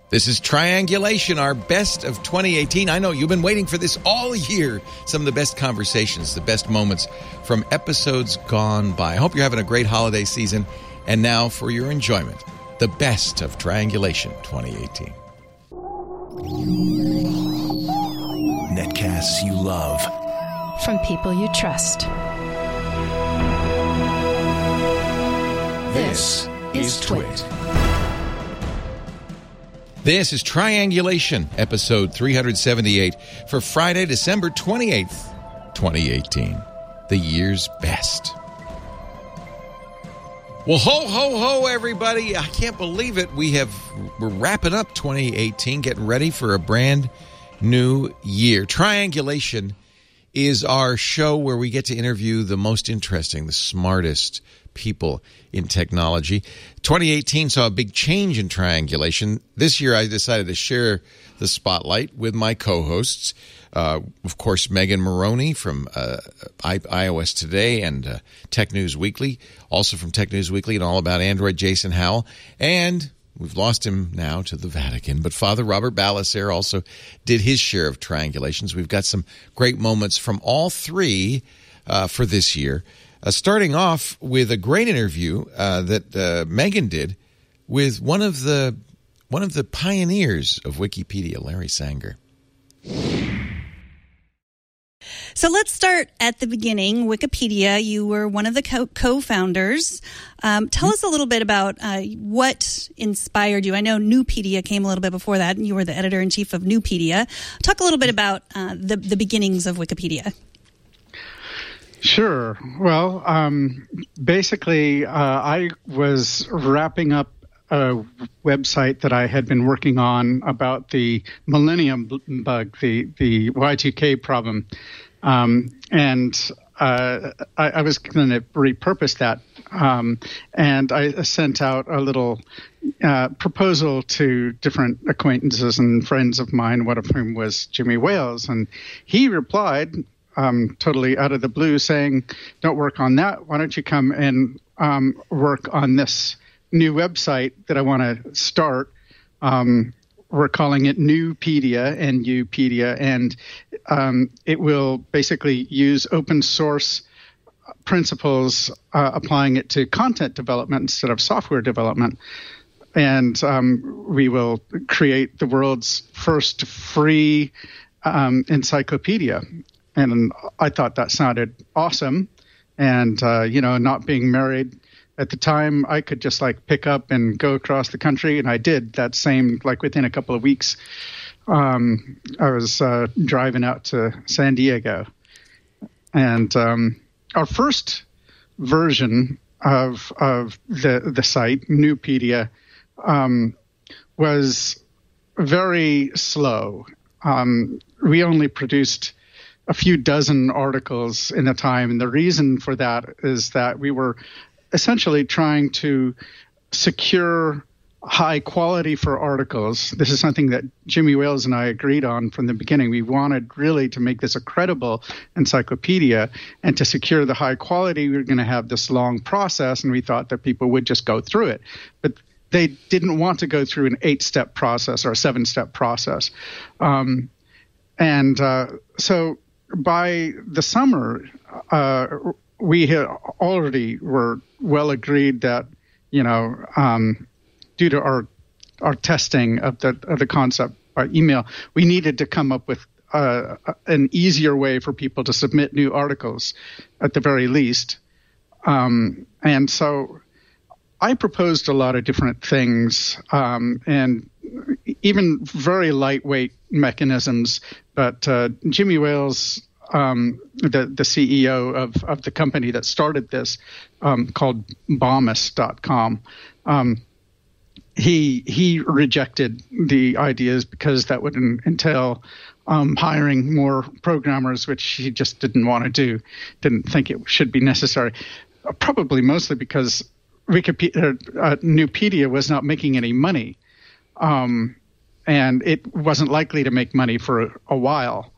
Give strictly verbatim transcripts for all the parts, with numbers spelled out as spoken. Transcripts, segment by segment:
This is Triangulation, our best of twenty eighteen. I know you've been waiting for this all year. Some of the best conversations, the best moments from episodes gone by. I hope you're having a great holiday season. And now for your enjoyment, the best of Triangulation twenty eighteen. Netcasts you love. From people you trust. This is Twit. This is Triangulation, episode three seventy-eight, for Friday, December twenty-eighth, twenty eighteen. The year's best. Well, ho, ho, ho, everybody. I can't believe it. We have, we're wrapping up twenty eighteen, getting ready for a brand new year. Triangulation is our show where we get to interview the most interesting, the smartest people in technology. twenty eighteen saw a big change in Triangulation. This year I decided to share the spotlight with my co-hosts. Uh, of course, Megan Maroney from uh, I- iOS Today and uh, Tech News Weekly. Also from Tech News Weekly and All About Android, Jason Howell. And we've lost him now to the Vatican. But Father Robert Balasaire also did his share of Triangulations. We've got some great moments from all three uh, for this year. Uh, starting off with a great interview uh, that uh, Megan did with one of the one of the pioneers of Wikipedia, Larry Sanger. So let's start at the beginning. Wikipedia, you were one of the co- co-founders. Um, tell mm-hmm. us a little bit about uh, what inspired you. I know Newpedia came a little bit before that, and you were the editor-in-chief of Newpedia. Talk a little bit about uh, the, the beginnings of Wikipedia. Sure. Well, um, basically, uh, I was wrapping up a website that I had been working on about the Millennium Bug, the, the Y two K problem. Um, and uh, I, I was going to repurpose that. Um, and I sent out a little uh, proposal to different acquaintances and friends of mine, one of whom was Jimmy Wales. And he replied, Um, totally out of the blue, saying, don't work on that. Why don't you come and um, work on this new website that I want to start? Um, we're calling it Newpedia, N U Pedia, and um, it will basically use open source principles, uh, applying it to content development instead of software development. And um, we will create the world's first free um, encyclopedia. And I thought that sounded awesome. And, uh, you know, not being married at the time, I could just like pick up and go across the country. And I did that same, like within a couple of weeks. Um, I was uh, driving out to San Diego. And um, our first version of of the, the site, Newpedia, um, was very slow. Um, we only produced a few dozen articles in a time. And the reason for that is that we were essentially trying to secure high quality for articles. This is something that Jimmy Wales and I agreed on from the beginning. We wanted really to make this a credible encyclopedia, and to secure the high quality, we were going to have this long process, and we thought that people would just go through it. But they didn't want to go through an eight-step process or a seven-step process. Um, and uh, so by the summer, uh, we had already were well agreed that, you know, um, due to our our testing of the of the concept by email, we needed to come up with uh, an easier way for people to submit new articles, at the very least. Um, and so I proposed a lot of different things, um, and even very lightweight mechanisms. But uh, Jimmy Wales, um, the the C E O of, of the company that started this, um, called Bomis dot com, um, he he rejected the ideas because that would en- entail um, hiring more programmers, which he just didn't want to do, didn't think it should be necessary. Uh, probably mostly because Wikipedia, uh, Newpedia was not making any money, um, and it wasn't likely to make money for a, a while.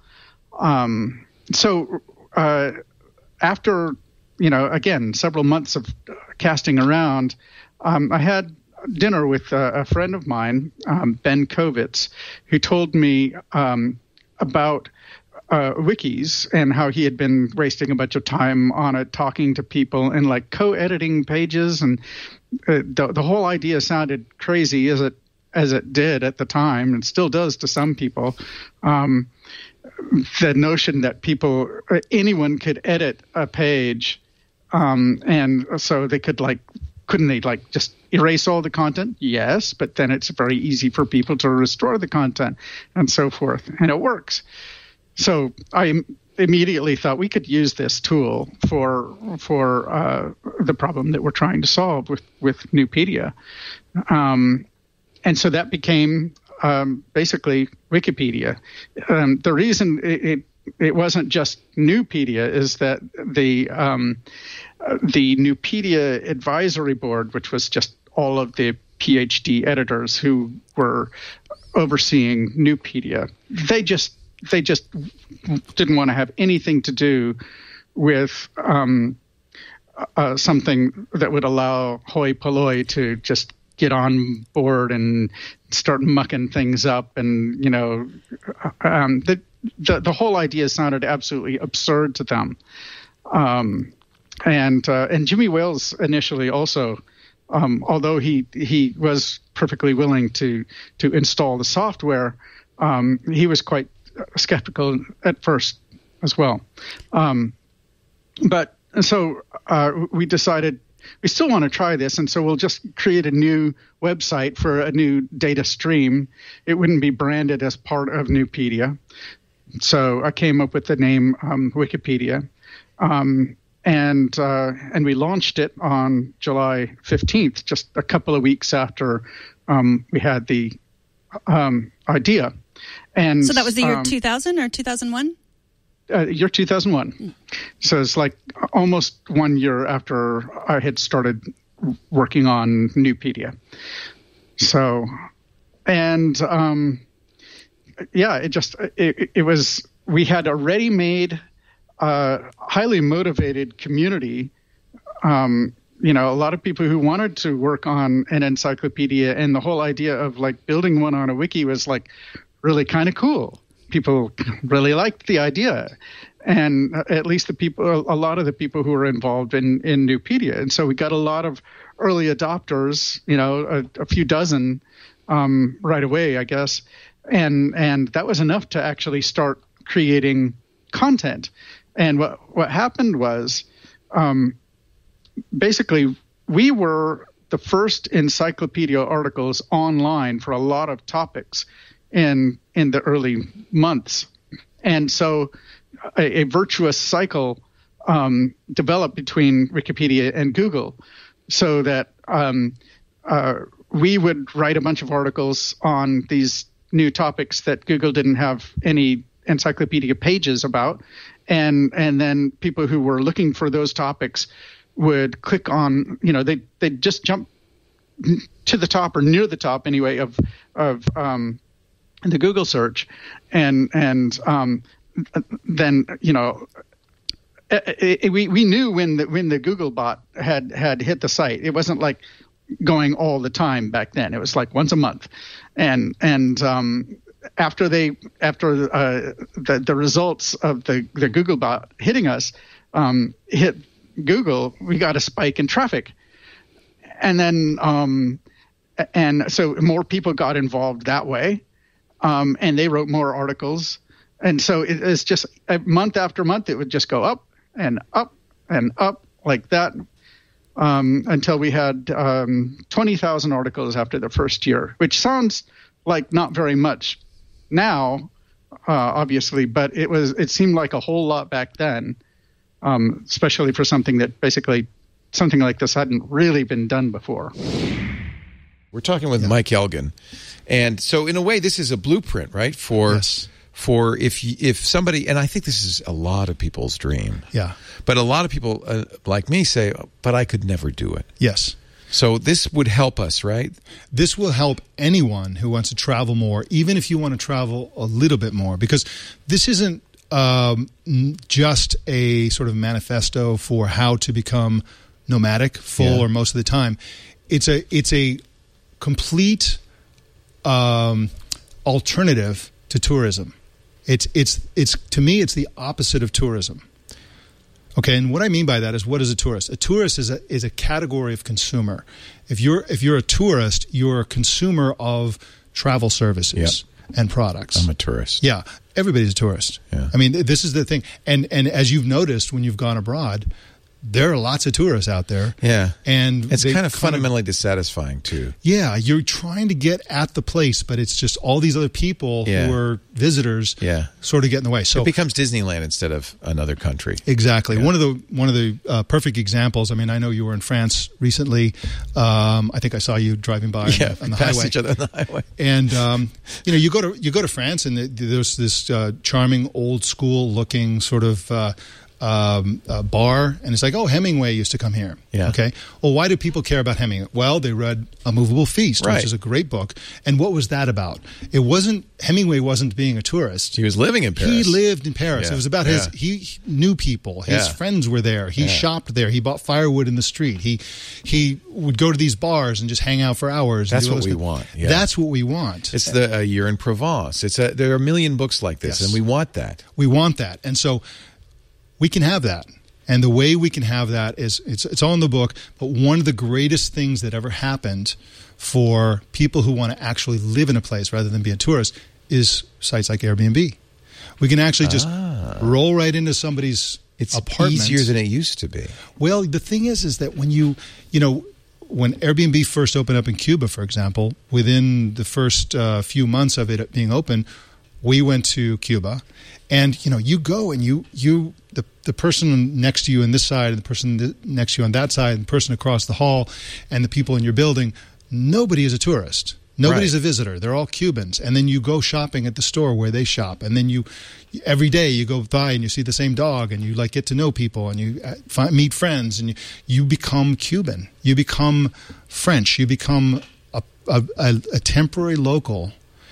Um, so uh, after, you know, again, several months of casting around, um, I had dinner with a, a friend of mine, um, Ben Kovitz, who told me um, about uh, wikis and how he had been wasting a bunch of time on it, talking to people and like co-editing pages. And uh, the, the whole idea sounded crazy as it as it did at the time, and still does to some people. Um, the notion that people, anyone could edit a page, um, and so they could like, couldn't they like just erase all the content? Yes, but then it's very easy for people to restore the content and so forth, and it works. So I immediately thought we could use this tool for for uh, the problem that we're trying to solve with with Nupedia. Um, And so that became um, basically Wikipedia. Um, the reason it, it it wasn't just Nupedia is that the um, uh, the Nupedia Advisory Board, which was just all of the PhD editors who were overseeing Nupedia, they just they just didn't want to have anything to do with um, uh, something that would allow hoi polloi to just get on board and start mucking things up. And, you know, um, the, the the whole idea sounded absolutely absurd to them. Um, and uh, and Jimmy Wales initially also, um, although he he was perfectly willing to to install the software, um, he was quite skeptical at first as well. Um, but so uh, we decided, we still want to try this, and so we'll just create a new website for a new data stream. It wouldn't be branded as part of Nupedia. So I came up with the name um, Wikipedia, um, and uh, and we launched it on July fifteenth, just a couple of weeks after um, we had the um, idea. And so that was the year um, two thousand or two thousand one? Uh, year two thousand one. Mm. So it's like almost one year after I had started working on Nupedia. So, and um, yeah, it just, it, it was, we had a ready-made, uh, highly motivated community. Um, you know, a lot of people who wanted to work on an encyclopedia, and the whole idea of like building one on a wiki was like really kind of cool. People really liked the idea, and at least the people, a lot of the people who were involved in, in Nupedia. And so we got a lot of early adopters, you know, a, a few dozen um, right away, I guess. And and that was enough to actually start creating content. And what, what happened was um, basically we were the first encyclopedia articles online for a lot of topics in in the early months. And so a, a virtuous cycle um, developed between Wikipedia and Google, so that um, uh, we would write a bunch of articles on these new topics that Google didn't have any encyclopedia pages about. And and then people who were looking for those topics would click on, you know, they they'd just jump to the top or near the top anyway of of um, the Google search, and and um, then you know it, it, we we knew when the when the Google bot had had hit the site. It wasn't like going all the time back then. It was like once a month, and and um, after they after uh, the the results of the the Google bot hitting us um, hit Google, we got a spike in traffic, and then um, and so more people got involved that way. Um, and they wrote more articles. And so it, it's just a month after month, it would just go up and up and up like that um, until we had um, twenty thousand articles after the first year, which sounds like not very much now, uh, obviously, but it was it seemed like a whole lot back then, um, especially for something that basically something like this hadn't really been done before. We're talking with yeah. Mike Elgin. And so in a way, this is a blueprint, right? For yes. for if if somebody, and I think this is a lot of people's dream. Yeah. But a lot of people uh, like me say, but I could never do it. Yes. So this would help us, right? This will help anyone who wants to travel more, even if you want to travel a little bit more, because this isn't um, just a sort of manifesto for how to become nomadic full yeah. or most of the time. It's a it's a complete um, alternative to tourism. It's it's it's to me it's the opposite of tourism. Okay, and what I mean by that is, what is a tourist? A tourist is a is a category of consumer. If you're if you're a tourist, you're a consumer of travel services yep. and products. I'm a tourist. Yeah, everybody's a tourist. Yeah. I mean, this is the thing. And and as you've noticed when you've gone abroad, there are lots of tourists out there. Yeah. And it's they kind of kind fundamentally dissatisfying, too. Yeah. You're trying to get at the place, but it's just all these other people yeah. who are visitors yeah. sort of get in the way. So it becomes Disneyland instead of another country. Exactly. Yeah. One of the one of the uh, perfect examples, I mean, I know you were in France recently. Um, I think I saw you driving by yeah, on the, on the we passed highway. each other on the highway. And, um, you know, you go to you go to France and there's this uh, charming, old school looking sort of uh, Um, uh, bar, and it's like, oh, Hemingway used to come here. Yeah. Okay. Well, why do people care about Hemingway? Well, they read A Movable Feast, right. which is a great book. And what was that about? It wasn't Hemingway wasn't being a tourist. He was living in Paris. He lived in Paris. Yeah. It was about yeah. his. He, he knew people. His yeah. friends were there. He yeah. shopped there. He bought firewood in the street. He he would go to these bars and just hang out for hours. That's and do what we things. want. Yeah. That's what we want. It's the uh, Year in Provence. It's a, there are a million books like this, Yes. and we want that. We want that, and so we can have that. And the way we can have that is, it's it's all in the book, but one of the greatest things that ever happened for people who want to actually live in a place rather than be a tourist is sites like Airbnb. We can actually just ah. roll right into somebody's It's apartment. easier than it used to be. Well, the thing is, is that when you, you know, when Airbnb first opened up in Cuba, for example, within the first uh, few months of it being open, we went to Cuba, and you know, you go and you you the the person next to you on this side, and the person next to you on that side, and the person across the hall, and the people in your building. Nobody is a tourist. Nobody's right. a visitor. They're all Cubans. And then you go shopping at the store where they shop, and then you every day you go by and you see the same dog, and you like get to know people, and you find, meet friends, and you you become Cuban. You become French. You become a a, a, a temporary local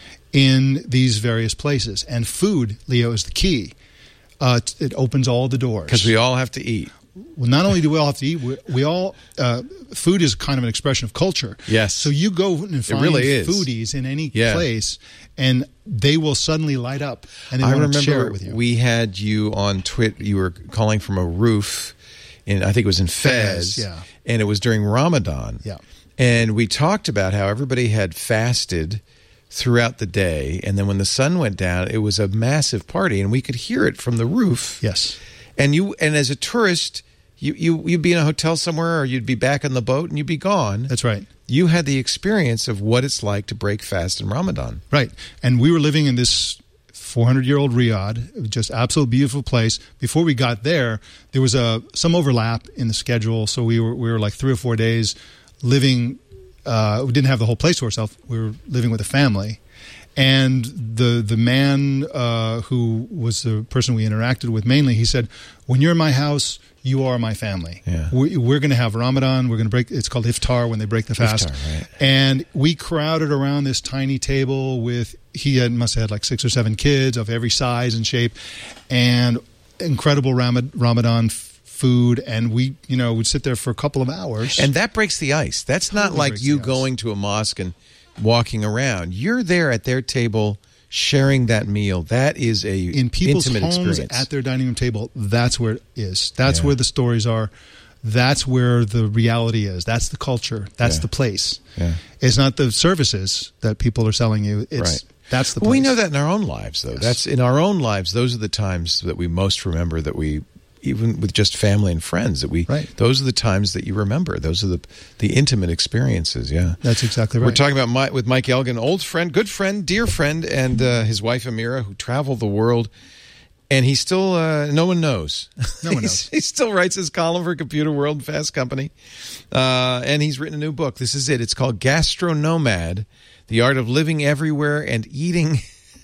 in these various places. And food, Leo, is the key. Uh, it opens all the doors. Because we all have to eat. Well, not only do we all have to eat, we, we all, uh, food is kind of an expression of culture. Yes. So you go and find really is. foodies in any yeah. place, and they will suddenly light up, and they I want remember to share it with you. We had you on Twitter. You were calling from a roof, in I think it was in Fez, Fez, yeah. and it was during Ramadan. Yeah. And we talked about how everybody had fasted throughout the day, and then when the sun went down, it was a massive party, and we could hear it from the roof. Yes. And you, and as a tourist, you, you you'd be in a hotel somewhere, or you'd be back on the boat, and you'd be gone. That's right. You had the experience of what it's like to break fast in Ramadan. Right. And we were living in this four hundred year old Riyadh, just absolute beautiful place. Before we got there, there was a some overlap in the schedule, so we were we were like three or four days living. Uh, we didn't have the whole place to ourselves. We were living with a family, and the the man uh, who was the person we interacted with mainly, he said, "When you're in my house, you are my family. Yeah. We, we're going to have Ramadan. We're going to break. It's called iftar when they break the fast. Iftar, right. And we crowded around this tiny table with he had must have had like six or seven kids of every size and shape, and incredible Ramad, Ramadan." food, and we, you know, would sit there for a couple of hours. And that breaks the ice. That's not Totally like breaks you the ice. going to a mosque and walking around. You're there at their table sharing that meal. That is a in people's intimate homes experience. at their dining room table. That's where it is. That's Yeah. where the stories are. That's where the reality is. That's the culture. That's Yeah. the place. Yeah. It's not the services that people are selling you. It's Right. that's the Well, place. we know that in our own lives, though. Yes. That's in our own lives. Those are the times that we most remember. That we, even with just family and friends, that we. Right. Those are the times that you remember. Those are the the intimate experiences. Yeah, That's exactly right. We're talking about my, with Mike Elgin, old friend, good friend, dear friend, and uh, his wife Amira, who travel the world. And he still, uh, no one knows. No one He's- knows. He still writes his column for Computer World and Fast Company. Uh, and he's written a new book. This is it. It's called Gastronomad, The Art of Living Everywhere and Eating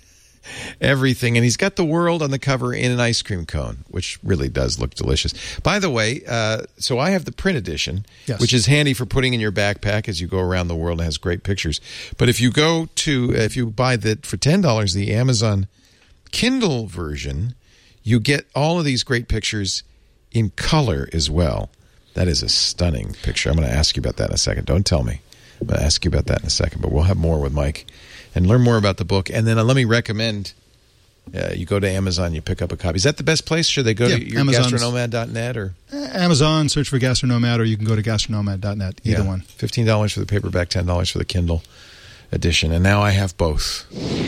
Everything. And he's got the world on the cover in an ice cream cone, which really does look delicious. By the way, uh, so I have the print edition, Yes. which is handy for putting in your backpack as you go around the world and has great pictures. But if you go to, if you buy the, for ten dollars, the Amazon Kindle version, you get all of these great pictures in color as well. That is a stunning picture. I'm going to ask you about that in a second. Don't tell me. I'm going to ask you about that in a second, but we'll have more with Mike and learn more about the book. And then uh, let me recommend uh, you go to Amazon, you pick up a copy. Is that the best place? Should they go yeah, to your Amazon's- gastronomad dot net or Amazon, search for Gastronomad, or you can go to gastronomad dot net, either yeah. one. fifteen dollars for the paperback, ten dollars for the Kindle edition. And now I have both.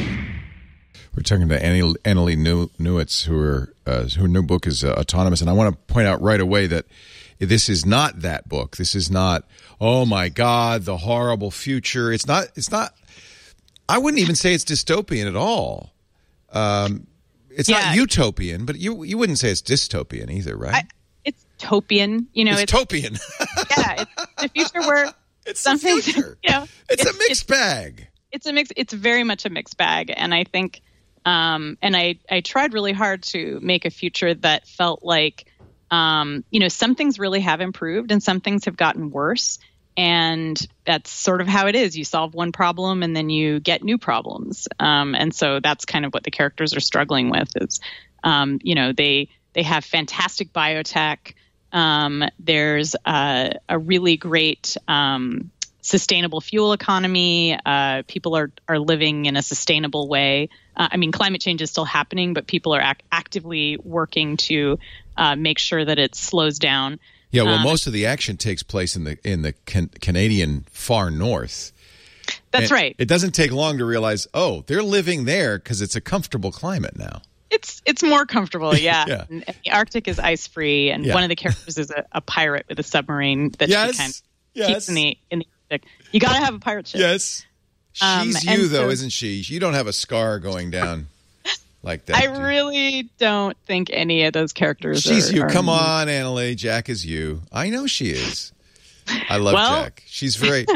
We're talking to Annie, Annalee New, Newitz, who are, uh, her new book is uh, Autonomous. And I want to point out right away that this is not that book. This is not, oh my God, the horrible future. It's not, it's not, I wouldn't even say it's dystopian at all. Um, it's Yeah. not utopian, but you you wouldn't say it's dystopian either, right? I, it's topian, you know. it's, It's, topian. yeah, it's the future where It's the something, future. you know, It's, a mixed bag. It's a mix. It's very much a mixed bag, and I think, um, and I I tried really hard to make a future that felt like, um, you know, some things really have improved and some things have gotten worse. And that's sort of how it is. You solve one problem and then you get new problems. Um, and so that's kind of what the characters are struggling with is, um, you know, they, they have fantastic biotech. Um, there's a, a really great, um, sustainable fuel economy. Uh, people are, are living in a sustainable way. Uh, I mean, climate change is still happening, but people are ac- actively working to, uh, make sure that it slows down. Yeah, well, Um, most of the action takes place in the in the can- Canadian far north. That's And right. It doesn't take long to realize, oh, they're living there because it's a comfortable climate now. It's it's more comfortable, yeah. Yeah. And the Arctic is ice free, and Yeah. one of the characters is a, a pirate with a submarine that Yes, she kind of yes. keeps in the in the Arctic. You got to have a pirate ship. Yes. Um, She's and you, though, so- isn't she? You don't have a scar going down like that. I do you? really don't think any of those characters. She's are, you. are Come on, Annalee. Jack is you. I know she is. I love Well- Jack. She's very.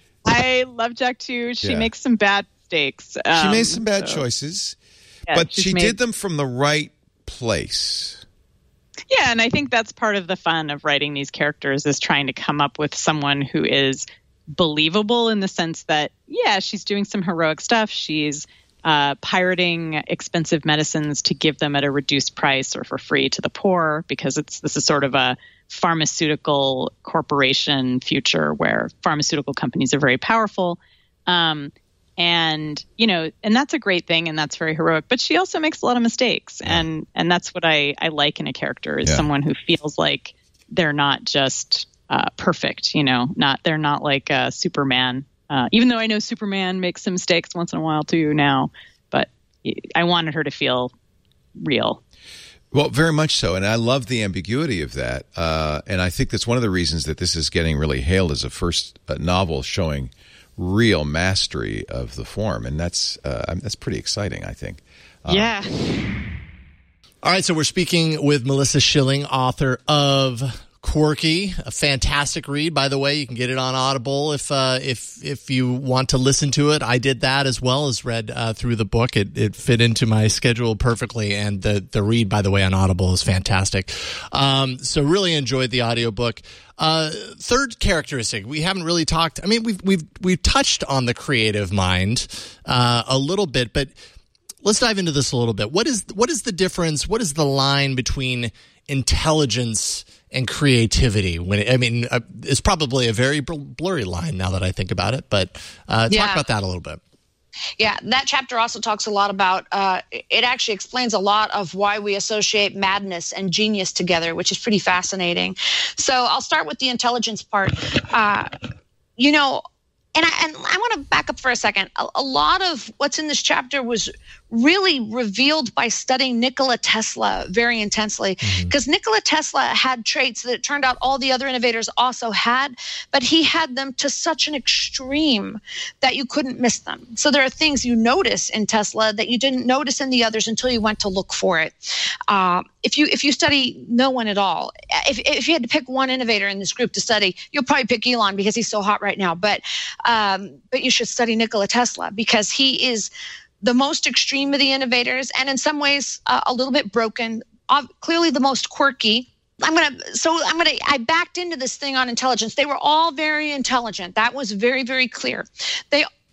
I love Jack too. She Yeah. makes some bad mistakes. She Um, made some bad so, choices, yeah, but she's she made- did them from the right place. Yeah, and I think that's part of the fun of writing these characters is trying to come up with someone who is believable in the sense that, yeah, she's doing some heroic stuff. She's uh, pirating expensive medicines to give them at a reduced price or for free to the poor because it's this is sort of a pharmaceutical corporation future where pharmaceutical companies are very powerful. Um, and, you know, and that's a great thing and that's very heroic, but she also makes a lot of mistakes. Yeah. And, and that's what I, I like in a character is Yeah. someone who feels like they're not just uh, perfect, you know, not, they're not like uh, Superman. Uh, even though I know Superman makes some mistakes once in a while too now, but I wanted her to feel real. Well, very much so, and I love the ambiguity of that. Uh, and I think that's one of the reasons that this is getting really hailed as a first uh, novel showing real mastery of the form, and that's uh, that's pretty exciting, I think. Um, Yeah. All right, so we're speaking with Melissa Schilling, author of Quirky, a fantastic read. By the way, you can get it on Audible if uh, if if you want to listen to it. I did that as well as read uh, through the book. It it fit into my schedule perfectly, and the the read, by the way, on Audible is fantastic. Um, so really enjoyed the audiobook. Uh, third characteristic, we haven't really talked. I mean, we've we've we've touched on the creative mind uh, a little bit, but let's dive into this a little bit. What is what is the difference? What is the line between intelligence and creativity? When it, I mean, uh, it's probably a very bl- blurry line now that I think about it. But uh, Yeah. talk about that a little bit. Yeah, that chapter also talks a lot about, uh, it actually explains a lot of why we associate madness and genius together, which is pretty fascinating. So I'll start with the intelligence part. Uh, you know, and I, and I want to back up for a second. A, a lot of what's in this chapter was really revealed by studying Nikola Tesla very intensely, because mm-hmm. Nikola Tesla had traits that it turned out all the other innovators also had, but he had them to such an extreme that you couldn't miss them. So there are things you notice in Tesla that you didn't notice in the others until you went to look for it. Uh, if you if you study no one at all, if if you had to pick one innovator in this group to study, you'll probably pick Elon because he's so hot right now. But um, but you should study Nikola Tesla because he is the most extreme of the innovators, and in some ways uh, a little bit broken, uh, clearly the most quirky. I'm going to, so I'm going to, I backed into this thing on intelligence. They were all very intelligent. That was very, very clear. They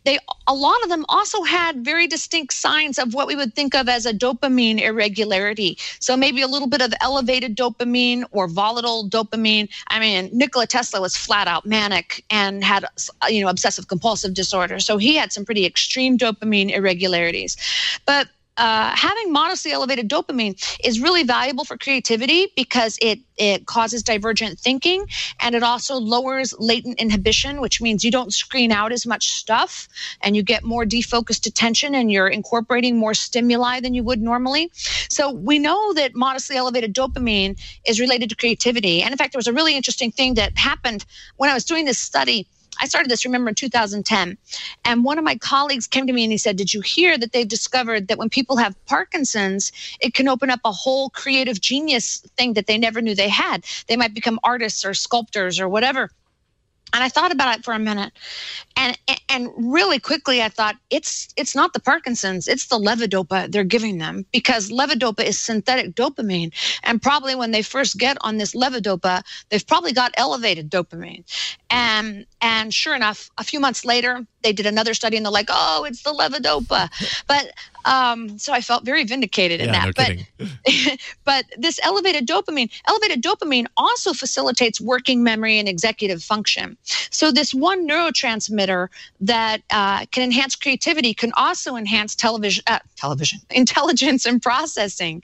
they a lot of them also had very distinct signs of what we would think of as a dopamine irregularity. So maybe a little bit of elevated dopamine or volatile dopamine. I mean, Nikola Tesla was flat out manic and had, you know, obsessive compulsive disorder. So he had some pretty extreme dopamine irregularities. But Uh, having modestly elevated dopamine is really valuable for creativity because it it causes divergent thinking, and it also lowers latent inhibition, which means you don't screen out as much stuff and you get more defocused attention and you're incorporating more stimuli than you would normally. So we know that modestly elevated dopamine is related to creativity. And in fact, there was a really interesting thing that happened when I was doing this study. I started this, remember, in two thousand ten. And one of my colleagues came to me and he said, did you hear that they've discovered that when people have Parkinson's, it can open up a whole creative genius thing that they never knew they had? They might become artists or sculptors or whatever. And I thought about it for a minute. And and really quickly, I thought, it's it's not the Parkinson's, it's the levodopa they're giving them, because levodopa is synthetic dopamine. And probably when they first get on this levodopa, they've probably got elevated dopamine. And, and sure enough, a few months later, they did another study and they're like, oh, it's the levodopa. But um, so I felt very vindicated in yeah, that. No but, but this elevated dopamine, elevated dopamine also facilitates working memory and executive function. So this one neurotransmitter that uh, can enhance creativity can also enhance television, uh, television, intelligence and processing.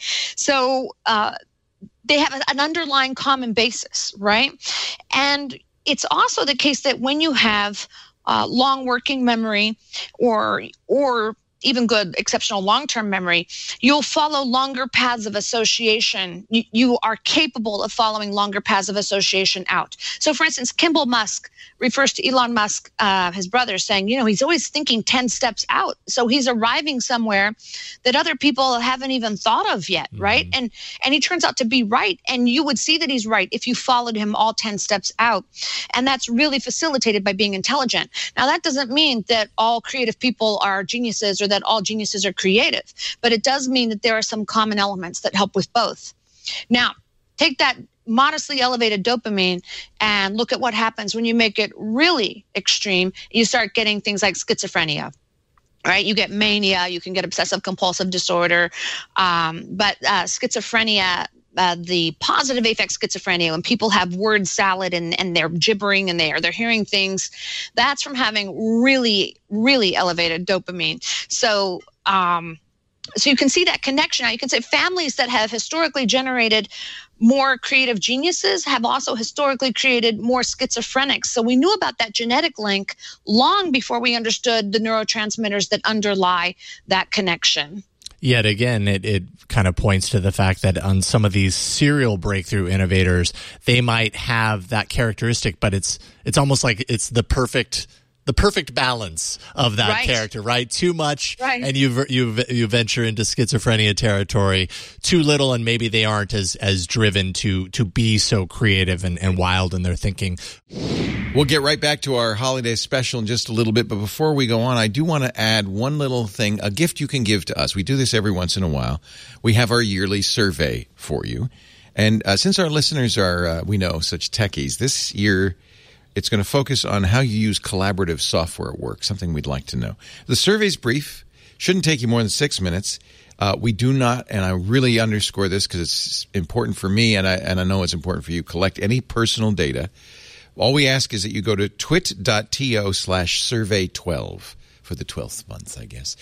So uh, they have an underlying common basis, right? And it's also the case that when you have uh, long working memory or or even good exceptional long-term memory, you'll follow longer paths of association. You, you are capable of following longer paths of association out. So for instance, Kimball Musk refers to Elon Musk, uh, his brother, saying, you know, he's always thinking ten steps out. So he's arriving somewhere that other people haven't even thought of yet, mm-hmm. right? And and he turns out to be right. And you would see that he's right if you followed him all ten steps out. And that's really facilitated by being intelligent. Now, that doesn't mean that all creative people are geniuses or that all geniuses are creative, but it does mean that there are some common elements that help with both. Now, take that modestly elevated dopamine and look at what happens when you make it really extreme. You start getting things like schizophrenia. Right, you get mania, you can get obsessive compulsive disorder, um, but uh, schizophrenia, uh, the positive affect schizophrenia, when people have word salad and, and they're gibbering and they are they're hearing things, that's from having really, really elevated dopamine. So, um, so you can see that connection. Now, you can say families that have historically generated more creative geniuses have also historically created more schizophrenics. So we knew about that genetic link long before we understood the neurotransmitters that underlie that connection. Yet again, it, it kind of points to the fact that on some of these serial breakthrough innovators, they might have that characteristic, but it's it's almost like it's the perfect the perfect balance of that right. character, right? Too much, right. and you you you venture into schizophrenia territory. Too little, and maybe they aren't as as driven to to be so creative and, and wild in their thinking. We'll get right back to our holiday special in just a little bit, but before we go on, I do want to add one little thing, a gift you can give to us. We do this every once in a while. We have our yearly survey for you, and uh, since our listeners are, uh, we know, such techies, this year it's going to focus on how you use collaborative software at work, something we'd like to know. The survey's brief, shouldn't take you more than six minutes. Uh, we do not, and I really underscore this because it's important for me, and I and I know it's important for you, collect any personal data. All we ask is that you go to twit.to slash survey 12 for the twelfth month, I guess.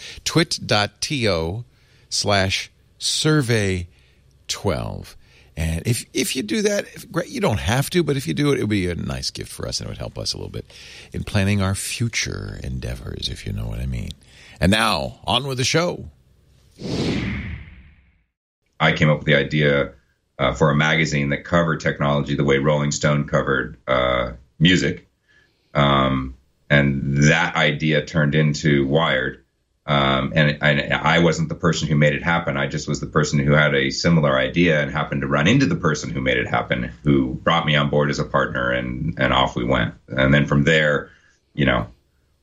twit.to slash survey 12. And if if you do that, if, great, you don't have to, but if you do it, it would be a nice gift for us, and it would help us a little bit in planning our future endeavors, if you know what I mean. And now, on with the show. I came up with the idea uh, for a magazine that covered technology the way Rolling Stone covered uh, music. Um, and that idea turned into Wired. Um, and, and I wasn't the person who made it happen. I just was the person who had a similar idea and happened to run into the person who made it happen, who brought me on board as a partner, and, and off we went. And then from there, you know,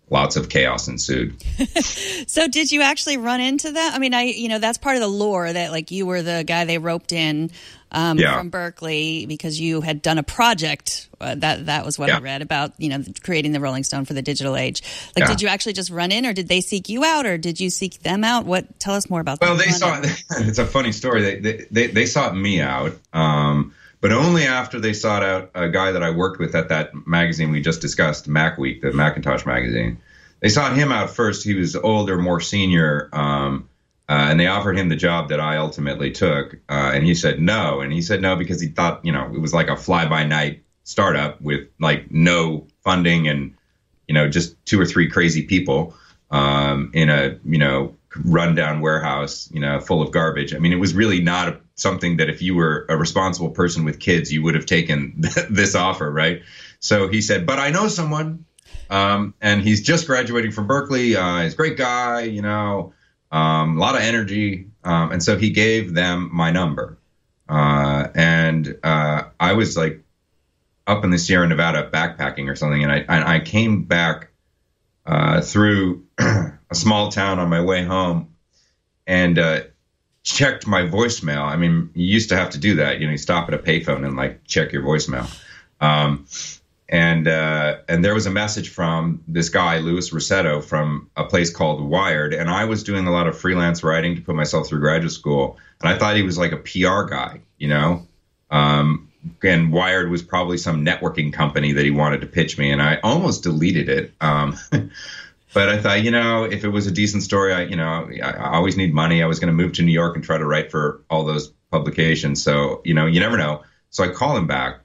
lots of chaos ensued. So did you actually run into that? I mean, I, you know, that's part of the lore that like you were the guy they roped in um, yeah. from Berkeley because you had done a project uh, that that was what yeah. I read about, you know, creating the Rolling Stone for the digital age. Like, yeah. did you actually just run in, or did they seek you out, or did you seek them out? What? Tell us more about that. Well, they saw. It's a funny story. They they they, they sought me out. Um, But only after they sought out a guy that I worked with at that magazine we just discussed, Mac Week, the Macintosh magazine. They sought him out first. He was older, more senior, um, uh, and they offered him the job that I ultimately took. Uh, and he said no. And he said no because he thought, you know, it was like a fly-by-night startup with like no funding and, you know, just two or three crazy people um, in a, you know, rundown warehouse, you know, full of garbage. I mean, it was really not a, something that if you were a responsible person with kids, you would have taken th- this offer, right? So he said, but I know someone, um, and he's just graduating from Berkeley. Uh, he's a great guy, you know, um, a lot of energy. Um, and so he gave them my number. Uh, and uh, I was like up in the Sierra Nevada backpacking or something, and I, and I came back uh, through a small town on my way home and uh, checked my voicemail. I mean, you used to have to do that. You know, you stop at a payphone and like check your voicemail. Um, and uh, and there was a message from this guy, Louis Rossetto, from a place called Wired. And I was doing a lot of freelance writing to put myself through graduate school. And I thought he was like a P R guy, you know. Um, and Wired was probably some networking company that he wanted to pitch me. And I almost deleted it. Um But I thought, you know, if it was a decent story, I, you know, I, I always need money. I was going to move to New York and try to write for all those publications. So, you know, you never know. So I call him back,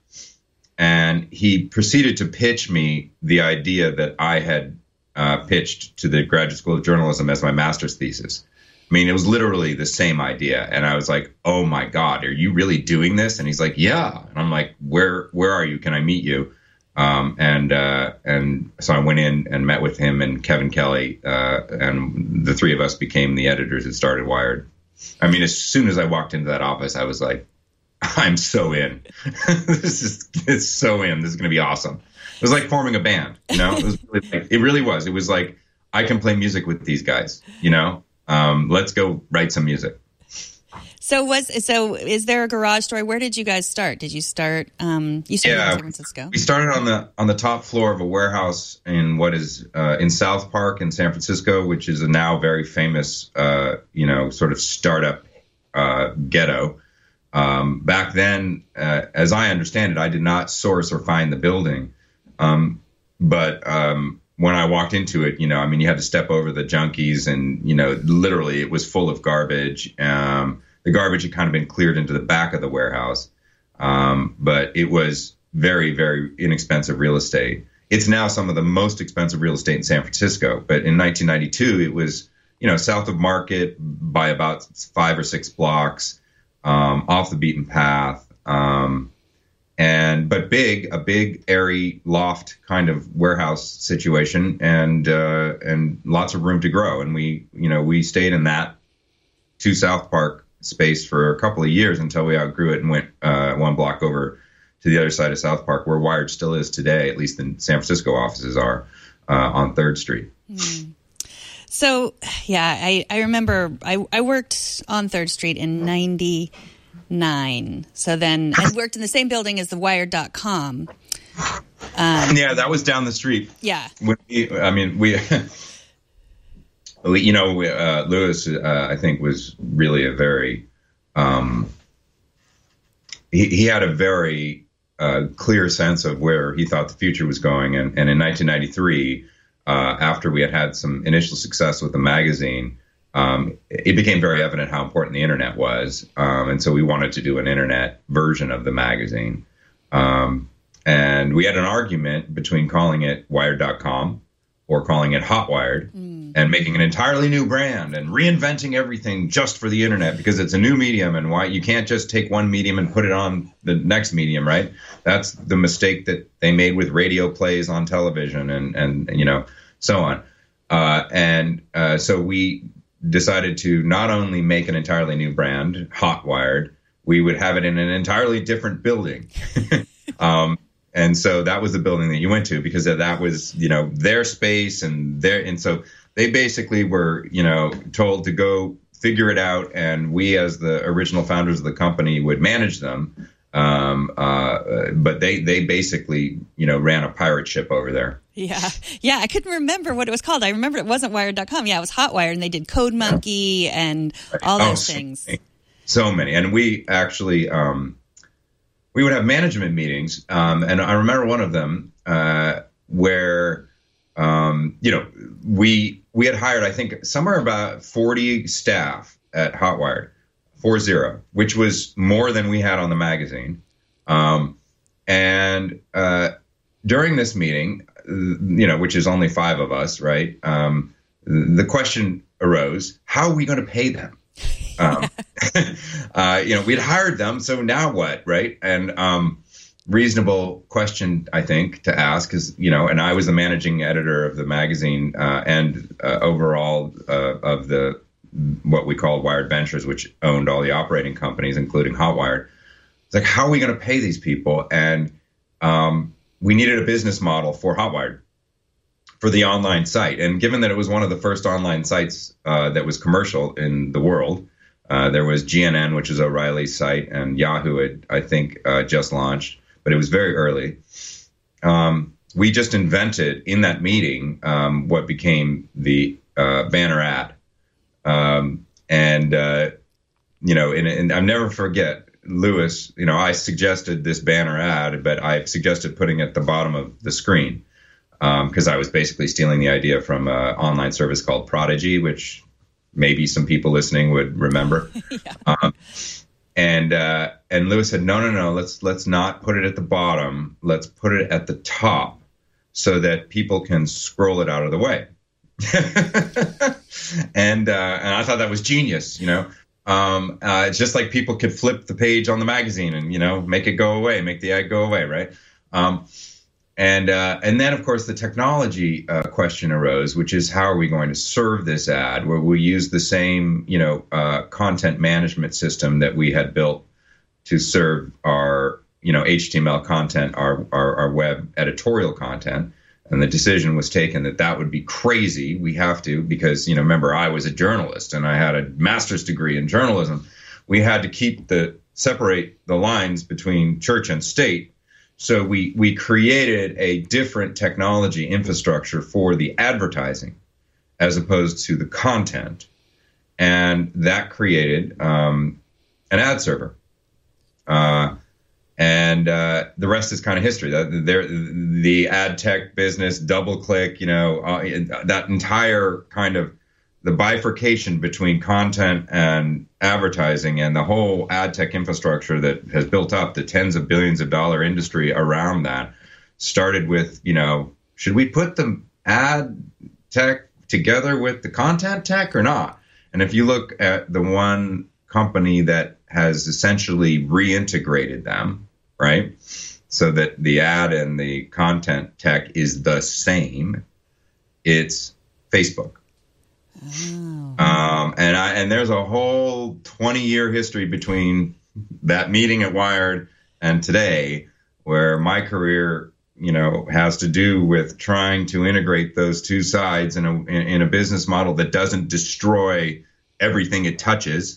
and he proceeded to pitch me the idea that I had uh, pitched to the Graduate School of Journalism as my master's thesis. I mean, it was literally the same idea. And I was like, oh, my God, are you really doing this? And he's like, yeah. And I'm like, where where are you? Can I meet you? Um, and, uh, and so I went in and met with him and Kevin Kelly, uh, and the three of us became the editors that started Wired. I mean, as soon as I walked into that office, I was like, I'm so in. This is, it's so in. This is going to be awesome. It was like forming a band, you know, it was really like, it really was. It was like, I can play music with these guys, you know, um, let's go write some music. So was so? Is there a garage story? Where did you guys start? Did you start? Um, you started yeah, in San Francisco. We started on the on the top floor of a warehouse in what is uh, in South Park in San Francisco, which is a now very famous, uh, you know, sort of startup uh, ghetto. Um, back then, uh, as I understand it, I did not source or find the building, um, but um, when I walked into it, you know, I mean, you had to step over the junkies, and you know, literally, it was full of garbage. Um, The garbage had kind of been cleared into the back of the warehouse, um, but it was very, very inexpensive real estate. It's now some of the most expensive real estate in San Francisco. But in nineteen ninety-two, it was, you know, south of Market by about five or six blocks, um, off the beaten path, um, and but big, a big, airy loft kind of warehouse situation, and uh, and lots of room to grow. And we, you know, we stayed in that to South Park space for a couple of years until we outgrew it and went uh, one block over to the other side of South Park, where Wired still is today, at least the San Francisco offices are, uh, on third Street. Mm. So, yeah, I, I remember I, I worked on third Street in ninety-nine. So then I worked in the same building as the Wired dot com. Um, yeah, that was down the street. Yeah. When we, I mean, we... You know, uh, Louis, uh, I think, was really a very, um, he, he had a very uh, clear sense of where he thought the future was going. And, and in nineteen ninety-three, uh, after we had had some initial success with the magazine, um, it became very evident how important the internet was. Um, and so we wanted to do an internet version of the magazine. Um, and we had an argument between calling it Wired dot com or calling it Hot Wired, mm. and making an entirely new brand and reinventing everything just for the internet, because it's a new medium, and why you can't just take one medium and put it on the next medium, right? That's the mistake that they made with radio plays on television, and, and you know, so on. Uh, and uh, so we decided to not only make an entirely new brand, Hot Wired, we would have it in an entirely different building. um, And so that was the building that you went to because that was, you know, their space and their, and so they basically were, you know, told to go figure it out. And we, as the original founders of the company, would manage them. Um, uh, but they, they basically, you know, ran a pirate ship over there. Yeah. Yeah. I couldn't remember what it was called. I remember it wasn't Wired dot com. Yeah, it was Hotwired, and they did Code Monkey and all oh, those so things. Many, so many. And we actually, um, we would have management meetings. Um, and I remember one of them, uh, where, um, you know, we, we had hired, I think, somewhere about forty staff at Hotwired. Four zero, which was more than we had on the magazine. Um, and uh, during this meeting, you know, which is only five of us, right? Um, the question arose, how are we going to pay them? Um, uh, you know, we'd hired them, so now what, right? And um, reasonable question, I think, to ask is, you know, and I was the managing editor of the magazine uh, and uh, overall uh, of the what we called Wired Ventures, which owned all the operating companies, including Hotwired. It's like, how are we going to pay these people? And um, we needed a business model for Hotwired, for the online site. And given that it was one of the first online sites uh, that was commercial in the world, uh, there was G N N, which is O'Reilly's site, and Yahoo had, I think, uh, just launched, but it was very early. Um, we just invented in that meeting um, what became the uh, banner ad. Um, and, uh, you know, and, and I'll never forget, Lewis, you know, I suggested this banner ad, but I suggested putting it at the bottom of the screen because um, I was basically stealing the idea from an online service called Prodigy, which maybe some people listening would remember. yeah. um, and uh, and Lewis said, no, no, no, let's let's not put it at the bottom. Let's put it at the top so that people can scroll it out of the way. and uh, and I thought that was genius, you know. Um, uh, it's just like people could flip the page on the magazine and, you know, make it go away, make the ad go away, right? Um, and uh, and then, of course, the technology uh, question arose, which is how are we going to serve this ad? Where we use the same, you know, uh, content management system that we had built to serve our, you know, H T M L content, our our, our web editorial content. And the decision was taken that that would be crazy. We have to, because, you know, remember, I was a journalist and I had a master's degree in journalism. We had to keep the separate the lines between church and state. So we we created a different technology infrastructure for the advertising as opposed to the content. And that created um, an ad server. Uh And uh, the rest is kind of history. The, the, the ad tech business, DoubleClick, you know, uh, that entire kind of the bifurcation between content and advertising and the whole ad tech infrastructure that has built up, the tens of billions of dollar industry around that, started with, you know, should we put the ad tech together with the content tech or not? And if you look at the one company that has essentially reintegrated them, right? So that the ad and the content tech is the same. It's Facebook. Oh. Um, and I, and there's a whole twenty year history between that meeting at Wired and today, where my career, you know, has to do with trying to integrate those two sides in a in, in a business model that doesn't destroy everything it touches.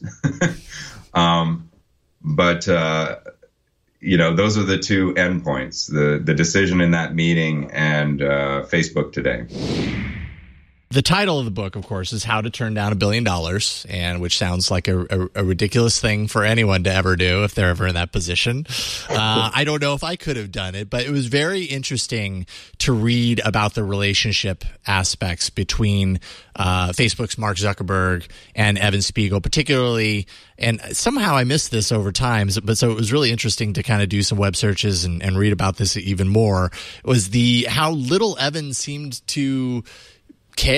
um, but, uh, you know, those are the two endpoints, the, the decision in that meeting and uh, Facebook today. The title of the book, of course, is How to Turn Down a Billion Dollars, and which sounds like a, a, a ridiculous thing for anyone to ever do if they're ever in that position. Uh, I don't know if I could have done it, but it was very interesting to read about the relationship aspects between uh, Facebook's Mark Zuckerberg and Evan Spiegel, particularly. And somehow I missed this over time, but so it was really interesting to kind of do some web searches and, and read about this even more. It was the how little Evan seemed to care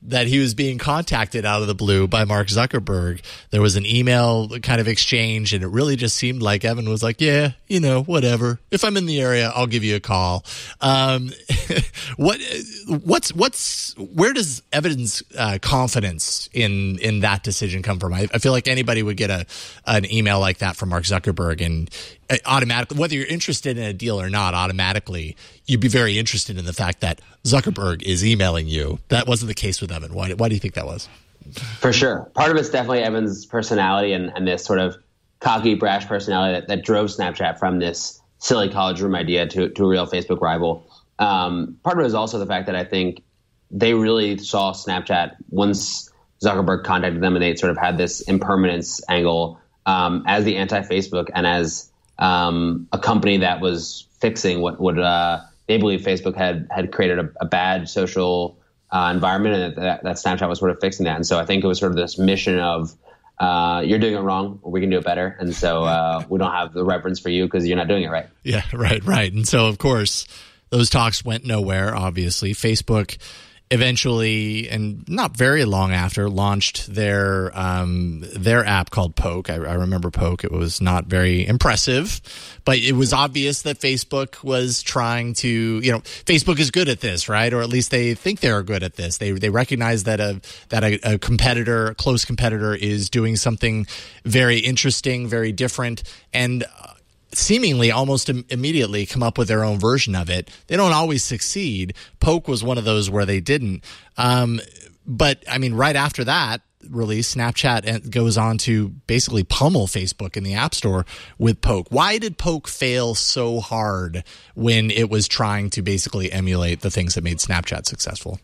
that he was being contacted out of the blue by Mark Zuckerberg. There was an email kind of exchange, and it really just seemed like Evan was like, yeah, you know, whatever. If I'm in the area, I'll give you a call. Um, what, what's, what's, where does Evan's uh, confidence in, in that decision come from? I, I feel like anybody would get a, an email like that from Mark Zuckerberg, and automatically, whether you're interested in a deal or not, automatically you'd be very interested in the fact that Zuckerberg is emailing you. That wasn't the case with Evan. Why, why do you think that was? For sure. Part of it's definitely Evan's personality and, and this sort of cocky, brash personality that, that drove Snapchat from this silly college room idea to, to a real Facebook rival. Um, part of it is also the fact that I think they really saw Snapchat once Zuckerberg contacted them, and they sort of had this impermanence angle um, as the anti-Facebook and as um, a company that was fixing what would uh, they believe Facebook had had created a, a bad social uh, environment, and that, that Snapchat was sort of fixing that. And so I think it was sort of this mission of uh, you're doing it wrong, we can do it better. And so uh, we don't have the reverence for you because you're not doing it right. Yeah, right, right. And so, of course, those talks went nowhere, obviously. Facebook eventually, and not very long after, launched their um, their app called Poke. I, I remember Poke. It was not very impressive, but it was obvious that Facebook was trying to, you know, Facebook is good at this, right? Or at least they think they're good at this. They they recognize that a that a, a competitor, a close competitor, is doing something very interesting, very different, and seemingly almost im- immediately come up with their own version of it. They don't always succeed. Poke was one of those where they didn't. Um, but, I mean, right after that release, Snapchat goes on to basically pummel Facebook in the App Store with Poke. Why did Poke fail so hard when it was trying to basically emulate the things that made Snapchat successful?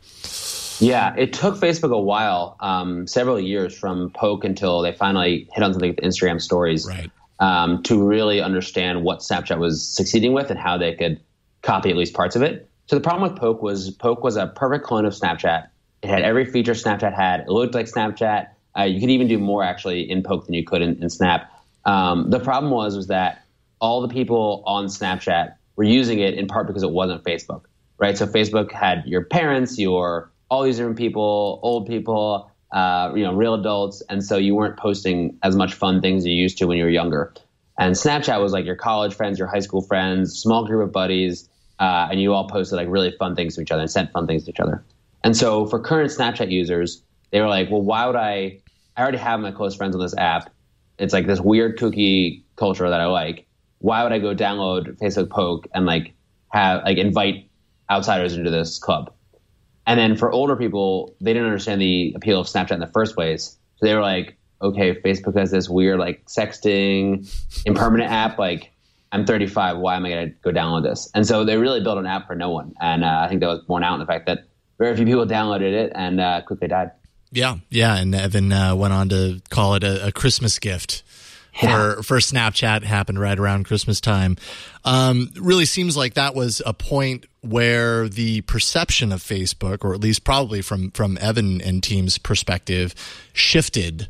Yeah, it took Facebook a while, um, several years from Poke until they finally hit on something with Instagram Stories. Right. Um, to really understand what Snapchat was succeeding with and how they could copy at least parts of it. So the problem with Poke was Poke was a perfect clone of Snapchat. It had every feature Snapchat had. It looked like Snapchat. Uh, you could even do more actually in Poke than you could in, in Snap. Um, the problem was was that all the people on Snapchat were using it in part because it wasn't Facebook, right? So Facebook had your parents, your all these different people, old people, Uh, you know, real adults. And so you weren't posting as much fun things you used to when you were younger. And Snapchat was like your college friends, your high school friends, small group of buddies, uh, and you all posted like really fun things to each other and sent fun things to each other. And so for current Snapchat users, they were like, well, why would I, I already have my close friends on this app. It's like this weird kooky culture that I like. Why would I go download Facebook Poke and like have, like invite outsiders into this club? And then for older people, they didn't understand the appeal of Snapchat in the first place. So they were like, okay, Facebook has this weird like sexting, impermanent app. Like, I'm thirty-five. Why am I going to go download this? And so they really built an app for no one. And uh, I think that was borne out in the fact that very few people downloaded it and uh, quickly died. Yeah, yeah. And Evan uh, went on to call it a, a Christmas gift. Yeah. For, for Snapchat, happened right around Christmas time. Um, really seems like that was a point where the perception of Facebook, or at least probably from, from Evan and team's perspective, shifted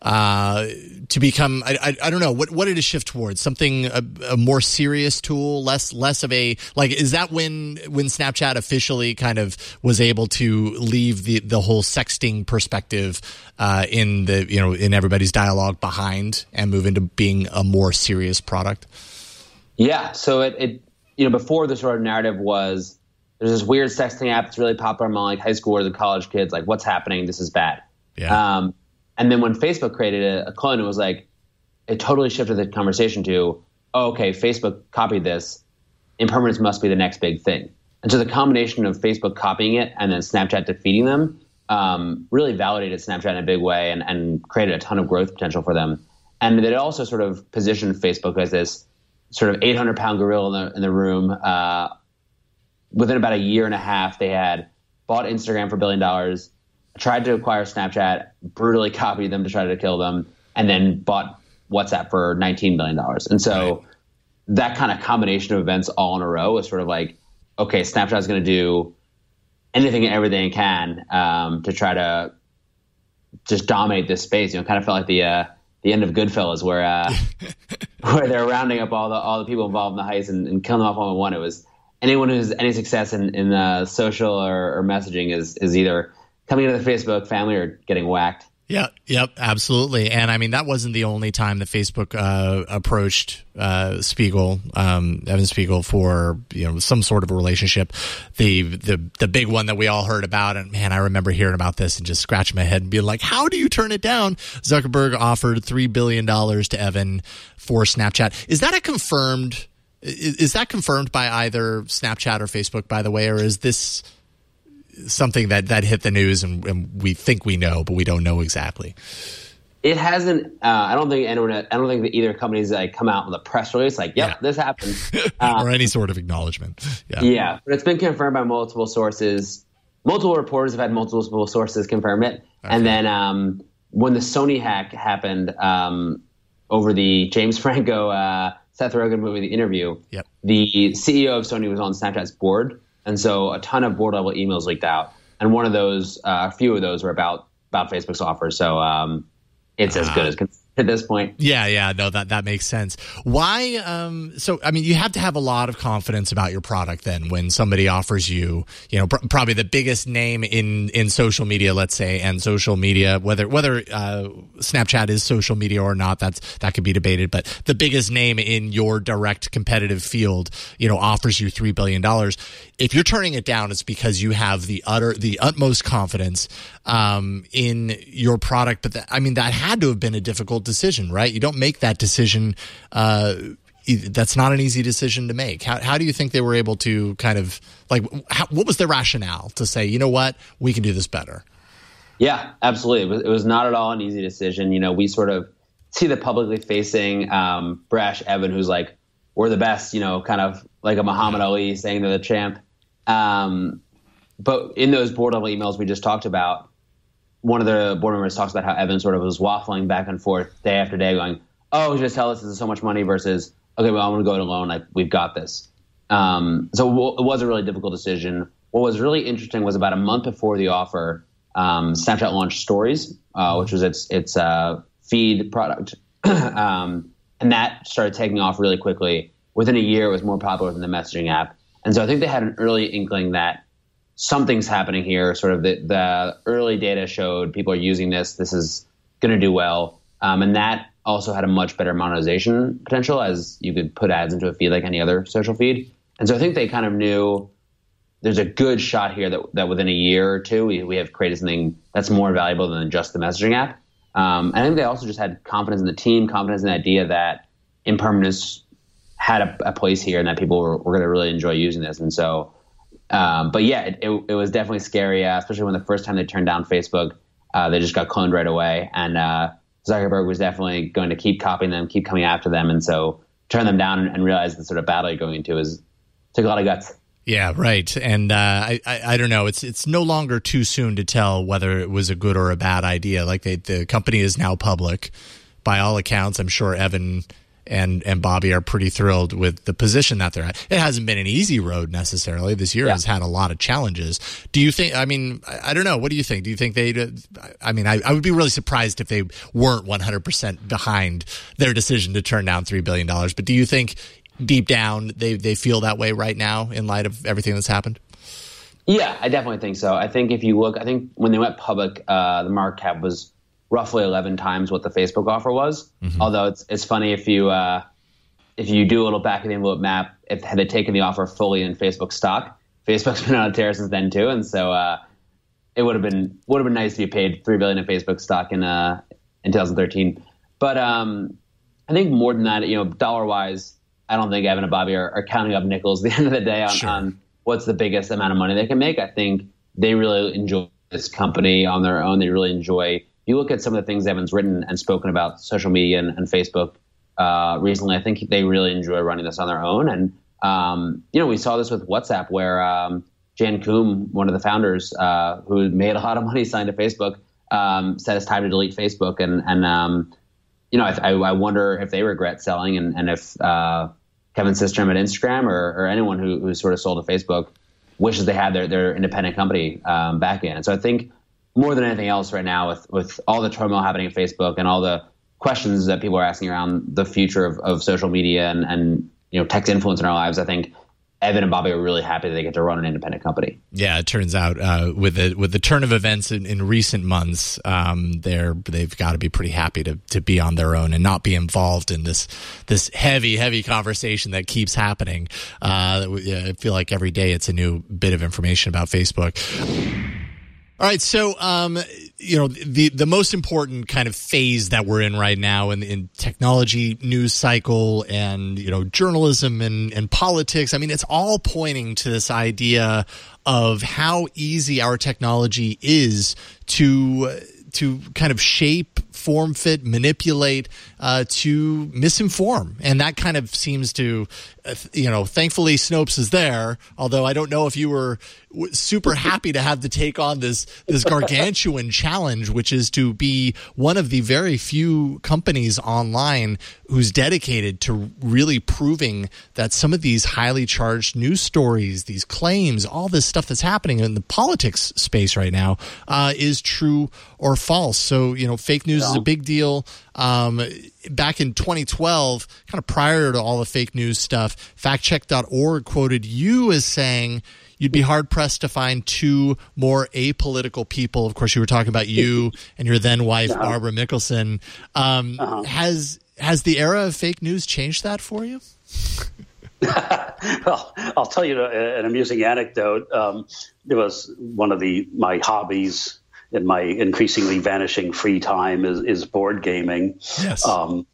uh, to become, I, I, I don't know, what, what did it shift towards? Something, a, a more serious tool, less less of a, like, is that when when Snapchat officially kind of was able to leave the, the whole sexting perspective uh, in the, you know, in everybody's dialogue behind and move into being a more serious product? Yeah, so it, it you know, before the sort of narrative was there's this weird sexting app that's really popular among like high schoolers and college kids, like what's happening? This is bad. Yeah. Um, and then when Facebook created a, a clone, it was like it totally shifted the conversation to, oh, okay, Facebook copied this. Impermanence must be the next big thing. And so the combination of Facebook copying it and then Snapchat defeating them um, really validated Snapchat in a big way and, and created a ton of growth potential for them. And it also sort of positioned Facebook as this sort of eight hundred pound gorilla in the, in the room. Uh, within about a year and a half, they had bought Instagram for a billion dollars, tried to acquire Snapchat, brutally copied them to try to kill them, and then bought WhatsApp for nineteen billion dollars. And so right. that kind of combination of events all in a row was sort of like, okay, Snapchat is going to do anything and everything it can um, to try to just dominate this space. You know, kind of felt like the uh, the end of Goodfellas, where uh, where they're rounding up all the all the people involved in the heist and, and killing them off one by one. It was anyone who's any success in in uh, social or, or messaging is is either coming into the Facebook family or getting whacked. Yeah, yep, absolutely. And I mean, that wasn't the only time that Facebook uh, approached uh, Spiegel, um, Evan Spiegel, for you know some sort of a relationship. The the the big one that we all heard about, and man, I remember hearing about this and just scratching my head and being like, "How do you turn it down?" Zuckerberg offered three billion dollars to Evan for Snapchat. Is that a confirmed? Is, is that confirmed by either Snapchat or Facebook? By the way, or is this something that, that hit the news and, and we think we know, but we don't know exactly? It hasn't. Uh, I don't think anyone. I don't think that either companies like come out with a press release like, "Yep, yeah. this happened," uh, or any sort of acknowledgement. Yeah, yeah, but it's been confirmed by multiple sources. Multiple reporters have had multiple sources confirm it. Okay. And then um, when the Sony hack happened um, over the James Franco, uh, Seth Rogen movie, The Interview, yep. the C E O of Sony was on Snapchat's board. And so a ton of board level emails leaked out. And one of those, uh, a few of those were about, about Facebook's offer. So um, it's uh, as good as can at this point. Yeah, yeah, no, that, that makes sense. Why? Um, so, I mean, you have to have a lot of confidence about your product then when somebody offers you, you know, pr- probably the biggest name in, in social media, let's say, and social media, whether whether uh, Snapchat is social media or not, that's that could be debated. But the biggest name in your direct competitive field, you know, offers you three billion dollars. If you're turning it down, it's because you have the utter, the utmost confidence um, in your product. But that, I mean, that had to have been a difficult decision, right? You don't make that decision. Uh, that's not an easy decision to make. How, how do you think they were able to kind of like, how, what was the rationale to say, you know what, we can do this better? Yeah, absolutely. It was, it was not at all an easy decision. You know, we sort of see the publicly facing um, brash Evan, who's like, we're the best, you know, kind of like a Muhammad Ali saying to the champ. Um, but in those board level emails we just talked about, one of the board members talks about how Evan sort of was waffling back and forth day after day going, oh, just tell us this is so much money versus, okay, well, I'm going to go it alone. Like, we've got this. Um, so it was a really difficult decision. What was really interesting was about a month before the offer, um, Snapchat launched Stories, uh, which was its, its uh, feed product. um, and that started taking off really quickly. Within a year, it was more popular than the messaging app. And so I think they had an early inkling that something's happening here. Sort of the, the early data showed people are using this. This is going to do well. Um, and that also had a much better monetization potential, as you could put ads into a feed like any other social feed. And so I think they kind of knew there's a good shot here that, that within a year or two, we, we have created something that's more valuable than just the messaging app. Um, and I think they also just had confidence in the team, confidence in the idea that impermanence had a, a place here and that people were, were going to really enjoy using this. And so, um, but yeah, it, it, it was definitely scary, uh, especially when the first time they turned down Facebook, uh, they just got cloned right away. And uh, Zuckerberg was definitely going to keep copying them, keep coming after them. And so turn them down and, and realize the sort of battle you're going into is took a lot of guts. Yeah, right. And uh, I, I, I don't know. It's it's no longer too soon to tell whether it was a good or a bad idea. Like they, the company is now public, by all accounts. I'm sure Evan and and Bobby are pretty thrilled with the position that they're at. It hasn't been an easy road necessarily. This year yeah. has had a lot of challenges. Do you think? I mean, I, I don't know. What do you think? Do you think they? I mean, I, I would be really surprised if they weren't one hundred percent behind their decision to turn down three billion dollars. But do you think deep down they they feel that way right now in light of everything that's happened? Yeah, I definitely think so. I think if you look, I think when they went public, uh, the market cap was roughly eleven times what the Facebook offer was. Mm-hmm. Although it's it's funny if you uh, if you do a little back of the envelope map, if had they taken the offer fully in Facebook stock, Facebook's been on a tear since then too, and so uh, it would have been would have been nice to be paid three billion in Facebook stock in uh, in twenty thirteen. But um, I think more than that, you know, dollar wise, I don't think Evan and Bobby are, are counting up nickels at the end of the day on, sure. on what's the biggest amount of money they can make. I think they really enjoy this company on their own. They really enjoy. You look at some of the things Evan's written and spoken about social media and, and Facebook uh, recently. I think they really enjoy running this on their own. And, um, you know, we saw this with WhatsApp where um, Jan Koum, one of the founders uh, who made a lot of money signed to Facebook, um, said it's time to delete Facebook. And, and um, you know, I, I wonder if they regret selling and, and if uh, Kevin Systrom at Instagram or, or anyone who, who sort of sold to Facebook wishes they had their, their independent company um, back in. And so I think more than anything else right now with, with all the turmoil happening at Facebook and all the questions that people are asking around the future of, of social media and, and, you know, tech's influence in our lives, I think Evan and Bobby are really happy that they get to run an independent company. Yeah, it turns out uh, with the with the turn of events in, in recent months, um, they're they've got to be pretty happy to to be on their own and not be involved in this this heavy heavy conversation that keeps happening. Uh, I feel like every day it's a new bit of information about Facebook. All right, so um, you know the the most important kind of phase that we're in right now in, in technology news cycle and you know journalism and, and politics. I mean, it's all pointing to this idea of how easy our technology is to to kind of shape, form fit, manipulate, uh, to misinform. And that kind of seems to, uh, you know, thankfully Snopes is there, although I don't know if you were w- super happy to have to take on this, this gargantuan challenge, which is to be one of the very few companies online who's dedicated to really proving that some of these highly charged news stories, these claims, all this stuff that's happening in the politics space right now, uh, is true or false. So, you know, fake news yeah. is a big deal. Um, back in twenty twelve, kind of prior to all the fake news stuff, fact check dot org quoted you as saying you'd be hard-pressed to find two more apolitical people. Of course, you were talking about you and your then-wife, uh-huh. Barbara Mickelson. Um, uh-huh. Has has the era of fake news changed that for you? Well, I'll tell you an amusing anecdote. Um, it was one of the my hobbies in my increasingly vanishing free time is, is board gaming. Yes. Um,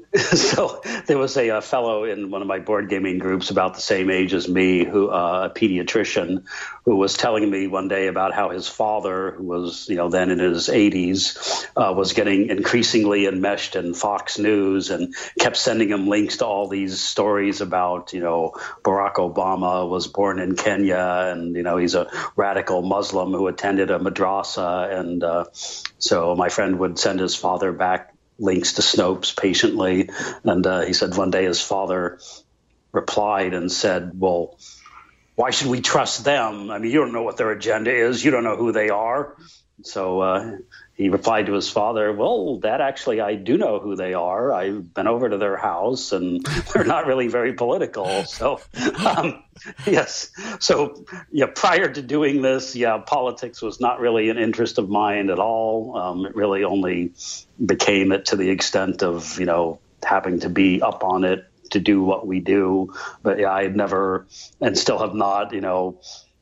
so there was a, a fellow in one of my board gaming groups about the same age as me, who uh, a pediatrician, who was telling me one day about how his father, who was you know then in his eighties, uh, was getting increasingly enmeshed in Fox News and kept sending him links to all these stories about you know Barack Obama was born in Kenya and you know he's a radical Muslim who attended a madrasa, and uh, so my friend would send his father back links to Snopes patiently. And uh, he said one day his father replied and said, well, why should we trust them? I mean, you don't know what their agenda is. You don't know who they are. So uh, he replied to his father, well, Dad, actually, I do know who they are. I've been over to their house and they're not really very political. So, um, yes. So, yeah, prior to doing this, yeah, politics was not really an interest of mine at all. Um, it really only became it to the extent of, you know, having to be up on it to do what we do. But yeah, I had never and still have not, you know,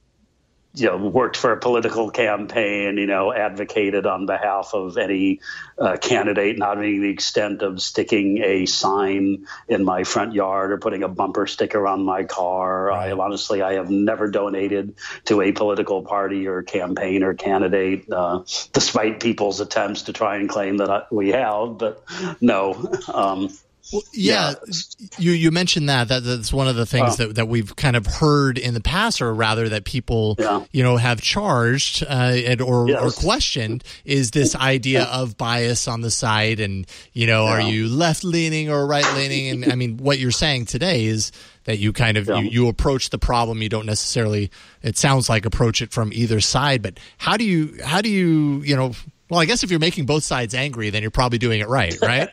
you know, worked for a political campaign, you know, advocated on behalf of any uh, candidate, not to the extent of sticking a sign in my front yard or putting a bumper sticker on my car. I honestly, I have never donated to a political party or campaign or candidate, uh, despite people's attempts to try and claim that I, we have, but no. Um, Well, yeah, yeah, you you mentioned that. that that's one of the things oh. that, that we've kind of heard in the past, or rather that people yeah. you know have charged uh, and or yes. or questioned, is this idea of bias on the side, and you know, yeah. are you left leaning or right leaning? And I mean, what you're saying today is that you kind of yeah. you, you approach the problem. You don't necessarily, it sounds like, approach it from either side. But how do you how do you you know? Well, I guess if you're making both sides angry, then you're probably doing it right, right?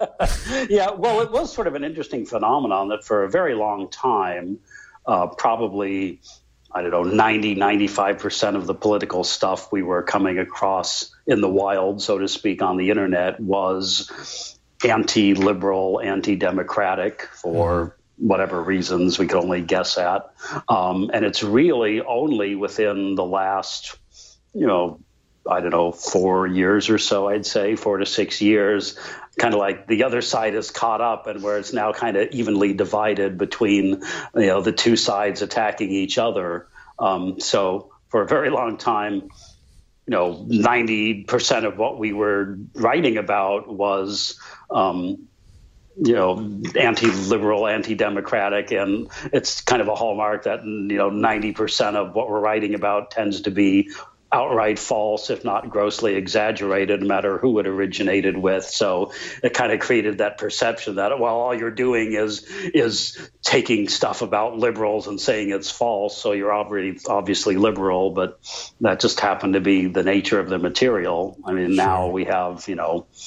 Yeah, well, it was sort of an interesting phenomenon that for a very long time, uh, probably, I don't know, ninety, ninety-five percent of the political stuff we were coming across in the wild, so to speak, on the internet was anti-liberal, anti-democratic for mm-hmm. whatever reasons we could only guess at. Um, and it's really only within the last, you know, I don't know, four years or so, I'd say, four to six years, kind of like the other side is caught up and where it's now kind of evenly divided between, you know, the two sides attacking each other. Um, so for a very long time, you know, ninety percent of what we were writing about was, um, you know, anti-liberal, anti-democratic, and it's kind of a hallmark that, you know, ninety percent of what we're writing about tends to be outright false, if not grossly exaggerated, no matter who it originated with. So it kind of created that perception that, well, all you're doing is is taking stuff about liberals and saying it's false, so you're already obviously liberal, but that just happened to be the nature of the material. I mean, now we have, you know,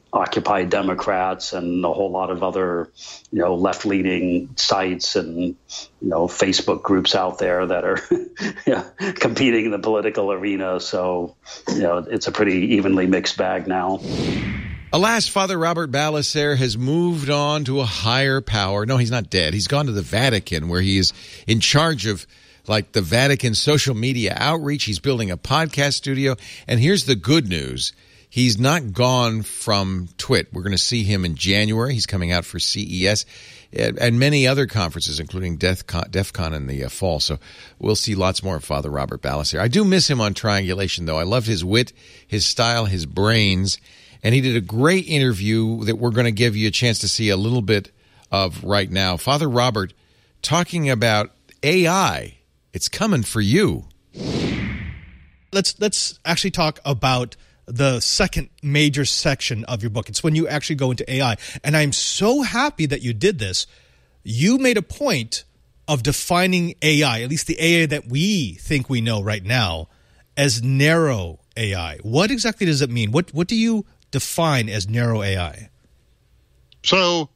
Occupy Democrats and a whole lot of other, you know, left-leaning sites and, you know, Facebook groups out there that are yeah, competing in the political arena. So, you know, it's a pretty evenly mixed bag now. Alas, Father Robert Ballecer has moved on to a higher power. No, he's not dead. He's gone to the Vatican, where he is in charge of, like, the Vatican social media outreach. He's building a podcast studio. And here's the good news. He's not gone from Twit. We're going to see him in January. He's coming out for C E S and, and many other conferences, including DEF CON, DEF CON in the uh, fall. So we'll see lots more of Father Robert Ballecer. I do miss him on Triangulation, though. I loved his wit, his style, his brains. And he did a great interview that we're going to give you a chance to see a little bit of right now. Father Robert talking about A I. It's coming for you. Let's let's actually talk about the second major section of your book. It's when you actually go into A I. And I'm so happy that you did this. You made a point of defining A I, at least the A I that we think we know right now, as narrow A I. What exactly does it mean? What what do you define as narrow A I? So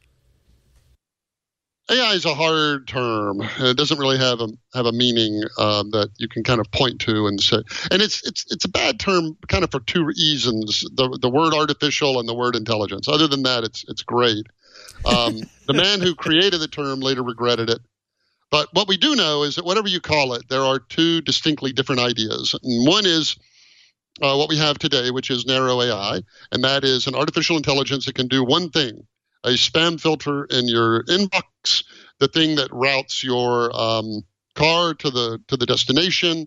A I is a hard term. It doesn't really have a have a meaning um, that you can kind of point to and say. And it's it's it's a bad term, kind of for two reasons: the the word artificial and the word intelligence. Other than that, it's it's great. Um, the man who created the term later regretted it. But what we do know is that whatever you call it, there are two distinctly different ideas. And one is uh, what we have today, which is narrow A I, and that is an artificial intelligence that can do one thing: a spam filter in your inbox, the thing that routes your um, car to the to the destination,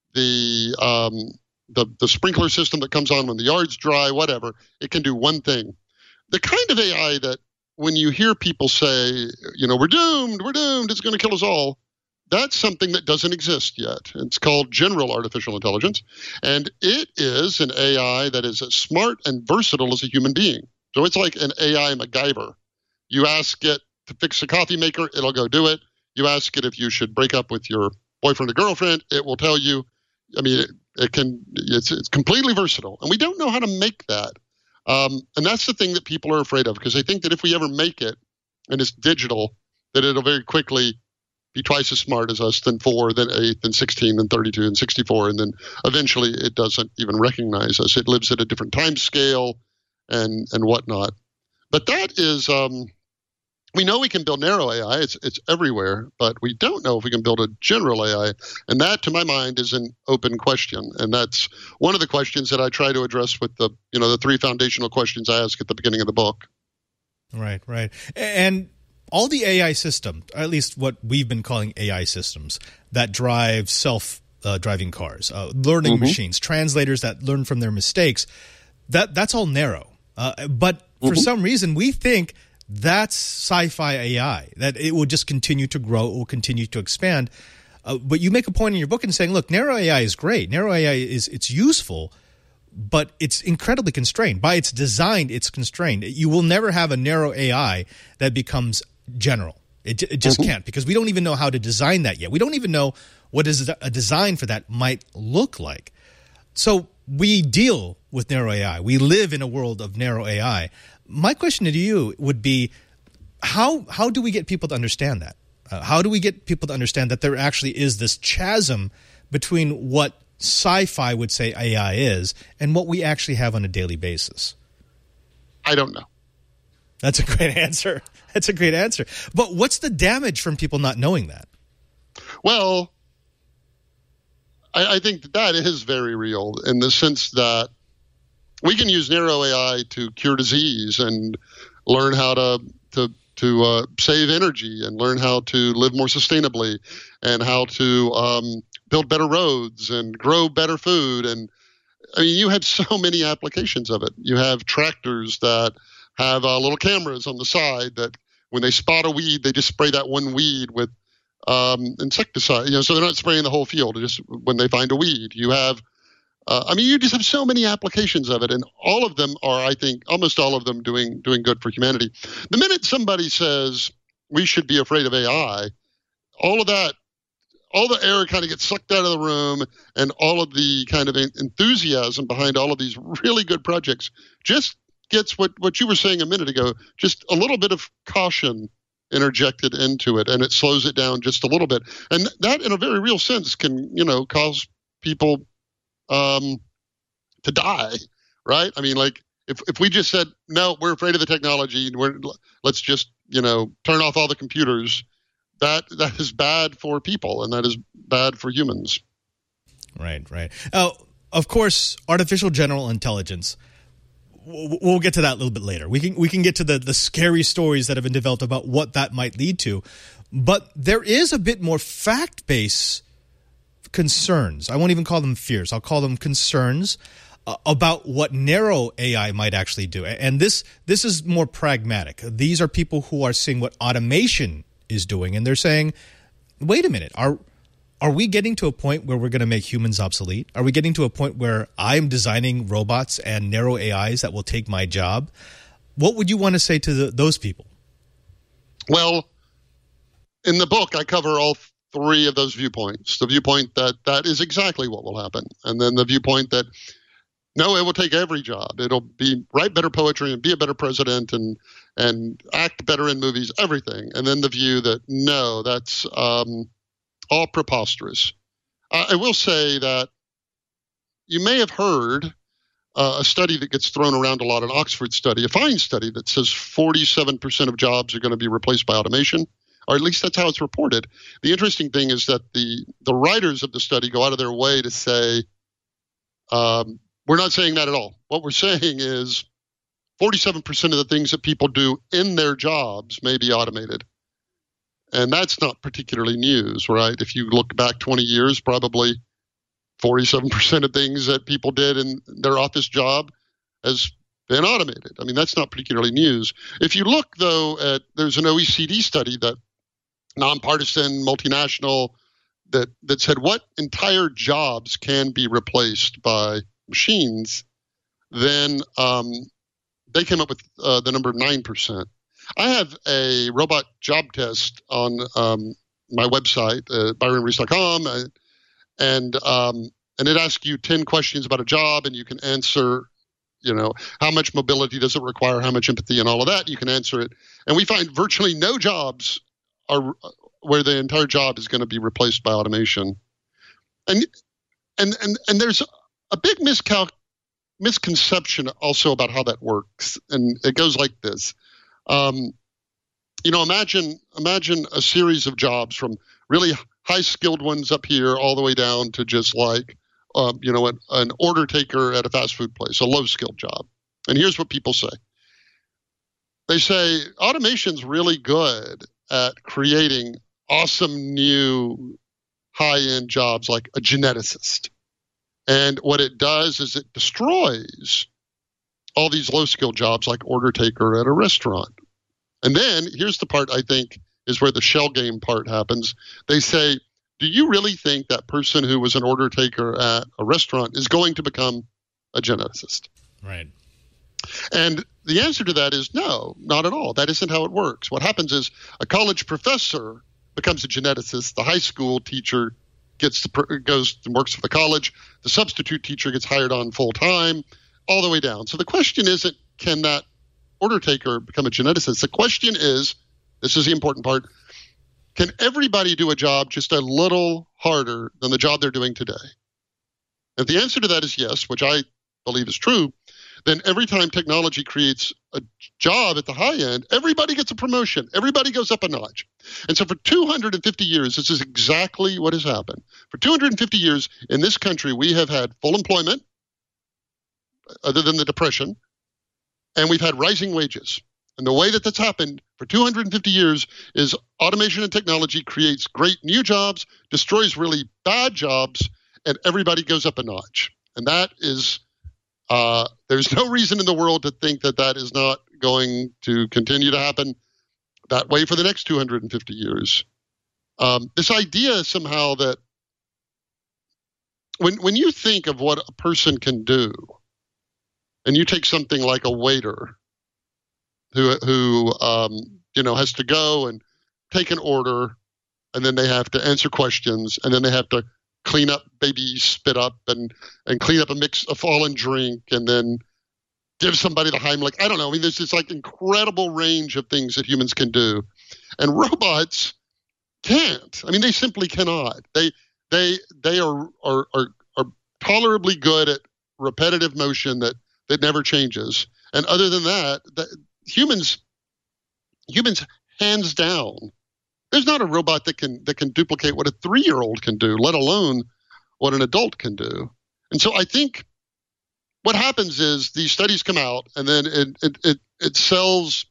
the, um, the the sprinkler system that comes on when the yard's dry, whatever. It can do one thing. The kind of A I that when you hear people say, you know, we're doomed, we're doomed, it's going to kill us all, that's something that doesn't exist yet. It's called general artificial intelligence, and it is an A I that is as smart and versatile as a human being. So it's like an A I MacGyver. You ask it to fix a coffee maker, it'll go do it. You ask it if you should break up with your boyfriend or girlfriend, it will tell you. I mean, it, it can. It's it's completely versatile, and we don't know how to make that. Um, and that's the thing that people are afraid of, because they think that if we ever make it, and it's digital, that it'll very quickly be twice as smart as us, then four, then eight, then sixteen, then thirty-two, and sixty-four, and then eventually it doesn't even recognize us. It lives at a different time scale and and whatnot. But that is, um, we know we can build narrow A I. It's it's everywhere, but we don't know if we can build a general A I. And that, to my mind, is an open question. And that's one of the questions that I try to address with the, you know, the three foundational questions I ask at the beginning of the book. Right, right. And all the A I systems, or at least what we've been calling A I systems, that drive self-driving uh, cars, uh, learning mm-hmm. machines, translators that learn from their mistakes, that that's all narrow. Uh, but for mm-hmm. some reason, we think that's sci-fi A I, that it will just continue to grow, it will continue to expand. Uh, but you make a point in your book in saying, look, narrow A I is great. Narrow A I is it's useful, but it's incredibly constrained. By its design, it's constrained. You will never have a narrow A I that becomes general. It, it just mm-hmm. can't, because we don't even know how to design that yet. We don't even know what is a design for that might look like. So we deal with narrow A I. We live in a world of narrow A I. My question to you would be, how how do we get people to understand that? Uh, how do we get people to understand that there actually is this chasm between what sci-fi would say A I is and what we actually have on a daily basis? I don't know. That's a great answer. That's a great answer. But what's the damage from people not knowing that? Well, I, I think that, that is very real, in the sense that we can use narrow A I to cure disease and learn how to to to uh, save energy and learn how to live more sustainably and how to um, build better roads and grow better food. And I mean, you have so many applications of it. You have tractors that have uh, little cameras on the side that when they spot a weed, they just spray that one weed with um, insecticide. You know, so they're not spraying the whole field. Just when they find a weed, you have. Uh, I mean, you just have so many applications of it, and all of them are, I think, almost all of them doing doing good for humanity. The minute somebody says we should be afraid of A I, all of that, all the air kind of gets sucked out of the room, and all of the kind of enthusiasm behind all of these really good projects just gets what, what you were saying a minute ago, just a little bit of caution interjected into it, and it slows it down just a little bit. And that, in a very real sense, can, you know, cause people um, to die, right? I mean, like, if, if we just said, no, we're afraid of the technology, and we're, let's just, you know, turn off all the computers, that that is bad for people, and that is bad for humans. Right, right. Oh, of course, artificial general intelligence. We'll get to that a little bit later. We can we can get to the, the scary stories that have been developed about what that might lead to. But there is a bit more fact-based concerns. I won't even call them fears. I'll call them concerns uh, about what narrow A I might actually do. And this this is more pragmatic. These are people who are seeing what automation is doing, and they're saying, wait a minute, are Are we getting to a point where we're going to make humans obsolete? Are we getting to a point where I'm designing robots and narrow A Is that will take my job? What would you want to say to the, those people? Well, in the book, I cover all three of those viewpoints. The viewpoint that that is exactly what will happen. And then the viewpoint that, no, it will take every job. It'll be write better poetry and be a better president and and act better in movies, everything. And then the view that, no, that's... Um, all preposterous. Uh, I will say that you may have heard uh, a study that gets thrown around a lot, an Oxford study, a fine study that says forty-seven percent of jobs are going to be replaced by automation, or at least that's how it's reported. The interesting thing is that the, the writers of the study go out of their way to say, um, we're not saying that at all. What we're saying is forty-seven percent of the things that people do in their jobs may be automated. And that's not particularly news, right? If you look back twenty years, probably forty-seven percent of things that people did in their office job has been automated. I mean, that's not particularly news. If you look, though, at there's an O E C D study that nonpartisan, multinational, that, that said what entire jobs can be replaced by machines, then um, they came up with uh, the number nine percent. I have a robot job test on um, my website, uh, byron reese dot com, uh, and um, and it asks you ten questions about a job, and you can answer, you know, how much mobility does it require, how much empathy, and all of that. You can answer it, and we find virtually no jobs are where the entire job is going to be replaced by automation, and and and and there's a big miscal- misconception also about how that works, and it goes like this. Um, you know, imagine imagine a series of jobs from really high skilled ones up here all the way down to just like, um, you know, an, an order taker at a fast food place, a low skilled job. And here's what people say. They say automation's really good at creating awesome new high end jobs like a geneticist. And what it does is it destroys all these low skilled jobs like order taker at a restaurant. And then here's the part I think is where the shell game part happens. They say, do you really think that person who was an order taker at a restaurant is going to become a geneticist? Right. And the answer to that is no, not at all. That isn't how it works. What happens is a college professor becomes a geneticist. The high school teacher gets to, goes and works for the college. The substitute teacher gets hired on full time, all the way down. So the question isn't, can that order taker become a geneticist? The question is, this is the important part, can everybody do a job just a little harder than the job they're doing today? If the answer to that is yes, which I believe is true, then every time technology creates a job at the high end, everybody gets a promotion. Everybody goes up a notch. And so for two hundred fifty years, this is exactly what has happened. For two hundred fifty years in this country, we have had full employment, other than the Depression, and we've had rising wages. And the way that that's happened for two hundred fifty years is automation and technology creates great new jobs, destroys really bad jobs, and everybody goes up a notch. And that is, uh, there's no reason in the world to think that that is not going to continue to happen that way for the next two hundred fifty years. Um, this idea somehow that when when you think of what a person can do, and you take something like a waiter who who um, you know has to go and take an order, and then they have to answer questions, and then they have to clean up baby spit up and and clean up a mix a fallen drink, and then give somebody the Heimlich. I don't know. I mean, there's this like incredible range of things that humans can do, and robots can't. I mean, they simply cannot. They they they are are are, are tolerably good at repetitive motion that that never changes. And other than that, the, humans humans hands down. There's not a robot that can that can duplicate what a three-year-old can do, let alone what an adult can do. And so I think what happens is these studies come out, and then it it it, it sells.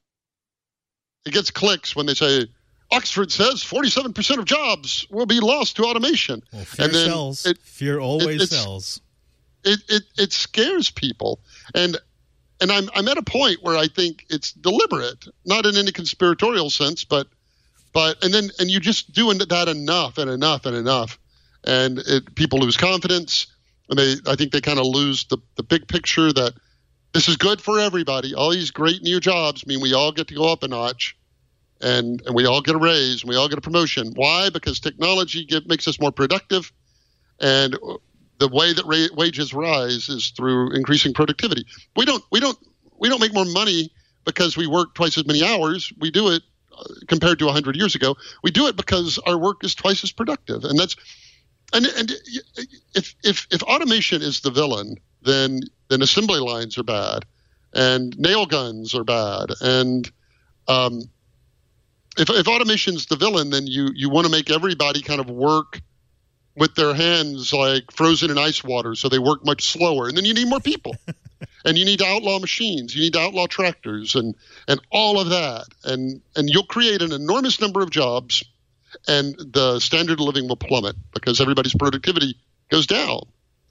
It gets clicks when they say Oxford says forty-seven percent of jobs will be lost to automation. Well, fear and then sells. It, fear always it, sells. It, it it scares people, and and I'm I'm at a point where I think it's deliberate, not in any conspiratorial sense, but but and then and you just do that enough and enough and enough, and it, people lose confidence, and they I think they kind of lose the the big picture that this is good for everybody. All these great new jobs mean we all get to go up a notch. And and we all get a raise, and we all get a promotion. Why? Because technology give, makes us more productive, and the way that ra- wages rise is through increasing productivity. We don't we don't we don't make more money because we work twice as many hours. We do it uh, compared to one hundred years ago. We do it because our work is twice as productive, and that's and and if if if automation is the villain, then then assembly lines are bad, and nail guns are bad, and um. If, if automation's the villain, then you, you want to make everybody kind of work with their hands like frozen in ice water, so they work much slower. And then you need more people. And you need to outlaw machines. You need to outlaw tractors and, and all of that. And and you'll create an enormous number of jobs, and the standard of living will plummet because everybody's productivity goes down.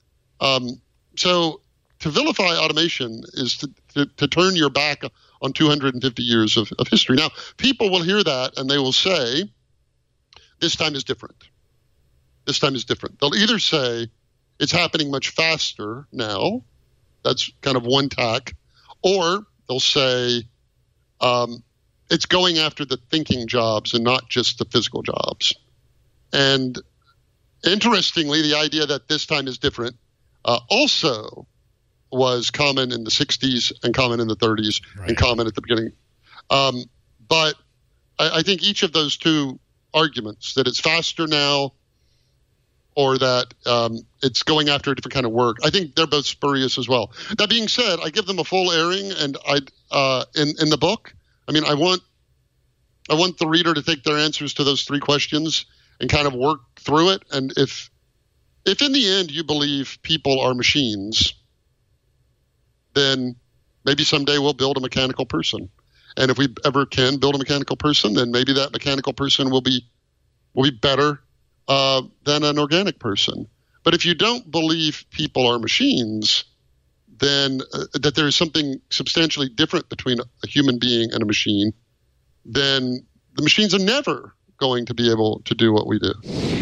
Um, so to vilify automation is to, to, to turn your back on two hundred fifty years of, of history. Now, people will hear that and they will say, this time is different. This time is different. They'll either say it's happening much faster now. That's kind of one tack. Or they'll say um, it's going after the thinking jobs and not just the physical jobs. And interestingly, the idea that this time is different uh, also was common in the sixties and common in the thirties right. and common at the beginning. Um, but I, I think each of those two arguments, that it's faster now or that um, it's going after a different kind of work, I think they're both spurious as well. That being said, I give them a full airing, and I uh, in in the book, I mean, I want I want the reader to take their answers to those three questions and kind of work through it. And if if in the end you believe people are machines, then maybe someday we'll build a mechanical person. And if we ever can build a mechanical person, then maybe that mechanical person will be will be better uh, than an organic person. But if you don't believe people are machines, then uh, that there is something substantially different between a human being and a machine, then the machines are never going to be able to do what we do.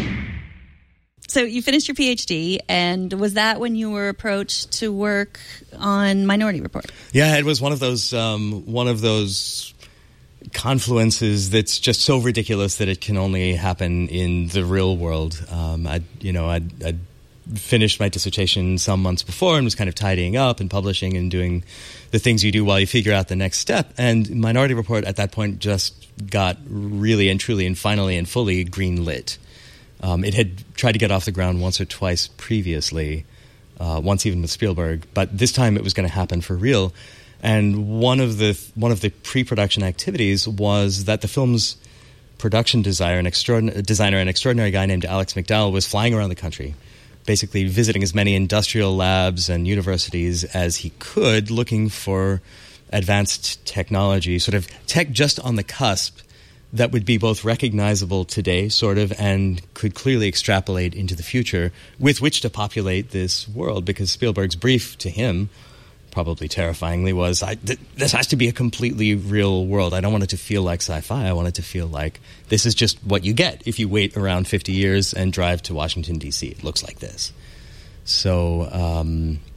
So you finished your PhD, and was that when you were approached to work on Minority Report? Yeah, it was one of those um, one of those confluences that's just so ridiculous that it can only happen in the real world. Um, I, you know, I'd, I'd finished my dissertation some months before and was kind of tidying up and publishing and doing the things you do while you figure out the next step. And Minority Report at that point just got really and truly and finally and fully green-lit. Um, it had tried to get off the ground once or twice previously, uh, once even with Spielberg, but this time it was going to happen for real. And one of the one of the pre-production activities was that the film's production designer, an extraordinary designer, an extraordinary guy named Alex McDowell, was flying around the country, basically visiting as many industrial labs and universities as he could, looking for advanced technology, sort of tech just on the cusp that would be both recognizable today, sort of, and could clearly extrapolate into the future with which to populate this world, because Spielberg's brief to him, probably terrifyingly, was, I, th- this has to be a completely real world. I don't want it to feel like sci-fi. I want it to feel like this is just what you get if you wait around fifty years and drive to Washington, D C It looks like this. So um,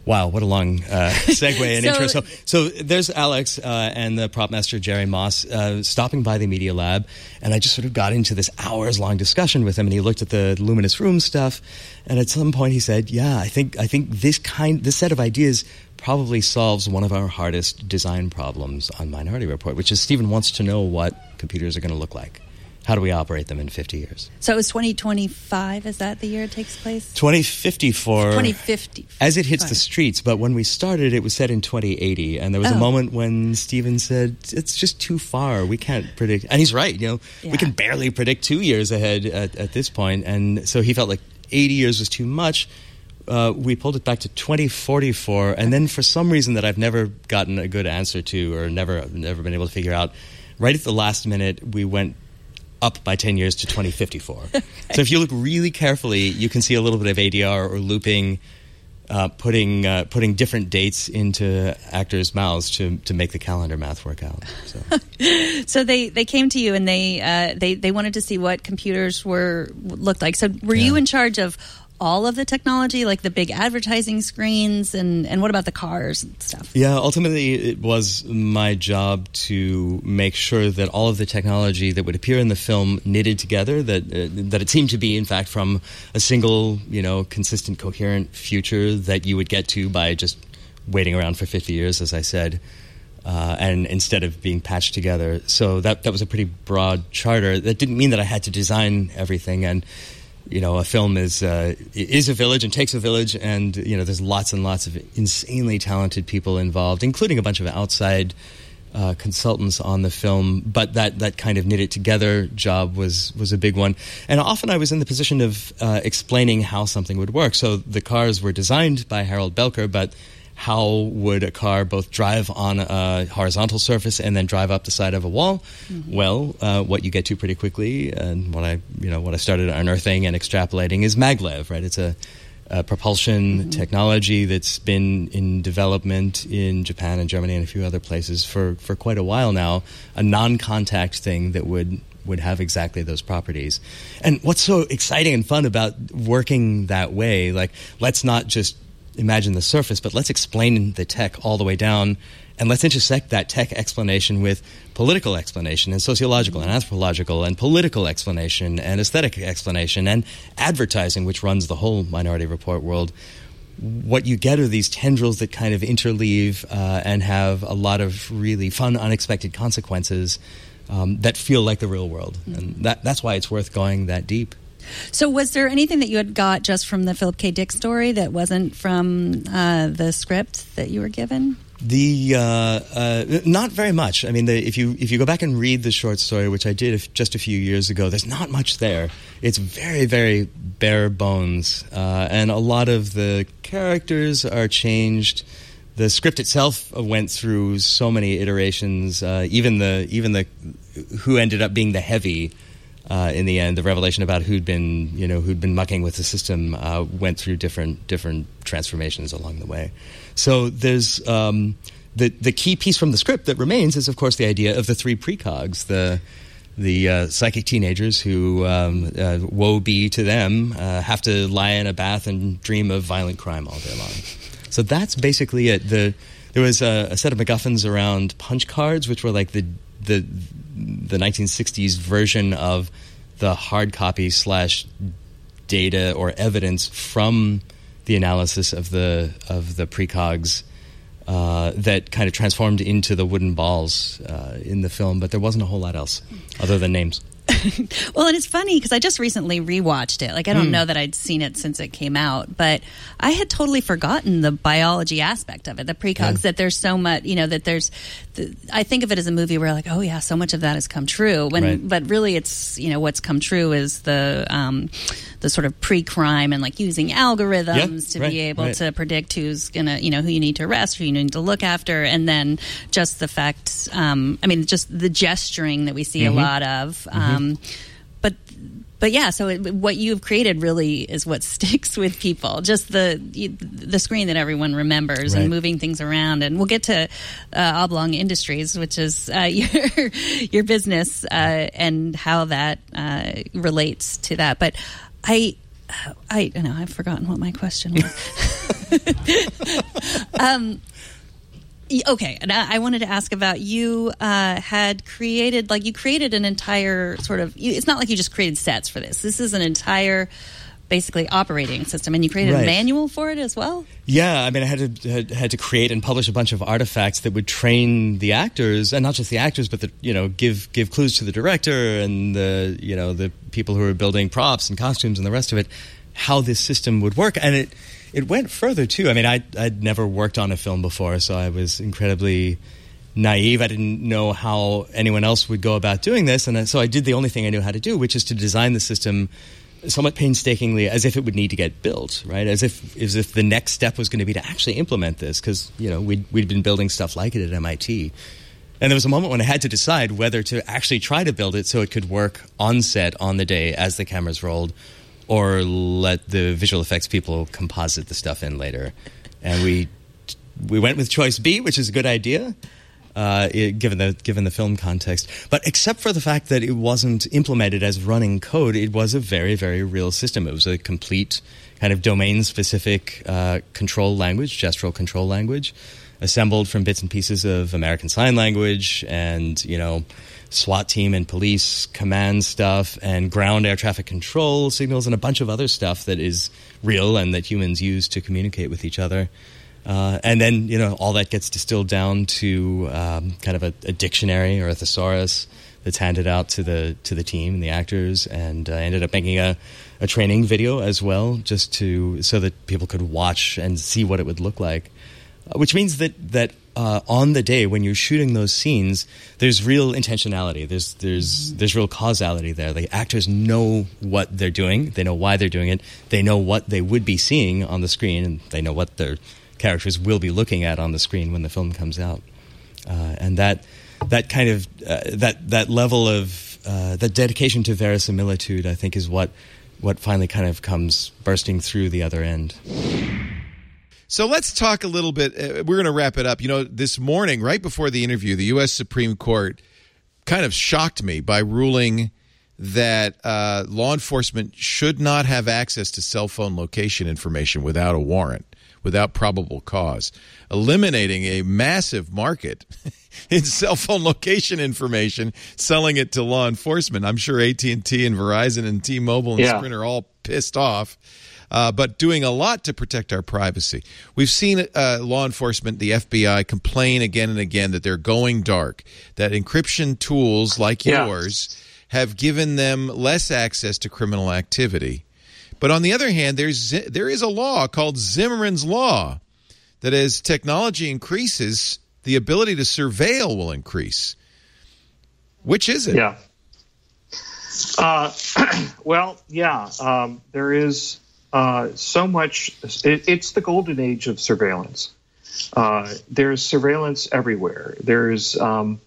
Wow, what a long uh, segue and So- intro. So, so there's Alex uh, and the prop master Jerry Moss uh, stopping by the Media Lab, and I just sort of got into this hours-long discussion with him. And he looked at the Luminous Room stuff, and at some point he said, "Yeah, I think I think this kind, this set of ideas probably solves one of our hardest design problems on Minority Report, which is Stephen wants to know what computers are going to look like. How do we operate them in fifty years?" So it was twenty twenty-five. Is that the year it takes place? twenty fifty-four twenty fifty. as it hits the streets, but when we started, it was set in twenty eighty, and there was Oh. a moment when Stephen said, "It's just too far. We can't predict." And he's right. You know, Yeah. we can barely predict two years ahead at, at this point, and so he felt like eighty years was too much. Uh, we pulled it back to twenty forty-four, and then for some reason that I've never gotten a good answer to, or never never been able to figure out, right at the last minute, we went up by ten years to twenty fifty-four. Okay. So if you look really carefully, you can see a little bit of A D R or looping, uh, putting uh, putting different dates into actors' mouths to to make the calendar math work out. So, So they, they came to you and they uh, they they wanted to see what computers were looked like. So were you in charge of all of the technology, like the big advertising screens, and, and what about the cars and stuff? yeah, ultimately it was my job to make sure that all of the technology that would appear in the film knitted together, that uh, that it seemed to be, in fact, from a single, you know, consistent, coherent future that you would get to by just waiting around for fifty years, as I said. Uh, and instead of being patched together. So that that was a pretty broad charter. That didn't mean that I had to design everything. And, you know, a film is uh, is a village and takes a village. And, you know, there's lots and lots of insanely talented people involved, including a bunch of outside uh, consultants on the film. But that, that kind of knit it together job was, was a big one. And often I was in the position of uh, explaining how something would work. So the cars were designed by Harold Belker, but how would a car both drive on a horizontal surface and then drive up the side of a wall? Mm-hmm. Well, uh, what you get to pretty quickly, and what I, you know, what I started unearthing and extrapolating is maglev, right? It's a, a propulsion mm-hmm. technology that's been in development in Japan and Germany and a few other places for, for quite a while now. A non-contact thing that would would have exactly those properties. And what's so exciting and fun about working that way, like, let's not just imagine the surface, but let's explain the tech all the way down, and let's intersect that tech explanation with political explanation and sociological and anthropological and political explanation and aesthetic explanation and advertising, which runs the whole Minority Report world. What you get are these tendrils that kind of interleave uh, and have a lot of really fun, unexpected consequences um, that feel like the real world. Mm-hmm. And that, that's why it's worth going that deep. So was there anything that you had got just from the Philip K. Dick story that wasn't from uh, the script that you were given? The uh, uh, not very much. I mean, the, if you if you go back and read the short story, which I did if, just a few years ago, there's not much there. It's very, very bare bones, uh, and a lot of the characters are changed. The script itself went through so many iterations. Uh, even the even the who ended up being the heavy. Uh, in the end, the revelation about who'd been, you know, who'd been mucking with the system uh, went through different different transformations along the way. So there's um, the the key piece from the script that remains is, of course, the idea of the three precogs, the the uh, psychic teenagers who, um, uh, woe be to them, uh, have to lie in a bath and dream of violent crime all day long. So that's basically it. The there was a, a set of MacGuffins around punch cards, which were like the the the nineteen sixties version of the hard copy slash data or evidence from the analysis of the of the precogs uh, that kind of transformed into the wooden balls uh, in the film, but there wasn't a whole lot else other than names. Well, and it's funny because I just recently rewatched it. Like, I don't Mm. know that I'd seen it since it came out, but I had totally forgotten the biology aspect of it, the precogs, Yeah. that there's so much, you know, that there's, the, I think of it as a movie where like, oh yeah, so much of that has come true. When, Right. But really it's, you know, what's come true is the, um, the sort of pre-crime and like using algorithms Yeah, to right, be able right. to predict who's gonna, you know, who you need to arrest, who you need to look after, and then just the fact, um, I mean, just the gesturing that we see Mhm. a lot of. Um, But but yeah, so it, what you've created really is what sticks with people. Just the the screen that everyone remembers, Right. and moving things around. And we'll get to uh, Oblong Industries, which is uh, your your business, uh, and how that uh, relates to that. But I uh, I know I've forgotten what my question was. um, okay, and I, I wanted to ask about you uh, had created like you created an entire sort of. You, it's not like you just created sets for this. This is an entire, basically operating system, and you created right. a manual for it as well. Yeah, I mean, I had to had, had to create and publish a bunch of artifacts that would train the actors, and not just the actors, but the you know give give clues to the director and the you know the people who are building props and costumes and the rest of it, how this system would work. And it it went further too. I mean, I I'd never worked on a film before, so I was incredibly naive. I didn't know how anyone else would go about doing this, and so I did the only thing I knew how to do, which is to design the system somewhat painstakingly, as if it would need to get built, right? As if as if the next step was going to be to actually implement this, because you know we'd we'd been building stuff like it at M I T, and there was a moment when I had to decide whether to actually try to build it so it could work on set on the day as the cameras rolled, or let the visual effects people composite the stuff in later. And we we went with choice B, which is a good idea. Uh, it, given the given the film context, but except for the fact that it wasn't implemented as running code, it was a very very real system. It was a complete kind of domain specific uh, control language, gestural control language, assembled from bits and pieces of American Sign Language and you know SWAT team and police command stuff and ground air traffic control signals and a bunch of other stuff that is real and that humans use to communicate with each other. Uh, and then, you know, all that gets distilled down to um, kind of a, a dictionary or a thesaurus that's handed out to the to the team and the actors, and uh, ended up making a, a training video as well, just to so that people could watch and see what it would look like. Uh, which means that that uh, on the day when you're shooting those scenes, there's real intentionality. There's there's there's real causality there. The actors know what they're doing. They know why they're doing it. They know what they would be seeing on the screen, and they know what they're characters will be looking at on the screen when the film comes out, uh, and that that kind of uh, that that level of uh, that dedication to verisimilitude, I think, is what what finally kind of comes bursting through the other end. So let's talk a little bit. Uh, we're going to wrap it up. You know, this morning, right before the interview, the U S Supreme Court kind of shocked me by ruling that uh, law enforcement should not have access to cell phone location information without a warrant, without probable cause, eliminating a massive market in cell phone location information, selling it to law enforcement. I'm sure A T and T and Verizon and T-Mobile and yeah. Sprint are all pissed off, uh, but doing a lot to protect our privacy. We've seen uh, law enforcement, the F B I, complain again and again that they're going dark, that encryption tools like yeah. yours have given them less access to criminal activity. But on the other hand, there's there is a law called Zimmerman's Law that as technology increases, the ability to surveil will increase. Which is it? Yeah. Uh, well, yeah, um, there is uh, so much. It, it's the golden age of surveillance. Uh, there's surveillance everywhere. There's um,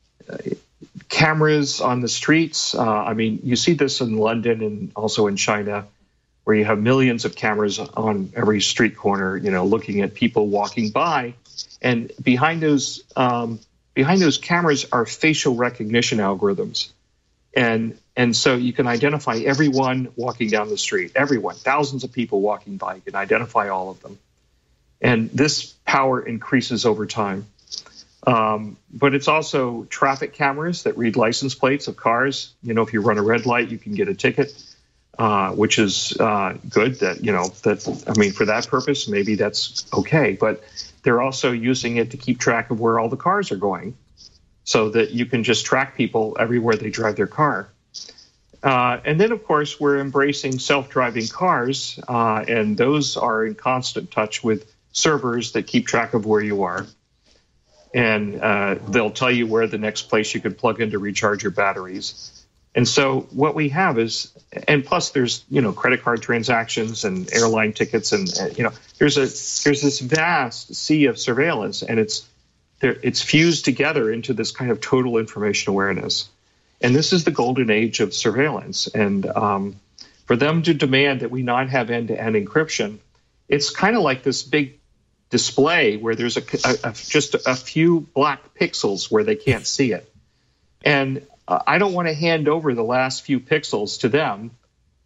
cameras on the streets. Uh, I mean, you see this in London and also in China, where you have millions of cameras on every street corner, you know, looking at people walking by. And behind those um, behind those cameras are facial recognition algorithms. And and so you can identify everyone walking down the street, everyone, thousands of people walking by. You can identify all of them. And this power increases over time. Um, but it's also traffic cameras that read license plates of cars. You know, if you run a red light, you can get a ticket. Uh, which is uh, good. That you know that I mean, for that purpose, maybe that's okay. But they're also using it to keep track of where all the cars are going, so that you can just track people everywhere they drive their car. Uh, and then, of course, we're embracing self-driving cars, uh, and those are in constant touch with servers that keep track of where you are, and uh, they'll tell you where the next place you could plug in to recharge your batteries. And so what we have is, and plus there's, you know, credit card transactions and airline tickets, and, uh, you know, there's a there's this vast sea of surveillance, and it's there, it's fused together into this kind of total information awareness. And this is the golden age of surveillance. And um, for them to demand that we not have end-to-end encryption, it's kind of like this big display where there's a, a, a just a few black pixels where they can't see it. And uh, I don't want to hand over the last few pixels to them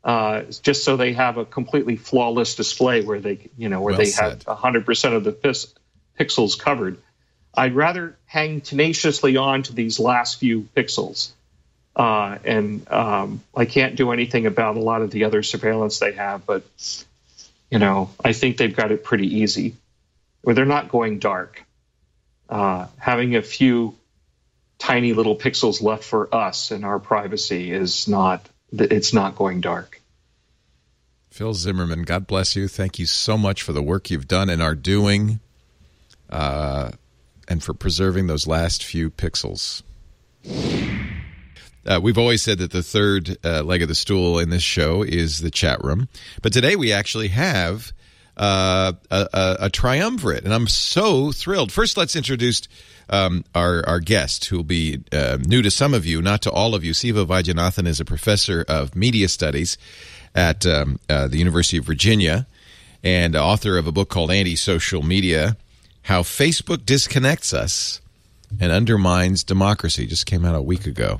uh, just so they have a completely flawless display where they, you know, where Well they said. have one hundred percent of the pis- pixels covered. I'd rather hang tenaciously on to these last few pixels. Uh, and um, I can't do anything about a lot of the other surveillance they have, but, you know, I think they've got it pretty easy. Where they're not going dark. Uh, having a few tiny little pixels left for us and our privacy is not, it's not going dark. Phil Zimmermann, God bless you. Thank you so much for the work you've done and are doing, uh, and for preserving those last few pixels. Uh, we've always said that the third uh, leg of the stool in this show is the chat room. But today we actually have uh, a, a, a triumvirate, and I'm so thrilled. First, let's introduce um, our, our guest, who will be uh, new to some of you, not to all of you. Siva Vaidyanathan is a professor of media studies at um, uh, the University of Virginia and author of a book called Anti-Social Media, How Facebook Disconnects Us and Undermines Democracy. Just came out a week ago.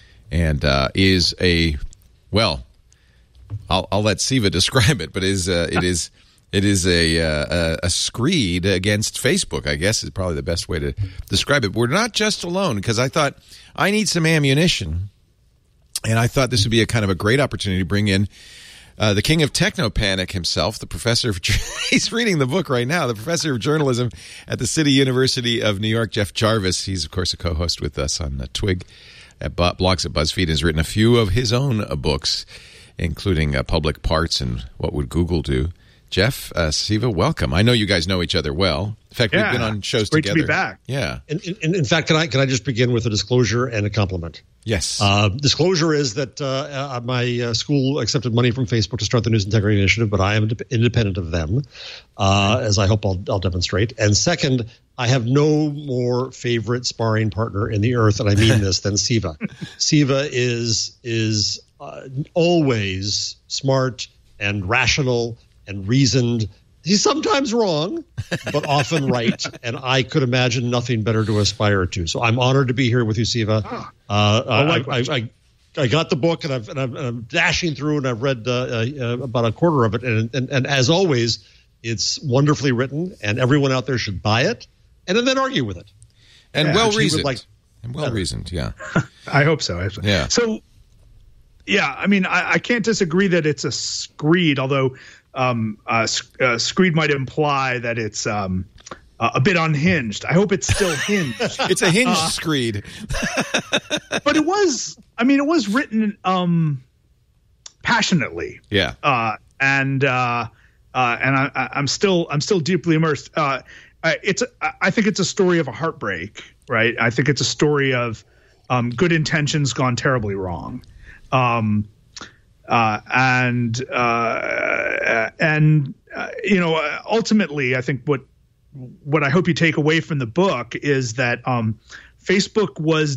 And uh, is a, well, I'll, I'll let Siva describe it, but is uh, it is it is a, uh, a screed against Facebook, I guess is probably the best way to describe it. We're not just alone, because I thought I need some ammunition, and I thought this would be a kind of a great opportunity to bring in uh, the king of techno-panic himself, the professor of, he's reading the book right now, the professor of journalism at the City University of New York, Jeff Jarvis. He's, of course, a co-host with us on uh, Twig. At Bu- blogs at BuzzFeed, has written a few of his own uh, books, including uh, Public Parts and What Would Google Do. Jeff, uh, Siva, welcome. I know you guys know each other well. In fact, yeah, we've been on shows it's great together. to be back. Yeah. In, in, in fact, can I can I just begin with a disclosure and a compliment? Yes. Uh, disclosure is that uh, my uh, school accepted money from Facebook to start the News Integrity Initiative, but I am de- independent of them, uh, as I hope I'll, I'll demonstrate. And second, I have no more favorite sparring partner in the earth, and I mean this, than Siva. Siva is is uh, always smart and rational and reasoned. He's sometimes wrong, but often right, and I could imagine nothing better to aspire to. So I'm honored to be here with you, Siva. Oh. Uh, Well, I, I, I, I got the book, and, I've, and, I'm, and I'm dashing through, and I've read uh, uh, about a quarter of it. And, and, and as always, it's wonderfully written, and everyone out there should buy it and then argue with it. And Yeah, well which he would reasoned. like and well better. reasoned, yeah. I hope so. Yeah. So, yeah, I mean, I, I can't disagree that it's a screed, although um, uh, sc- uh, screed might imply that it's um, uh, a bit unhinged. I hope it's still hinged. It's a hinged Uh, screed. but it was, I mean, it was written um, passionately. Yeah. Uh, and uh, uh, and I, I- I'm still I'm still deeply immersed. Uh, I- it's a, I think it's a story of a heartbreak, right? I think it's a story of um, good intentions gone terribly wrong, um, uh, and uh, and uh, you know, ultimately, I think what what I hope you take away from the book is that um, Facebook was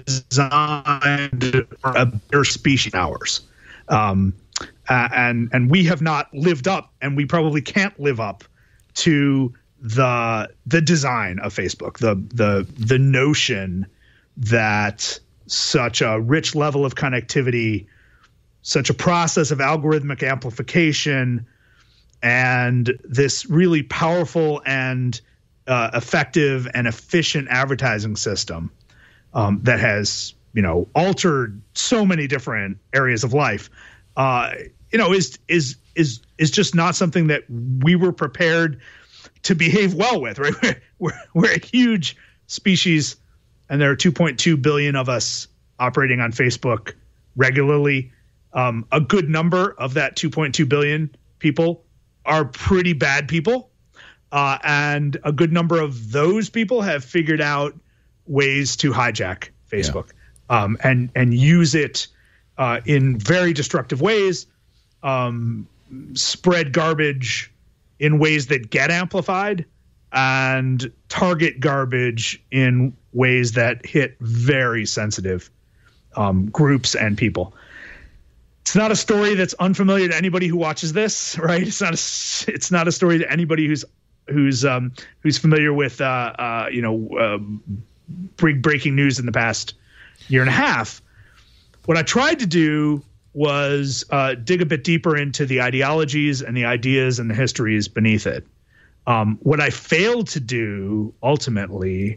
designed for a better species than ours. Um, uh, and and we have not lived up, and we probably can't live up to the the design of Facebook, the the the notion that such a rich level of connectivity, such a process of algorithmic amplification, and this really powerful and uh, effective and efficient advertising system um, that has, you know, altered so many different areas of life, uh, you know, is is is is just not something that we were prepared to behave well with. Right, we're we're, we're a huge species, and there are two point two billion of us operating on Facebook regularly. Um, a good number of that two point two billion people are pretty bad people, uh, and a good number of those people have figured out ways to hijack Facebook. Yeah. um, and and use it uh, in very destructive ways, um, spread garbage in ways that get amplified, and target garbage in ways that hit very sensitive um, groups and people. It's not a story that's unfamiliar to anybody who watches this, right? It's not a, it's not a story to anybody who's who's um, who's familiar with uh, uh, you know uh, big breaking news in the past year and a half. What I tried to do was uh, dig a bit deeper into the ideologies and the ideas and the histories beneath it. Um, what I failed to do ultimately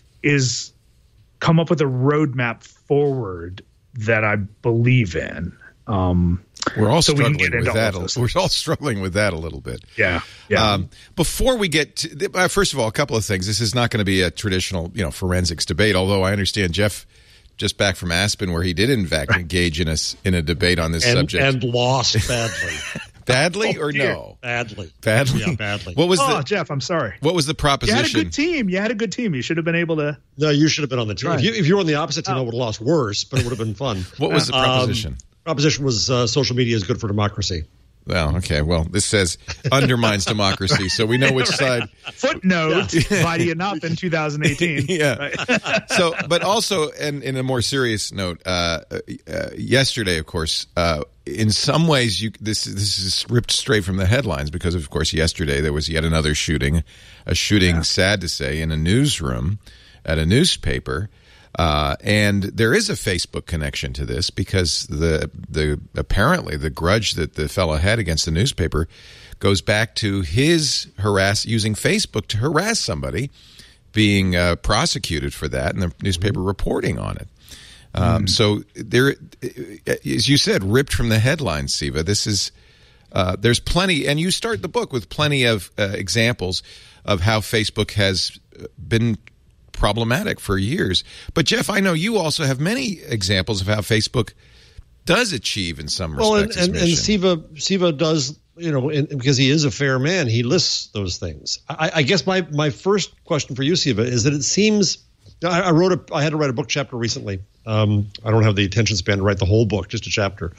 is come up with a roadmap forward that I believe in. Um, We're all so struggling we with that. A, we're all struggling with that a little bit. Yeah. Yeah. Um, before we get to, uh, first of all, a couple of things. This is not going to be a traditional, you know, forensics debate. Although I understand Jeff just back from Aspen, where he did in fact engage in a in a debate on this and, subject and lost badly. Badly oh, or dear. no? Badly. Badly. Yeah, badly. What was oh, the Jeff? I'm sorry. What was the proposition? You had a good team. You had a good team. You should have been able to. No, you should have been on the team. Right. If you, if you were on the opposite team, I would have lost worse, but it would have been fun. What was the proposition? Um, proposition was uh, social media is good for democracy. Well, okay. Well, this says undermines democracy, so we know which side. Footnote, mighty enough in two thousand eighteen. Yeah. Right. So, but also, and in a more serious note, uh, uh, yesterday, of course, uh, in some ways, you this this is ripped straight from the headlines because, of course, yesterday there was yet another shooting, a shooting, yeah. sad to say, in a newsroom at a newspaper. Uh, and there is a Facebook connection to this because the the apparently the grudge that the fellow had against the newspaper goes back to his harass using Facebook to harass somebody, being uh, prosecuted for that, and the newspaper reporting on it. Um, mm. So there, as you said, ripped from the headlines, Siva. This is uh, there's plenty, and you start the book with plenty of uh, examples of how Facebook has been problematic for years. But Jeff, I know you also have many examples of how Facebook does achieve in some respects. Well, and, and, and Siva, Siva does, you know, in, because he is a fair man, he lists those things. I, I guess my, my first question for you, Siva, is that it seems I, I wrote a I had to write a book chapter recently. Um, I don't have the attention span to write the whole book, just a chapter.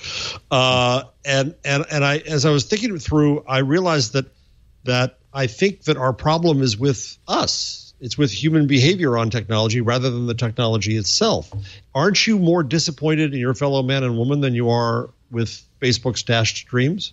Uh, and and and I as I was thinking it through, I realized that that I think that our problem is with us. It's with human behavior on technology rather than the technology itself. Aren't you more disappointed in your fellow man and woman than you are with Facebook's dashed dreams?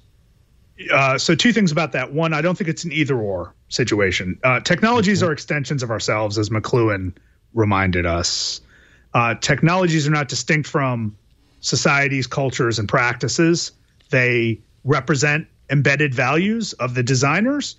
Uh, so two things about that. One, I don't think it's an either or situation. Uh, technologies mm-hmm. are extensions of ourselves, as McLuhan reminded us. Uh, technologies are not distinct from societies, cultures, and practices. They represent embedded values of the designers.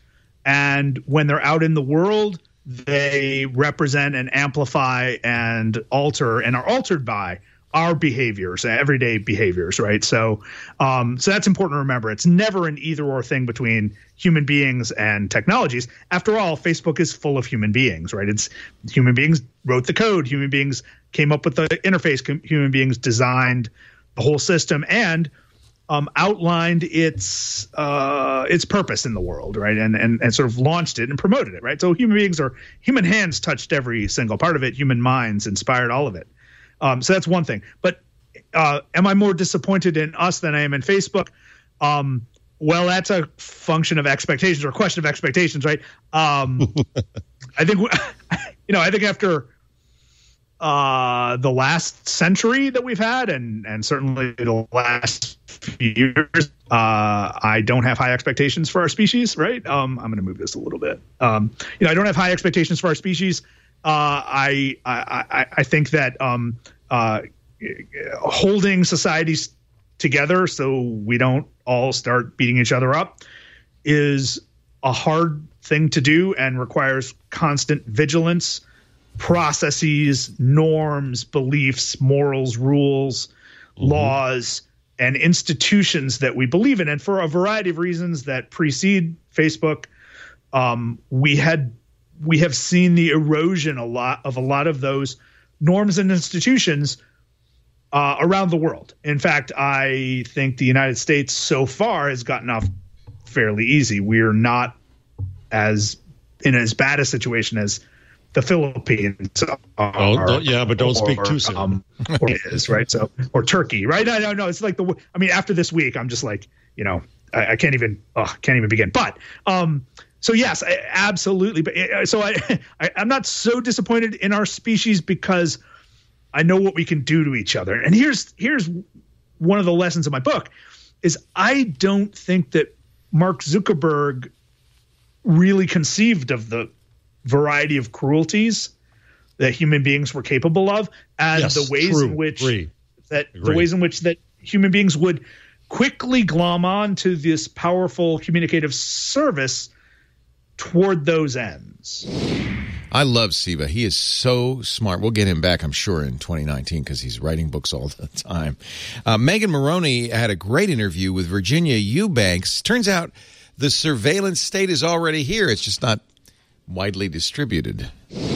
And when they're out in the world, they represent and amplify and alter and are altered by our behaviors, everyday behaviors, right? So, um, so that's important to remember. It's never an either or thing between human beings and technologies. After all, Facebook is full of human beings, right? It's human beings wrote the code, human beings came up with the interface, human beings designed the whole system, and Um, outlined its uh, its purpose in the world, right, and, and and sort of launched it and promoted it, right. So human beings are human hands touched every single part of it. Human minds inspired all of it. Um, so that's one thing. But uh, am I more disappointed in us than I am in Facebook? Um, well, that's a function of expectations or a question of expectations, right? Um, I think you know. I think after uh, the last century that we've had, and and certainly the last few years, uh, I don't have high expectations for our species, right? Um, I'm going to move this a little bit. Um, you know, I don't have high expectations for our species. Uh, I, I, I, I think that um, uh, holding societies together so we don't all start beating each other up is a hard thing to do and requires constant vigilance, processes, norms, beliefs, morals, rules, mm-hmm. laws, and institutions that we believe in. And for a variety of reasons that precede Facebook, um, we had we have seen the erosion a lot of a lot of those norms and institutions uh, around the world. In fact, I think the United States so far has gotten off fairly easy. We're not as in as bad a situation as the Philippines are, oh, yeah, but don't or, speak too soon. Um, or it is, right? So, or Turkey, right? I don't know. It's like the. I mean, after this week, I'm just like, you know, I, I can't even, oh, can't even begin. But, um, so yes, I, absolutely. But so I, I, I'm not so disappointed in our species because I know what we can do to each other. And here's here's one of the lessons of my book is I don't think that Mark Zuckerberg really conceived of the variety of cruelties that human beings were capable of, and yes, the ways true. in which Agree. that Agree. the ways in which that human beings would quickly glom on to this powerful communicative service toward those ends. I love Siva. He is so smart. We'll get him back, I'm sure, in twenty nineteen because he's writing books all the time. Uh, Megan Moroney had a great interview with Virginia Eubanks. Turns out the surveillance state is already here. It's just not widely distributed.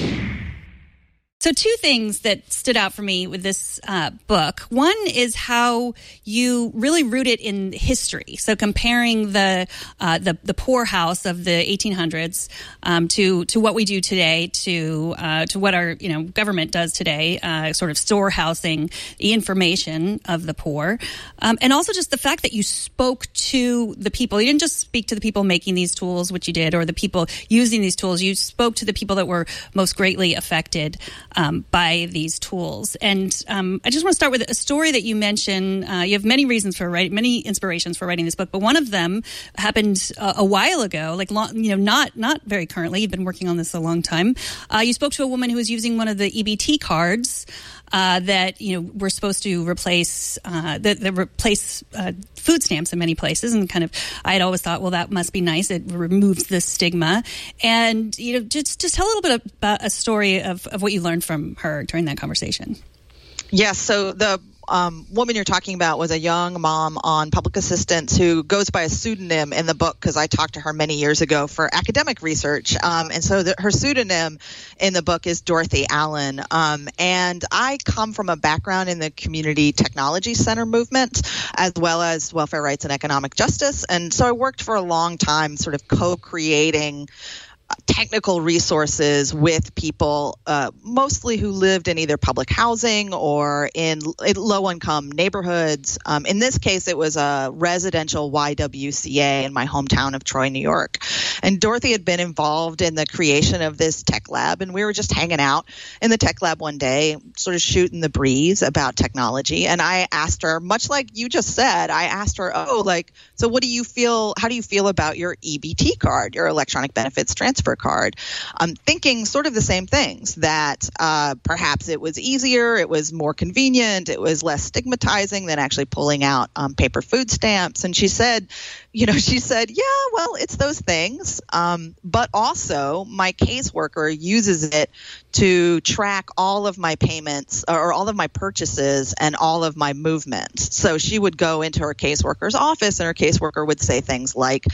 So two things that stood out for me with this uh, book. One is how you really root it in history. So comparing the uh, the, the poorhouse of the eighteen hundreds um, to to what we do today, to uh, to what our you know government does today, uh, sort of storehousing the information of the poor, um, and also just the fact that you spoke to the people. You didn't just speak to the people making these tools, which you did, or the people using these tools. You spoke to the people that were most greatly affected Um, by these tools. And um, I just want to start with a story that you mentioned. Uh, you have many reasons for writing, many inspirations for writing this book, but one of them happened uh, a while ago, like long, you know, not not very currently. You've been working on this a long time. Uh, you spoke to a woman who was using one of the E B T cards uh, that you know were supposed to replace uh, that, that replace uh, food stamps in many places, and kind of I had always thought, well, that must be nice. It removes the stigma, and you know, just just tell a little bit about a story of, of what you learned from her during that conversation. Yes. So the um, woman you're talking about was a young mom on public assistance who goes by a pseudonym in the book because I talked to her many years ago for academic research. Um, and so the, her pseudonym in the book is Dorothy Allen. Um, and I come from a background in the community technology center movement, as well as welfare rights and economic justice. And so I worked for a long time sort of co-creating technical resources with people, uh, mostly who lived in either public housing or in low-income neighborhoods. Um, in this case, it was a residential Y W C A in my hometown of Troy, New York. And Dorothy had been involved in the creation of this tech lab, and we were just hanging out in the tech lab one day, sort of shooting the breeze about technology. And I asked her, much like you just said, I asked her, oh, like, so what do you feel, how do you feel about your E B T card, your electronic benefits transfer card? I'm thinking sort of the same things, that uh, perhaps it was easier, it was more convenient, it was less stigmatizing than actually pulling out um, paper food stamps. And she said, you know, she said, yeah, well, it's those things. Um, but also my caseworker uses it to track all of my payments or all of my purchases and all of my movements. So she would go into her caseworker's office and her caseworker would say things like,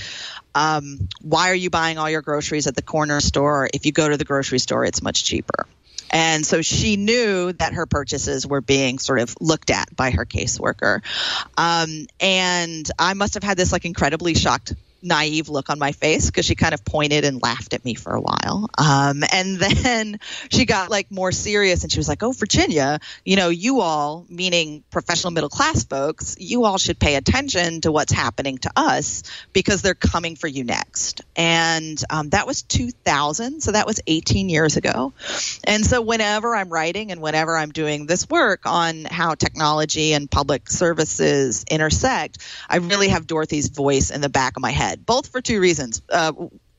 um, why are you buying all your groceries at the corner store? If you go to the grocery store, it's much cheaper. And so she knew that her purchases were being sort of looked at by her caseworker. Um, and I must have had this like incredibly shocked, naive look on my face because she kind of pointed and laughed at me for a while. Um, and then she got like more serious and she was like, oh, Virginia, you know, you all, meaning professional middle class folks, you all should pay attention to what's happening to us because they're coming for you next. And um, that was two thousand. So that was eighteen years ago. And so whenever I'm writing and whenever I'm doing this work on how technology and public services intersect, I really have Dorothy's voice in the back of my head. Both for two reasons. Uh,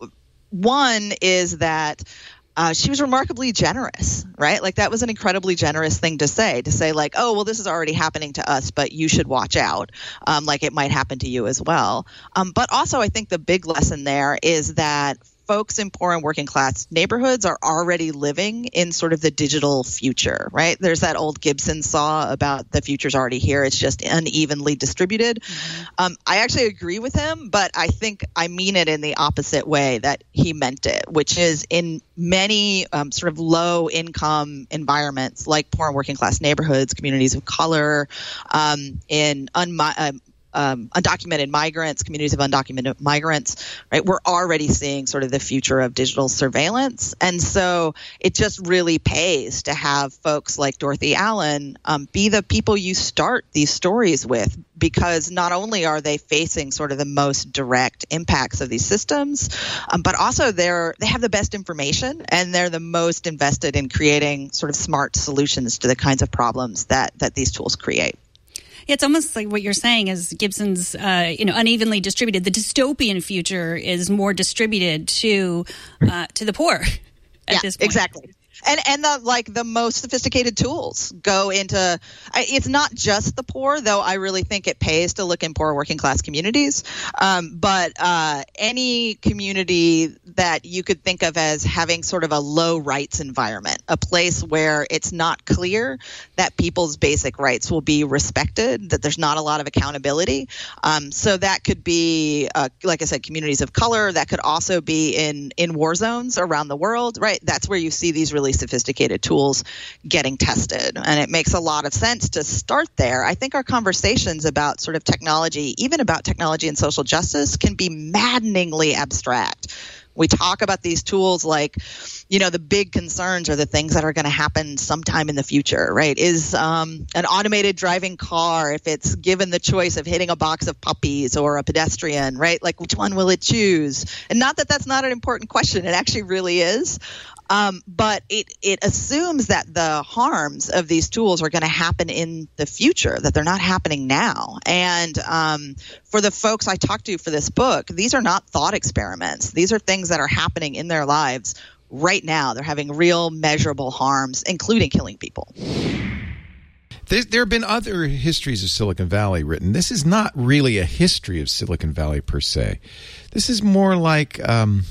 one is that uh, she was remarkably generous, right? Like that was an incredibly generous thing to say, to say like, oh, well, this is already happening to us, but you should watch out. Um, like it might happen to you as well. Um, but also I think the big lesson there is that folks in poor and working class neighborhoods are already living in sort of the digital future, right? There's that old Gibson saw about the future's already here. It's just unevenly distributed. Mm-hmm. Um, I actually agree with him, but I think I mean it in the opposite way that he meant it, which is in many um, sort of low income environments like poor and working class neighborhoods, communities of color, um, in unmi- uh, Um, undocumented migrants, communities of undocumented migrants, right? We're already seeing sort of the future of digital surveillance. And so it just really pays to have folks like Dorothy Allen um, be the people you start these stories with, because not only are they facing sort of the most direct impacts of these systems, um, but also they're they have the best information and they're the most invested in creating sort of smart solutions to the kinds of problems that that these tools create. Yeah, it's almost like what you're saying is Gibson's, uh, you know, unevenly distributed. The dystopian future is more distributed to uh, to the poor at yeah, this point. Exactly. And and the like the most sophisticated tools go into. It's not just the poor, though. I really think it pays to look in poor working class communities. Um, but uh, any community that you could think of as having sort of a low rights environment, a place where it's not clear that people's basic rights will be respected, that there's not a lot of accountability. Um, so that could be, uh, like I said, communities of color. That could also be in in war zones around the world, right? That's where you see these really sophisticated tools getting tested. And it makes a lot of sense to start there. I think our conversations about sort of technology, even about technology and social justice, can be maddeningly abstract. We talk about these tools like, you know, the big concerns are the things that are going to happen sometime in the future, right? Is um, an automated driving car, if it's given the choice of hitting a box of puppies or a pedestrian, right? Like, which one will it choose? And not that that's not an important question. It actually really is. Um, but it, it assumes that the harms of these tools are going to happen in the future, that they're not happening now. And um, for the folks I talked to for this book, these are not thought experiments. These are things that are happening in their lives right now. They're having real measurable harms, including killing people. There, there have been other histories of Silicon Valley written. This is not really a history of Silicon Valley per se. This is more like... Um,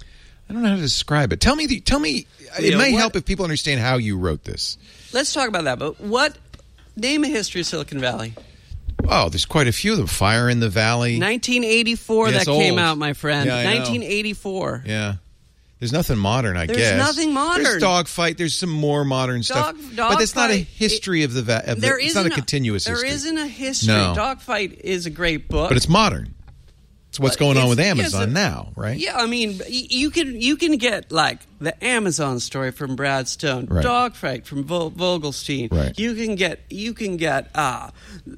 I don't know how to describe it. Tell me, the, tell me. Leo, it may what, help if people understand how you wrote this. Let's talk about that. But what? Name a history of Silicon Valley. Oh, there's quite a few of them. Fire in the Valley. nineteen eighty-four. Yeah, that old. came out, my friend. Yeah, nineteen eighty-four. Yeah. There's nothing modern, I there's guess. There's nothing modern. There's Dogfight. There's some more modern Dog, stuff. dog but it's fight, not a history it, of the Valley. There it's not a continuous there history. There isn't a history. No. Dogfight is a great book. But it's modern. It's what's but going on with yes, Amazon a, now, right? Yeah, I mean, you can you can get like the Amazon story from Brad Stone, right. Dogfight from Vo- Vogelstein. Right. You can get you can get uh,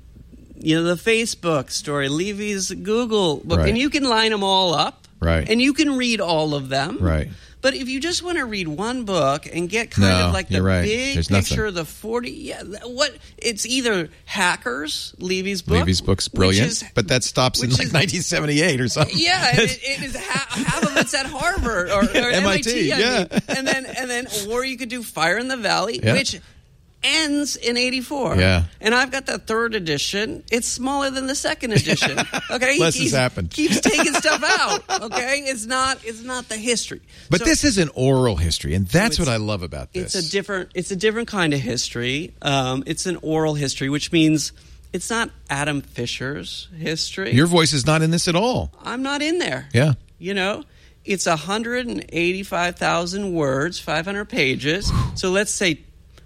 you know, the Facebook story, Levy's Google book, right. and you can line them all up, right? And you can read all of them, right? But if you just want to read one book and get kind no, of like the right. big There's picture nothing. of the forty, yeah, what it's either Hackers, Levy's book. Levy's book's brilliant, is, but that stops in like is, nineteen seventy-eight or something. Yeah, it, it is half, half of it's at Harvard or, or yeah, M I T. M I T I yeah, mean. and then and then or you could do Fire in the Valley, yeah. which ends in eighty-four. Yeah. And I've got the third edition. It's smaller than the second edition. Okay. Less He's, has happened. Keeps taking stuff out. Okay. It's not it's not the history. But so, this is an oral history, and that's so what I love about this. It's a different it's a different kind of history. Um, it's an oral history, which means it's not Adam Fisher's history. Your voice is not in this at all. I'm not in there. Yeah. You know? It's one hundred eighty-five thousand words, five hundred pages. So let's say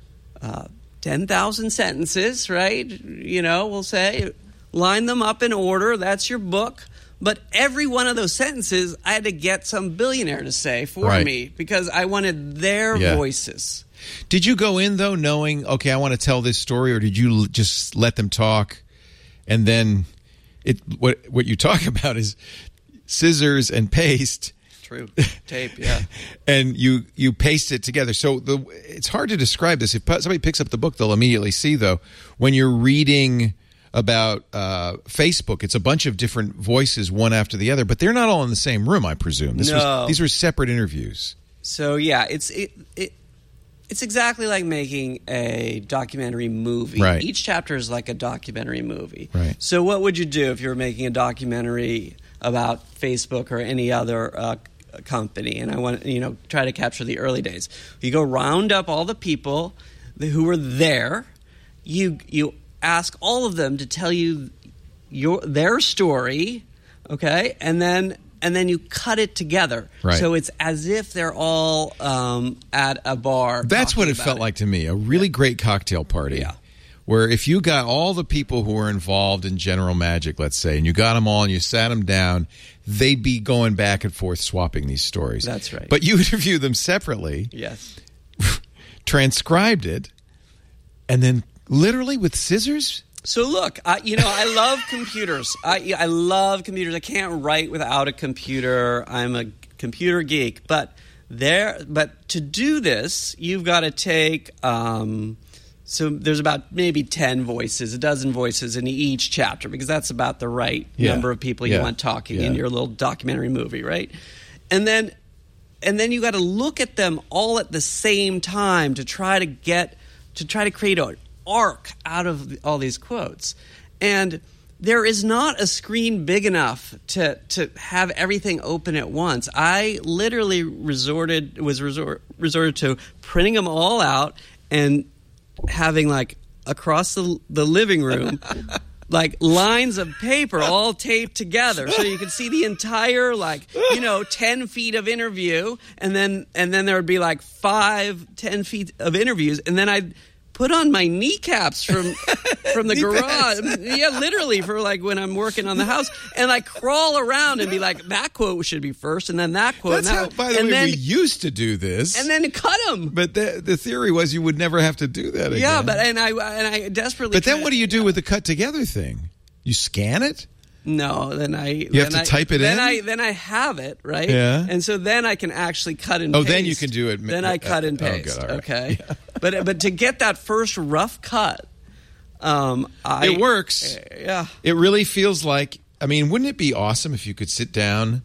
uh, ten thousand sentences, right? You know, we'll say, line them up in order. That's your book. But every one of those sentences, I had to get some billionaire to say for right. me because I wanted their yeah. voices. Did you go in, though, knowing, okay, I want to tell this story, or did you just let them talk? And then it what what you talk about is scissors and paste. True. Tape, yeah. And you, you paste it together. So the it's hard to describe this. If somebody picks up the book, they'll immediately see, though, when you're reading about uh, Facebook, it's a bunch of different voices, one after the other, but they're not all in the same room, I presume. This no. was, these were separate interviews. So, yeah, it's it, it it's exactly like making a documentary movie. Right. Each chapter is like a documentary movie. Right. So what would you do if you were making a documentary about Facebook or any other uh, company? And I want you know try to capture the early days. You go round up all the people who were there. You you ask all of them to tell you your their story, okay, and then and then you cut it together. Right. So it's as if they're all um, at a bar. That's what it about felt it. like to me. A really great cocktail party. Yeah. Where if you got all the people who were involved in General Magic, let's say, and you got them all and you sat them down, they'd be going back and forth swapping these stories. That's right. But you interview them separately. Yes. Transcribed it, and then literally with scissors. So look, I, you know, I love computers. I, I love computers. I can't write without a computer. I'm a computer geek. But there, but to do this, you've got to take. Um, so there's about maybe ten voices, a dozen voices in each chapter, because that's about the right Yeah. number of people you Yeah. want talking Yeah. in your little documentary movie, right? And then. and then you got to look at them all at the same time to try to get to try to create an arc out of all these quotes. And there is not a screen big enough to to have everything open at once. I literally resorted was resort, resorted to printing them all out and having like across the the living room like lines of paper all taped together so you could see the entire like you know ten feet of interview, and then and then there would be like five ten feet of interviews, and then I'd put on my kneecaps from from the garage. Yeah, literally for like when I'm working on the house, and like crawl around and be like, that quote should be first, and then that quote. That's and how, that, by the and way, then, we used to do this, and then cut them. But the the theory was you would never have to do that again. Yeah, but and I and I desperately. But then, what do you do with the cut together thing? You scan it? No, then I. You then have to I, type it then in? I then I have it, right? Yeah. And so then I can actually cut and Oh, paste. then you can do it. Then I cut and Oh, good, paste. all right. Okay. But but to get that first rough cut, um, I, it works. Uh, yeah. It really feels like. I mean, wouldn't it be awesome if you could sit down?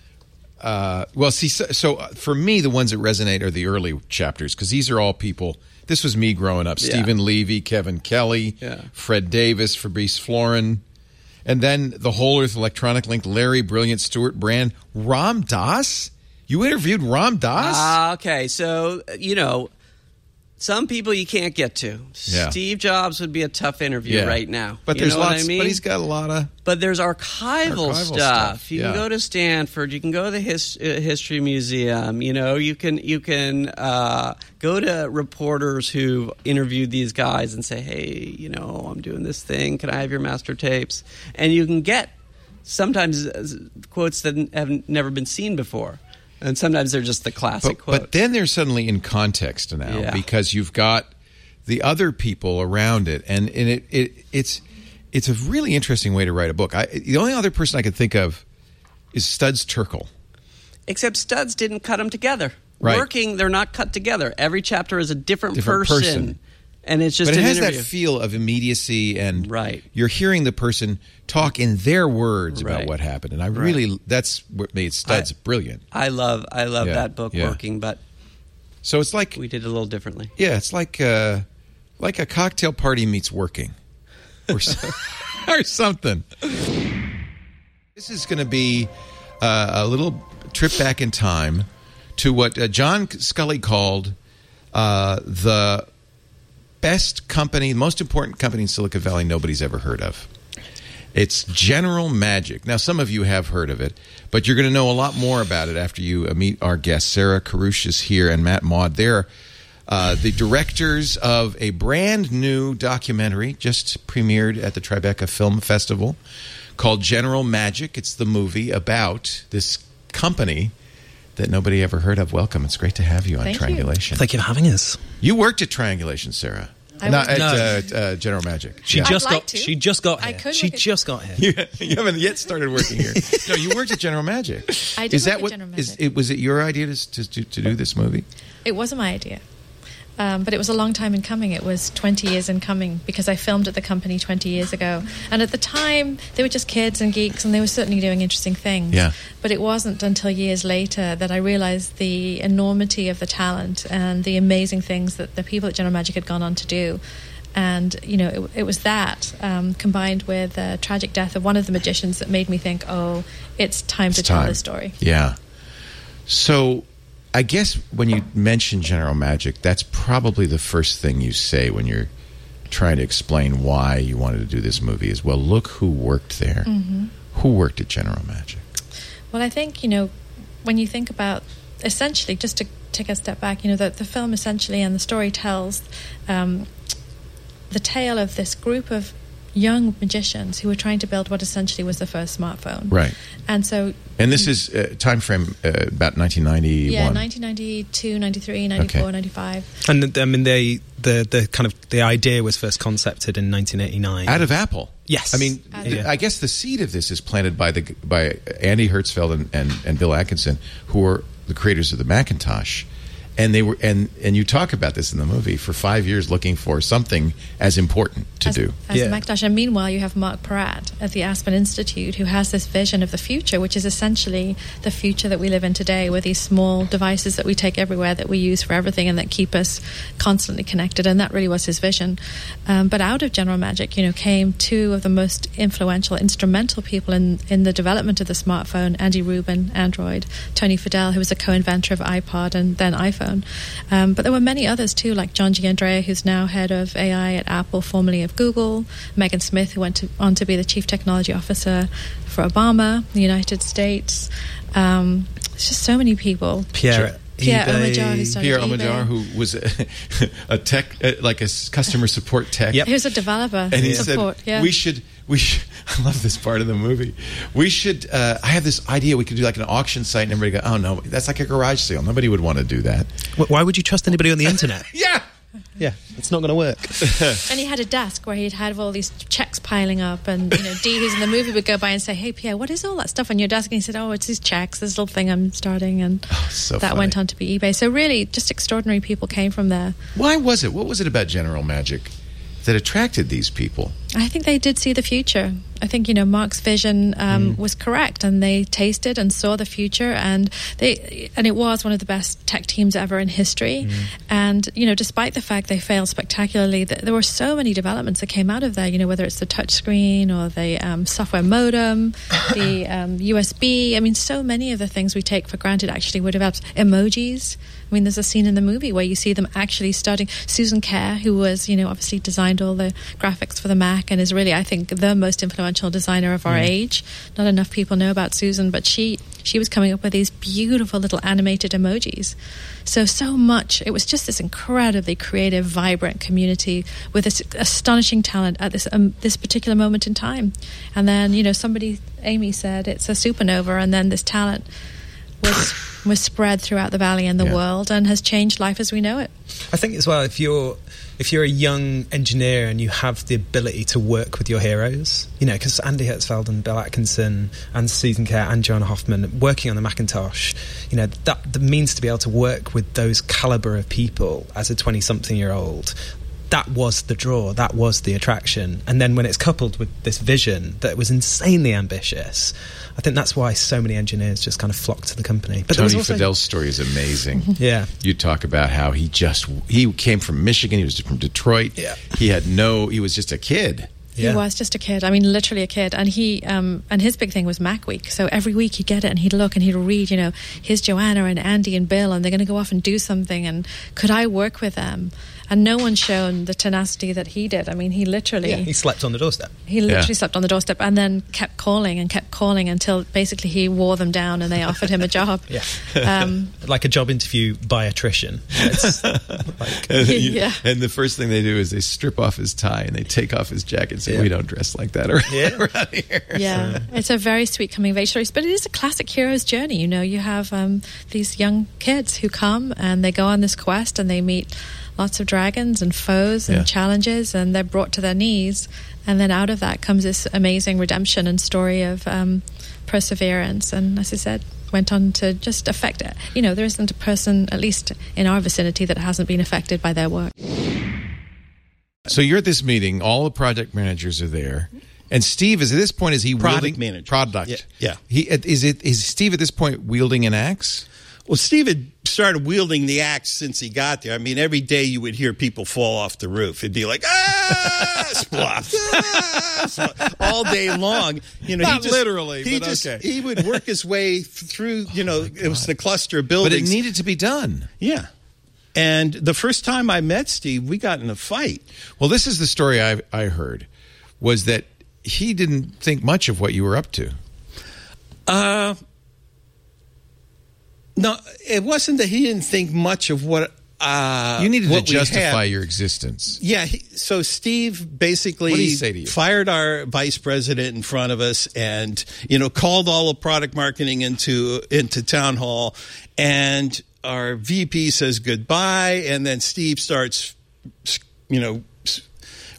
Uh, well, see, so, so for me, the ones that resonate are the early chapters because these are all people. This was me growing up: Yeah. Stephen Levy, Kevin Kelly, Yeah. Fred Davis, Fabrice Florin. And then the Whole Earth Electronic Link, Larry Brilliant, Stuart Brand, Ram Dass. You interviewed Ram Dass? Ah, okay. So you know, some people you can't get to. Yeah. Steve Jobs would be a tough interview Yeah. right now. But You there's know what lots. I mean? But he's got a lot of. But there's archival, Archival stuff. stuff, You yeah. can go to Stanford. You can go to the his, uh, History Museum. You know, you can you can uh, go to reporters who interviewed these guys and say, "Hey, you know, I'm doing this thing. Can I have your master tapes?" And you can get sometimes uh, quotes that have never been seen before, and sometimes they're just the classic But, quote. but then they're suddenly in context now Yeah. because you've got the other people around it, and, and it, it it's it's a really interesting way to write a book. I, the only other person I could think of is Studs Terkel. Except Studs didn't cut them together. Right. Working, they're not cut together. Every chapter is a different, Different person, person. and it's just But it an has interview. that feel of immediacy, and Right. you're hearing the person talk in their words about Right. what happened. And I Right. really, that's what made Studs I- brilliant. I love, I love Yeah, that book yeah. Working, but So it's like we did it a little differently. Yeah, it's like uh, like a cocktail party meets Working, or, so- or something. This is going to be uh, a little trip back in time to what uh, John Scully called uh, the best company, most important company in Silicon Valley nobody's ever heard of. It's General Magic. Now, some of you have heard of it, but you're going to know a lot more about it after you uh, meet our guests. Sarah Karush is here and Matt Maud. They're uh, the directors of a brand new documentary just premiered at the Tribeca Film Festival called General Magic. It's the movie about this company that nobody ever heard of. Welcome. It's great to have you on Thank you. Triangulation. Thank you for having us. You worked at Triangulation, Sarah. I Not worked- at No. uh, uh, General Magic. She Yeah. just I'd got. like to. She just got I here. could She work at- just got here. You, you haven't yet started working here. No, you worked at General Magic. I did Is that work at what? General Is Magic. it was it your idea to to, to, to do this movie? It wasn't my idea. Um, but it was a long time in coming. It was twenty years in coming because I filmed at the company twenty years ago. And at the time, they were just kids and geeks, and they were certainly doing interesting things. Yeah. But it wasn't until years later that I realized the enormity of the talent and the amazing things that the people at General Magic had gone on to do. And, you know, it, it was that um, combined with the tragic death of one of the magicians that made me think, oh, it's time It's to tell time. this story. Yeah. So, I guess when you mention General Magic, that's probably the first thing you say when you're trying to explain why you wanted to do this movie. Is well, look who worked there. Mm-hmm. Who worked at General Magic? Well, I think, you know, when you think about essentially, just to take a step back, you know, the, the film essentially and the story tells um, the tale of this group of young magicians who were trying to build what essentially was the first smartphone. Right. And so... And this is uh, time frame uh, about nineteen ninety-one. Yeah, nineteen ninety-two, ninety-three, ninety-four, Okay. ninety-five. And I mean, they the the kind of the idea was first concepted in nineteen eighty-nine Out of Apple. Yes. I mean, Out of th- Apple. I guess the seed of this is planted by the by Andy Hertzfeld and, and, and Bill Atkinson, who are the creators of the Macintosh. And they were, and, and you talk about this in the movie, for five years looking for something as important to as, do. As yeah. the Macintosh. And meanwhile, you have Mark Peratt at the Aspen Institute, who has this vision of the future, which is essentially the future that we live in today, with these small devices that we take everywhere, that we use for everything, and that keep us constantly connected. And that really was his vision. Um, but out of General Magic, you know, came two of the most influential, instrumental people in, in the development of the smartphone: Andy Rubin, Android; Tony Fadell, who was a co-inventor of iPod and then iPhone. Um, but there were many others too, like John Giandrea, who's now head of A I at Apple, formerly of Google; Megan Smith, who went to, on to be the chief technology officer for Obama, the United States. Um, it's just so many people. Pierre. Pierre Omidyar, who started Pierre eBay. Omidyar, who was a, a tech, uh, like a customer support tech. Yep. He was a developer. And he support, said, yeah. we should, we should, I love this part of the movie. We should, uh, I have this idea, we could do like an auction site, and everybody go, oh no, that's like a garage sale. Nobody would want to do that. Why would you trust anybody on the internet? Yeah. Yeah, it's not going to work. And he had a desk where he'd had all these checks piling up, and you know, Dee, who's in the movie, would go by and say, "Hey, Pierre, what is all that stuff on your desk?" And he said, "Oh, it's these checks, this little thing I'm starting," and oh, so that funny. went on to be eBay. So really, just extraordinary people came from there. Why was it? What was it about General Magic that attracted these people? I think they did see the future. I think, you know, Mark's vision um, mm. was correct, and they tasted and saw the future, and they and it was one of the best tech teams ever in history. Mm. And, you know, despite the fact they failed spectacularly, th- there were so many developments that came out of there, you know, whether it's the touchscreen or the um, software modem, the um, U S B. I mean, so many of the things we take for granted actually were developed. Emojis. I mean, there's a scene in the movie where you see them actually starting. Susan Kerr, who was, you know, obviously designed all the graphics for the Mac and is really, I think, the most influential designer of our mm. age. Not enough people know about Susan, but she she was coming up with these beautiful little animated emojis. So, so much. It was just this incredibly creative, vibrant community with this astonishing talent at this um, this particular moment in time. And then, you know, somebody, Amy said, it's a supernova, and then this talent was was spread throughout the valley and the yeah. world, and has changed life as we know it. I think as well, if you're if you're a young engineer and you have the ability to work with your heroes, you know, because Andy Hertzfeld and Bill Atkinson and Susan Kerr and Joanna Hoffman working on the Macintosh, you know, that the means to be able to work with those caliber of people as a twenty-something-year-old, that was the draw, that was the attraction. And then when it's coupled with this vision that was insanely ambitious, I think that's why so many engineers just kind of flocked to the company. But Tony also, Fadell's story is amazing. Yeah. You talk about how he just, he came from Michigan, he was from Detroit. Yeah. He had no, he was just a kid. Yeah. He was just a kid. I mean, literally a kid. And he, um, and his big thing was Mac Week. So every week he'd get it and he'd look and he'd read, you know, here's Joanna and Andy and Bill, and they're going to go off and do something, and could I work with them? And no one's shown the tenacity that he did. I mean, he literally... Yeah, he slept on the doorstep. He literally yeah. slept on the doorstep and then kept calling and kept calling until basically he wore them down and they offered him a job. Yeah. Um, like a job interview by attrition. It's like, and, you, yeah. and the first thing they do is they strip off his tie and they take off his jacket and say, yeah. we don't dress like that around, yeah. around here. Yeah, so. It's a very sweet coming of age story. But it is a classic hero's journey. You know, you have um, these young kids who come and they go on this quest and they meet lots of dragons and foes and yeah. challenges, and they're brought to their knees, and then out of that comes this amazing redemption and story of um, perseverance. And as I said, went on to just affect it. You know, there isn't a person, at least in our vicinity, that hasn't been affected by their work. So you're at this meeting, all the project managers are there, and Steve is at this point, is he product wielding manager product? Yeah, yeah. He is it is Steve at this point wielding an axe? Well, Steve had started wielding the axe since he got there. I mean, every day you would hear people fall off the roof. It'd be like, ah, splop, ah, splop, all day long. You know, Not he just, literally, he but just, okay. He would work his way through, you know, oh it was the cluster of buildings. But it needed to be done. Yeah. And the first time I met Steve, we got in a fight. Well, this is the story I I heard, was that he didn't think much of what you were up to. Uh, no, it wasn't that he didn't think much of what uh, you needed what to justify had. your existence. Yeah, he, so Steve basically what did he say to you? Fired our vice president in front of us, and you know, called all of product marketing into into town hall, and our V P says goodbye, and then Steve starts, you know,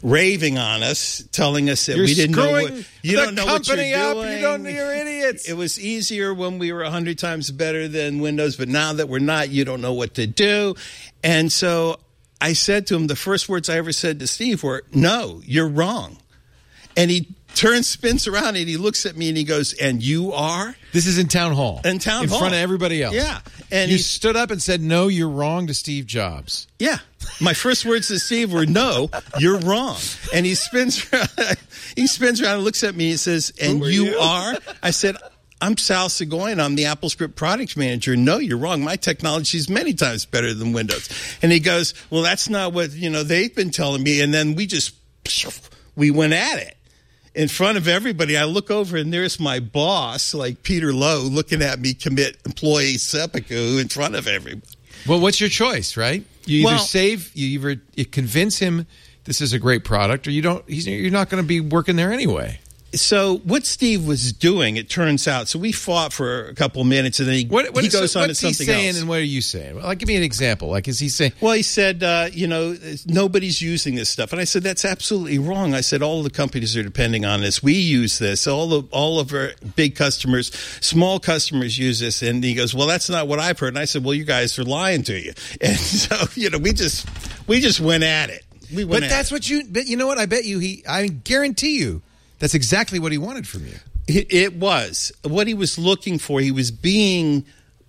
raving on us, telling us that You're we didn't know what screwing you the don't know what you're company up. doing. You don't. You're idiots. It was easier when we were a hundred times better than Windows, but now that we're not, you don't know what to do. And so I said to him, the first words I ever said to Steve were, "No, you're wrong." And he turns, spins around, and he looks at me and he goes, "And you are?" This is in town hall. In town in hall. In front of everybody else. Yeah. And you he stood up and said, "No, you're wrong," to Steve Jobs. Yeah. My first words to Steve were, "No, you're wrong." And he spins around, he spins around and looks at me and says, "And Who are you, you? are?" I said, "I'm Sal Seguin. I'm the AppleScript product manager." "No, you're wrong. My technology is many times better than Windows." And he goes, "Well, that's not what, you know, they've been telling me." And then we just, we went at it. In front of everybody, I look over and there's my boss, like Peter Lowe, looking at me commit employee seppuku in front of everybody. Well, what's your choice, right? You either Well- save, you either you convince him this is a great product, or you don't. He's, you're not going to be working there anyway. So what Steve was doing, it turns out, so we fought for a couple of minutes, and then he, What, what he so goes on to what's something he saying, else. and what are you saying? Well, like, give me an example. Like, is he saying? Well, he said, uh, you know, nobody's using this stuff, and I said that's absolutely wrong. I said all the companies are depending on this. We use this. All of all of our big customers, small customers use this. And he goes, "Well, that's not what I've heard." And I said, "Well, you guys are lying to you." And so, you know, we just we just went at it. We went But at that's it. what you. But you know what? I bet you he. I guarantee you. That's exactly what he wanted from you. It, it was what he was looking for. He was being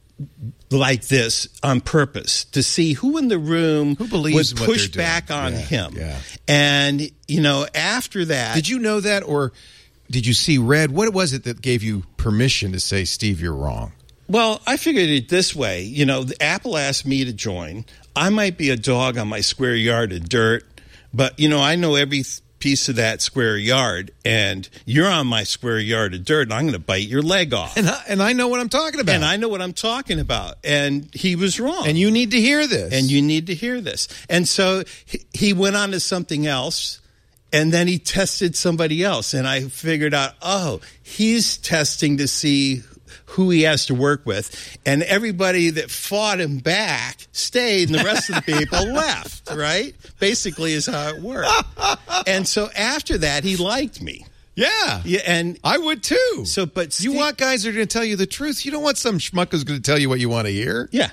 like this on purpose to see who in the room Who believes would in what push they're doing. back on Yeah, him. yeah. And you know, after that, Did you know that, or did you see red? What was it that gave you permission to say, "Steve, you're wrong"? well, I figured it this way. You know, Apple asked me to join. I might be a dog on my square yard of dirt, but you know, I know every th- piece of that square yard, and you're on my square yard of dirt, and I'm going to bite your leg off. And I, and I know what I'm talking about. And I know what I'm talking about. And he was wrong. And you need to hear this. And you need to hear this. And so he, he went on to something else, and then he tested somebody else. And I figured out, oh, he's testing to see who he has to work with. And everybody that fought him back stayed, and the rest of the people left, right? Basically is how it worked. And so after that, he liked me. Yeah. Yeah, and I would too. So, but You Steve- want guys that are going to tell you the truth. You don't want some schmuck who's going to tell you what you want to hear. Yeah.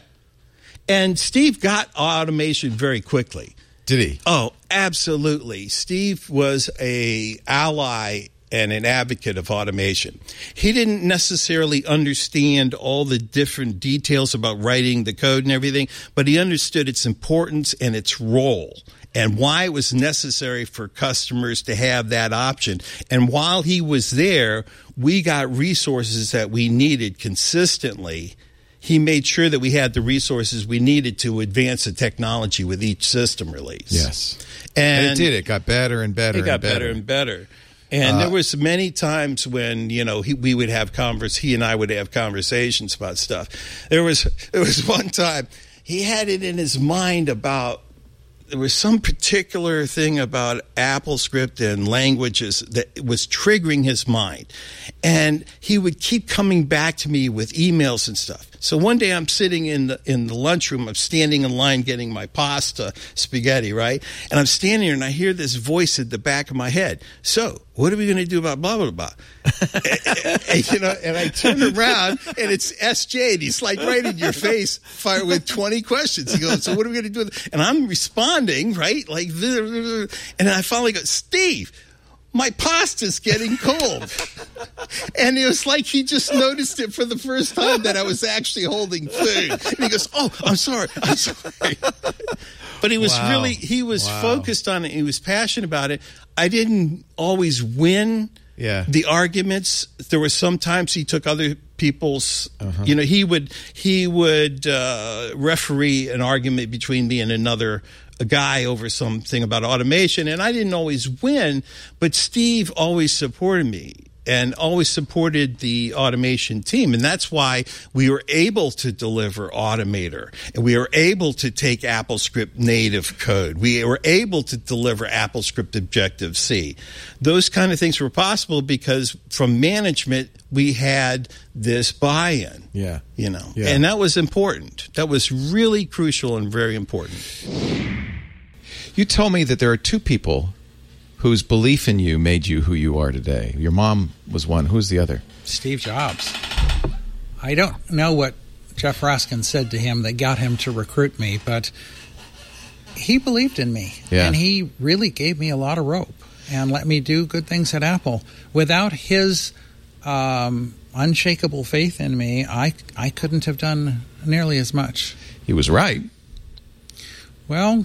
And Steve got automation very quickly. Did he? Oh, absolutely. Steve was a ally and an advocate of automation. He didn't necessarily understand all the different details about writing the code and everything, but he understood its importance and its role and why it was necessary for customers to have that option. And while he was there, we got resources that we needed consistently. He made sure that we had the resources we needed to advance the technology with each system release. Yes. And, And it did. It got better and better It got and better. better and better. And Uh, there was many times when, you know, he, we would have converse, he and I would have conversations about stuff. There was there was one time he had it in his mind about there was some particular thing about AppleScript and languages that was triggering his mind. And he would keep coming back to me with emails and stuff. So one day I'm sitting in the in the lunchroom, I'm standing in line getting my pasta, spaghetti, right? And I'm standing there and I hear this voice at the back of my head. So, what are we going to do about blah, blah, blah? and, and, you know, and I turn around and it's S J and he's like right in your face fire with twenty questions. He goes, so what are we going to do? And I'm responding, right? Like, and I finally go, Steve, my pasta's getting cold. And it was like he just noticed it for the first time that I was actually holding food. And he goes, oh, I'm sorry. I'm sorry. But he was Wow. really, he was Wow. focused on it. He was passionate about it. I didn't always win Yeah. the arguments. There were sometimes he took other people's, Uh-huh. you know, he would, he would uh, referee an argument between me and another a guy over something about automation, and I didn't always win, but Steve always supported me and always supported the automation team. And that's why we were able to deliver Automator, and we were able to take AppleScript native code. We were able to deliver AppleScript Objective-C. Those kind of things were possible because from management, we had this buy-in. Yeah. You know, Yeah. and that was important. That was really crucial and very important. You told me that there are two people whose belief in you made you who you are today. Your mom was one. Who's the other? Steve Jobs. I don't know what Jeff Raskin said to him that got him to recruit me, but he believed in me. Yeah. And he really gave me a lot of rope and let me do good things at Apple. Without his um, unshakable faith in me, I, I couldn't have done nearly as much. He was right. Well,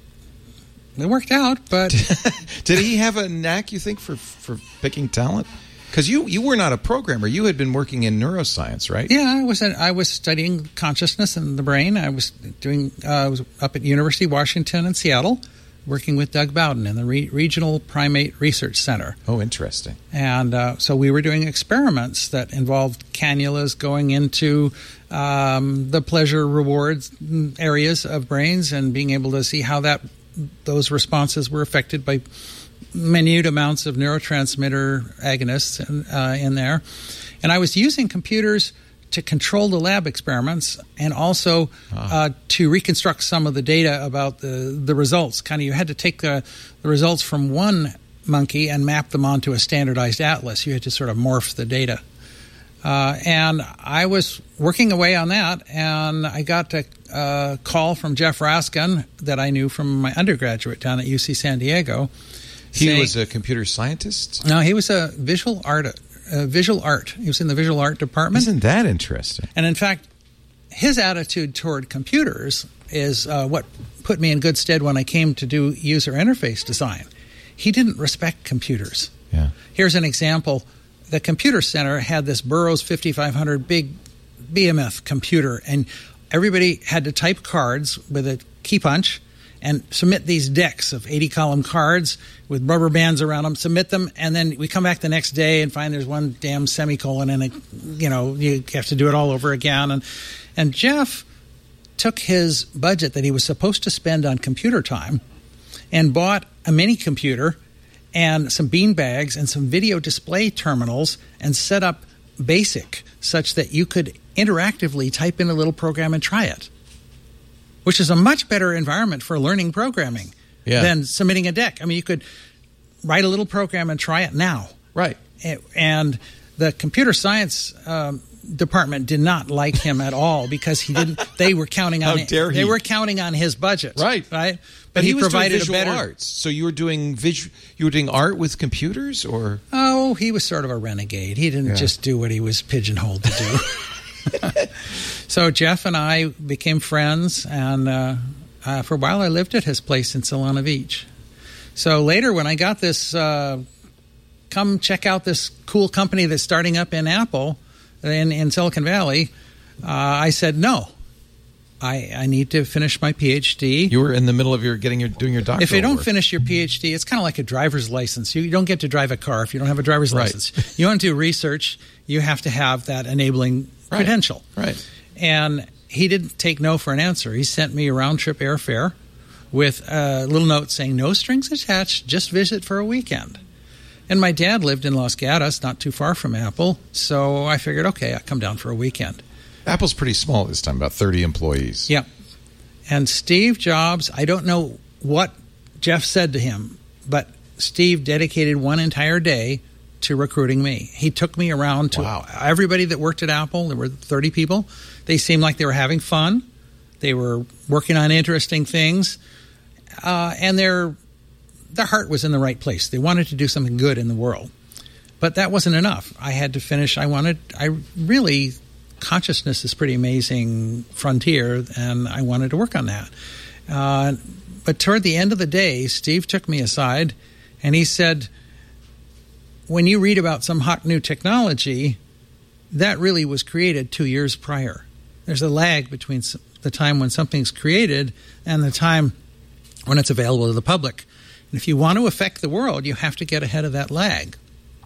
it worked out, but... Did he have a knack, you think, for, for picking talent? Because you, you were not a programmer. You had been working in neuroscience, right? Yeah, I was I was studying consciousness and the brain. I was doing uh, I was up at University of Washington in Seattle, working with Doug Bowden in the Re- Regional Primate Research Center. Oh, interesting. And uh, so we were doing experiments that involved cannulas going into um, the pleasure rewards areas of brains and being able to see how that those responses were affected by minute amounts of neurotransmitter agonists in, uh, in there. And I was using computers to control the lab experiments and also uh, to reconstruct some of the data about the, the results. Kind of you had to take the, the results from one monkey and map them onto a standardized atlas. You had to sort of morph the data. Uh, and I was working away on that, and I got a uh, call from Jeff Raskin that I knew from my undergraduate down at U C San Diego. He saying, was a computer scientist? No, he was a visual art. Uh, visual art. He was in the visual art department. Isn't that interesting? And in fact, his attitude toward computers is uh, what put me in good stead when I came to do user interface design. He didn't respect computers. Yeah. Here's an example. The computer center had this Burroughs fifty-five hundred big B M F computer, and everybody had to type cards with a key punch and submit these decks of eighty-column cards with rubber bands around them, submit them, and then we come back the next day and find there's one damn semicolon in it. You know, you have to do it all over again. And, and Jeff took his budget that he was supposed to spend on computer time and bought a mini computer and some bean bags and some video display terminals and set up BASIC such that you could interactively type in a little program and try it, which is a much better environment for learning programming yeah. than submitting a deck. I mean, you could write a little program and try it now. Right. And the computer science um, department did not like him at all because he didn't. They were counting on. How dare he? They were counting on his budget. Right. Right. But, but he, he was provided doing visual a better arts. So you were doing visu- You were doing art with computers, or oh, he was sort of a renegade. He didn't yeah. just do what he was pigeonholed to do. So Jeff and I became friends, and uh, uh, for a while I lived at his place in Solana Beach. So later, when I got this, uh, come check out this cool company that's starting up in Apple in, in Silicon Valley, uh, I said no. I, I need to finish my PhD. You were in the middle of your getting your doing your doctoral If you don't work. finish your PhD, it's kind of like a driver's license. You, you don't get to drive a car if you don't have a driver's Right. license. You want to do research, you have to have that enabling Right. credential. Right. And he didn't take no for an answer. He sent me a round-trip airfare with a little note saying, no strings attached, just visit for a weekend. And my dad lived in Los Gatos, not too far from Apple, so I figured, okay, I'll come down for a weekend. Apple's pretty small this time, about thirty employees. Yeah. And Steve Jobs, I don't know what Jeff said to him, but Steve dedicated one entire day to recruiting me. He took me around to Wow. everybody that worked at Apple. There were thirty people. They seemed like they were having fun. They were working on interesting things. Uh, and their their heart was in the right place. They wanted to do something good in the world. But that wasn't enough. I had to finish. I wanted, I really, consciousness is a pretty amazing frontier, and I wanted to work on that. Uh, but toward the end of the day, Steve took me aside, and he said, when you read about some hot new technology, that really was created two years prior. There's a lag between the time when something's created and the time when it's available to the public. And if you want to affect the world, you have to get ahead of that lag.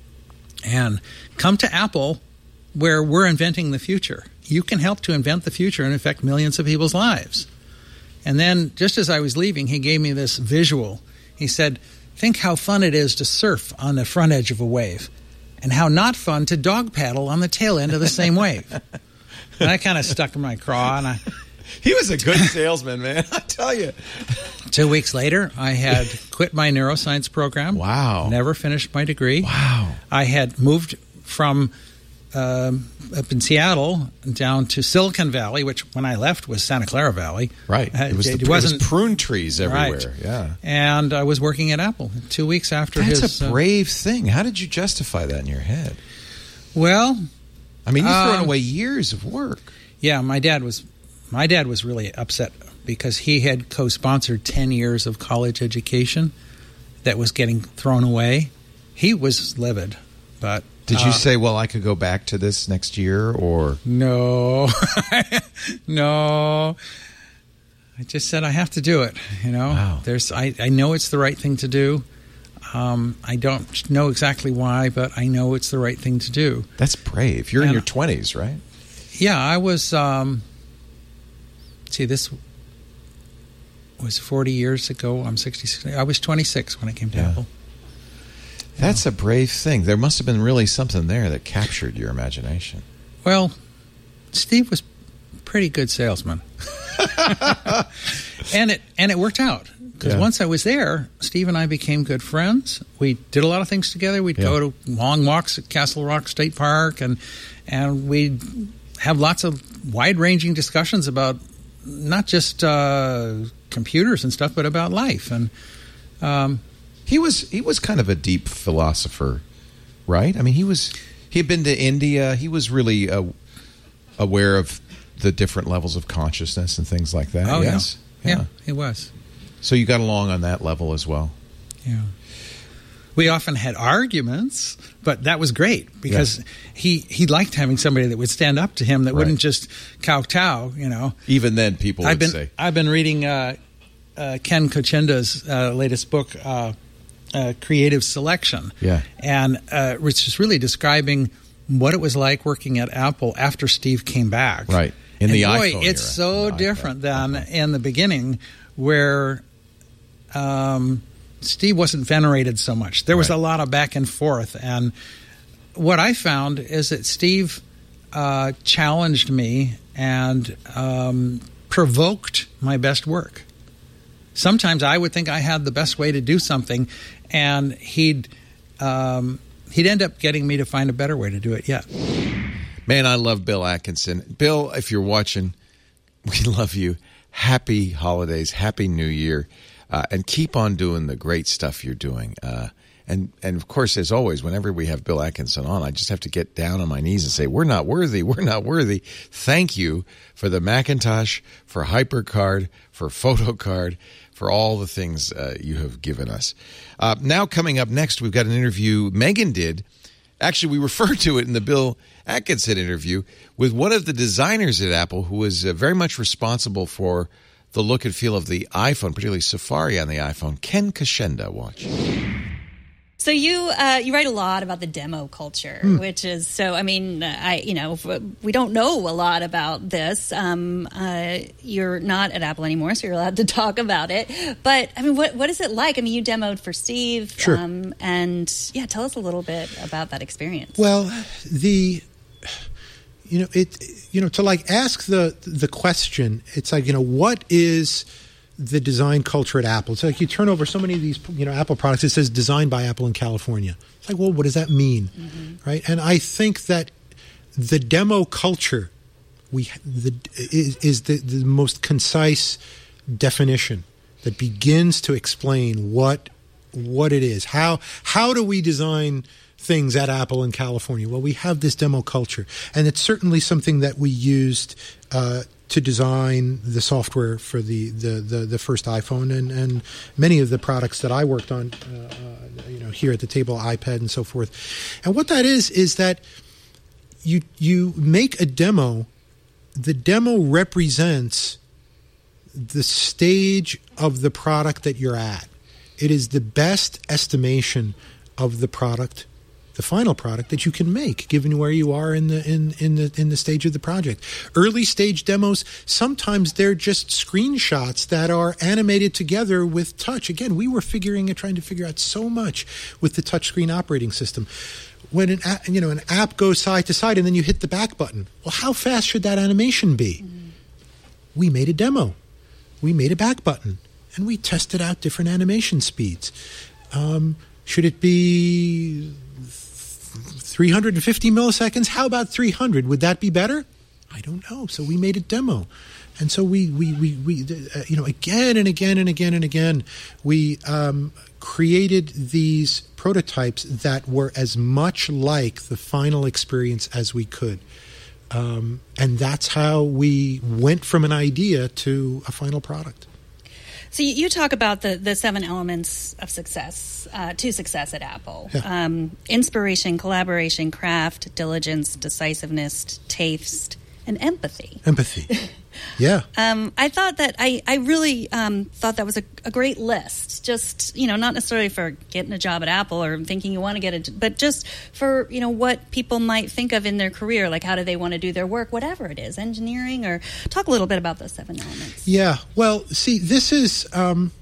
And come to Apple, where we're inventing the future. You can help to invent the future and affect millions of people's lives. And then, just as I was leaving, he gave me this visual. He said, think how fun it is to surf on the front edge of a wave, and how not fun to dog paddle on the tail end of the same wave. And I kind of stuck in my craw, and I, He was a good salesman, man. I tell you. Two weeks later, I had quit my neuroscience program. Wow. Never finished my degree. Wow. I had moved from um, up in Seattle down to Silicon Valley, which when I left was Santa Clara Valley. Right. Uh, It was, the, it it wasn't was prune trees everywhere. Right. Yeah. And I was working at Apple two weeks after That's his. a brave uh, thing. How did you justify that in your head? Well, I mean, you've um, thrown away years of work. Yeah, my dad was. My dad was really upset because he had co-sponsored ten years of college education that was getting thrown away. He was livid, but did you uh, say, "Well, I could go back to this next year," or no, no? I just said I have to do it. You know, wow. there's. I, I know it's the right thing to do. Um, I don't know exactly why, but I know it's the right thing to do. That's brave. You're and, in your twenties, right? Yeah, I was. Um, see, this was forty years ago. I'm sixty-six. I was twenty-six when I came to yeah. Apple. That's a brave thing. There must have been really something there that captured your imagination. Well, Steve was a pretty good salesman. and it and it worked out. Because yeah. once I was there, Steve and I became good friends. We did a lot of things together. We'd yeah. go to long walks at Castle Rock State Park, and and we'd have lots of wide-ranging discussions about not just uh, computers and stuff, but about life. And um, he was he was kind of a deep philosopher, right? I mean, he was he had been to India. He was really uh, aware of the different levels of consciousness and things like that. Oh, yes, yeah. yeah, he was. So you got along on that level as well. Yeah. We often had arguments, but that was great because yeah. he, he liked having somebody that would stand up to him that right. wouldn't just kowtow, you know. Even then, people I've would been, say. I've been reading uh, uh, Ken Kochenda's uh, latest book, uh, uh, Creative Selection. Yeah. And uh, which is really describing what it was like working at Apple after Steve came back. Right. In and the boy, iPhone it's era. so the different iPhone. than in the beginning where... Um, Steve wasn't venerated so much. There was right. a lot of back and forth. And what I found is that Steve uh, challenged me and um, provoked my best work. Sometimes I would think I had the best way to do something, and he'd um, he'd end up getting me to find a better way to do it yet. Man, I love Bill Atkinson. Bill, if you're watching, we love you. Happy holidays. Happy New Year. Uh, and keep on doing the great stuff you're doing. Uh, and, and of course, as always, whenever we have Bill Atkinson on, I just have to get down on my knees and say, we're not worthy. We're not worthy. Thank you for the Macintosh, for HyperCard, for PhotoCard, for all the things uh, you have given us. Uh, now coming up next, we've got an interview Megan did. Actually, we referred to it in the Bill Atkinson interview with one of the designers at Apple who was uh, very much responsible for the look and feel of the iPhone, particularly Safari on the iPhone. Ken Koshenda, watch. So you uh, you write a lot about the demo culture, Hmm. which is so. I mean, I you know we don't know a lot about this. Um, uh, you're not at Apple anymore, so you're allowed to talk about it. But I mean, what what is it like? I mean, you demoed for Steve, Sure. um, and yeah, tell us a little bit about that experience. Well, the you know it you know to like ask the the question, it's like, you know, what is the design culture at Apple? It's like you turn over so many of these, you know, Apple products, it says designed by Apple in California. It's like, well, what does that mean? Mm-hmm. Right? And I think that the demo culture we the is, is the, the most concise definition that begins to explain what what it is. How how do we design things at Apple in California? Well, we have this demo culture, and it's certainly something that we used uh, to design the software for the, the, the, the first iPhone and, and many of the products that I worked on, uh, uh, you know, here at the table, iPad and so forth. And what that is is that you you make a demo. The demo represents the stage of the product that you're at. It is the best estimation of the product, the final product that you can make, given where you are in the in, in the in the stage of the project. Early stage demos, sometimes they're just screenshots that are animated together with touch. Again, we were figuring and trying to figure out so much with the touchscreen operating system. When an app, you know, an app goes side to side and then you hit the back button, well, how fast should that animation be? we made a demo. We made a back button, and we tested out different animation speeds. Um, should it be three hundred fifty milliseconds? How about three hundred? Would that be better? I don't know. So we made a demo. And so we, we, we, we uh, you know, again and again and again and again, we um, created these prototypes that were as much like the final experience as we could. Um, and that's how we went from an idea to a final product. So you talk about the, the seven elements of success, uh, to success at Apple. Yeah. Um, inspiration, collaboration, craft, diligence, decisiveness, taste, and empathy. Empathy. Yeah. Um, I thought that I, I really um, thought that was a, a great list. Just, you know, not necessarily for getting a job at Apple or thinking you want to get it, but just for, you know, what people might think of in their career, like how do they want to do their work, whatever it is, engineering, or talk a little bit about those seven elements. Yeah. Well, see, this is, um,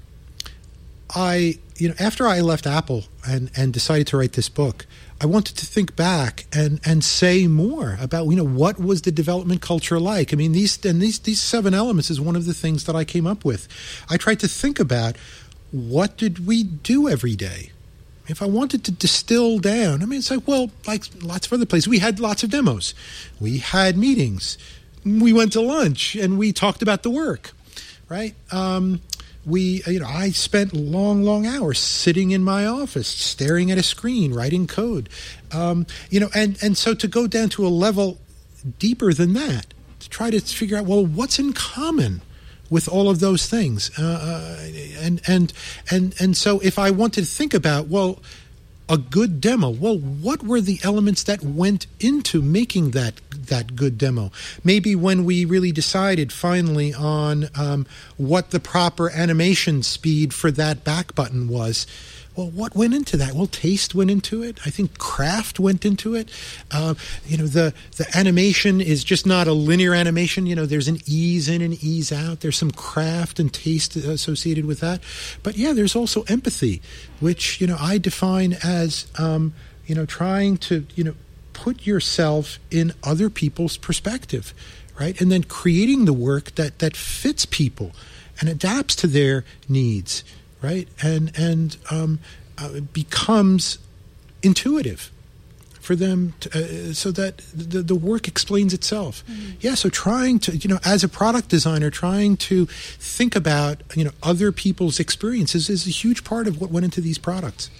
I, you know, after I left Apple and, and decided to write this book, I wanted to think back and, and say more about, you know, what was the development culture like? I mean, these and these these seven elements is one of the things that I came up with. I tried to think about what did we do every day? If I wanted to distill down, I mean, it's like, well, like lots of other places, we had lots of demos. We had meetings. We went to lunch and we talked about the work, right? Um, We, you know, I spent long, long hours sitting in my office, staring at a screen, writing code. Um, you know, and, and so to go down to a level deeper than that, to try to figure out, well, what's in common with all of those things? Uh, and, and, and, and so if I wanted to think about, well, a good demo, well, what were the elements that went into making that that good demo? Maybe when we really decided finally on um, what the proper animation speed for that back button was, well, what went into that? Well, taste went into it. I think craft went into it. Uh, you know, the the animation is just not a linear animation. You know, there's an ease in and ease out. There's some craft and taste associated with that. But yeah, there's also empathy, which, you know, I define as, um, you know, trying to, you know, put yourself in other people's perspective, right? And then creating the work that, that fits people and adapts to their needs, right? And and um, uh, becomes intuitive for them to, uh, so that the, the work explains itself. Mm-hmm. Yeah, so trying to, you know, as a product designer, trying to think about, you know, other people's experiences is a huge part of what went into these products.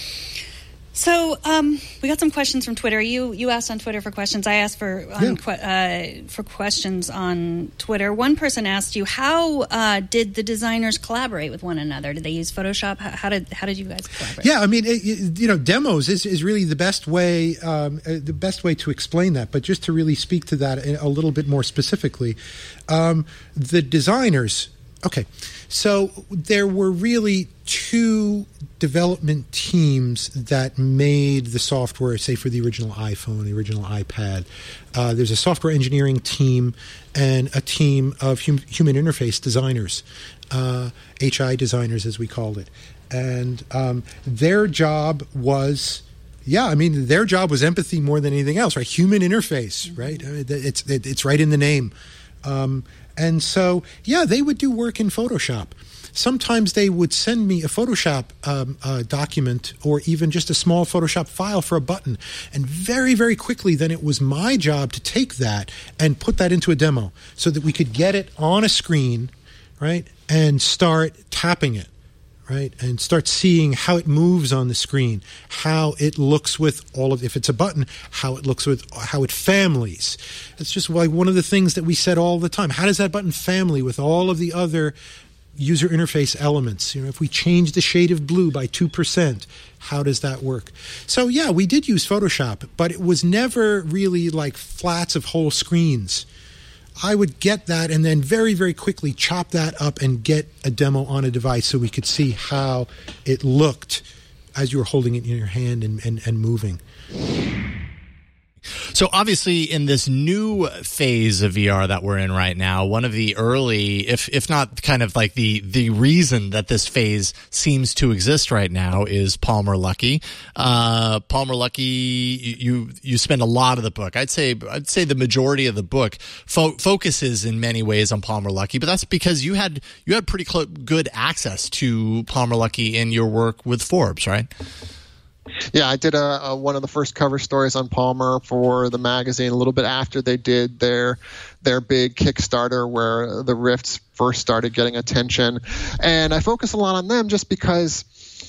So um, we got some questions from Twitter. You you asked on Twitter for questions. I asked for on, yeah. uh, for questions on Twitter. One person asked you, how uh, did the designers collaborate with one another? Did they use Photoshop? How, how did how did you guys collaborate? Yeah, I mean, it, it, you know, demos is, is really the best way um, uh, the best way to explain that. But just to really speak to that a little bit more specifically, um, the designers. Okay, so there were really two development teams that made the software, say, for the original iPhone, the original iPad. Uh, there's a software engineering team and a team of hum- human interface designers, uh, H I designers, as we called it. And um, their job was... Yeah, I mean, their job was empathy more than anything else, right? Human interface, right? I mean, it's it's right in the name. Um, and so, yeah, they would do work in Photoshop. Sometimes they would send me a Photoshop um, uh, document or even just a small Photoshop file for a button. And very, very quickly, then it was my job to take that and put that into a demo so that we could get it on a screen, right, and start tapping it. Right, and start seeing how it moves on the screen, how it looks with all of, if it's a button, how it looks with, how it families. It's just like one of the things that we said all the time. How does that button family with all of the other user interface elements? You know, if we change the shade of blue by two percent, how does that work? So yeah, we did use Photoshop, but it was never really like flats of whole screens. I would get that and then very, very quickly chop that up and get a demo on a device so we could see how it looked as you were holding it in your hand and, and, and moving. So obviously in this new phase of V R that we're in right now, one of the early, if if not kind of like the the reason that this phase seems to exist right now is Palmer Luckey. Uh, Palmer Luckey, you you spend a lot of the book. I'd say I'd say the majority of the book fo- focuses in many ways on Palmer Luckey, but that's because you had you had pretty cl- good access to Palmer Luckey in your work with Forbes, right? Yeah, I did a, a one of the first cover stories on Palmer for the magazine a little bit after they did their their big Kickstarter where the Rifts first started getting attention. And I focus a lot on them just because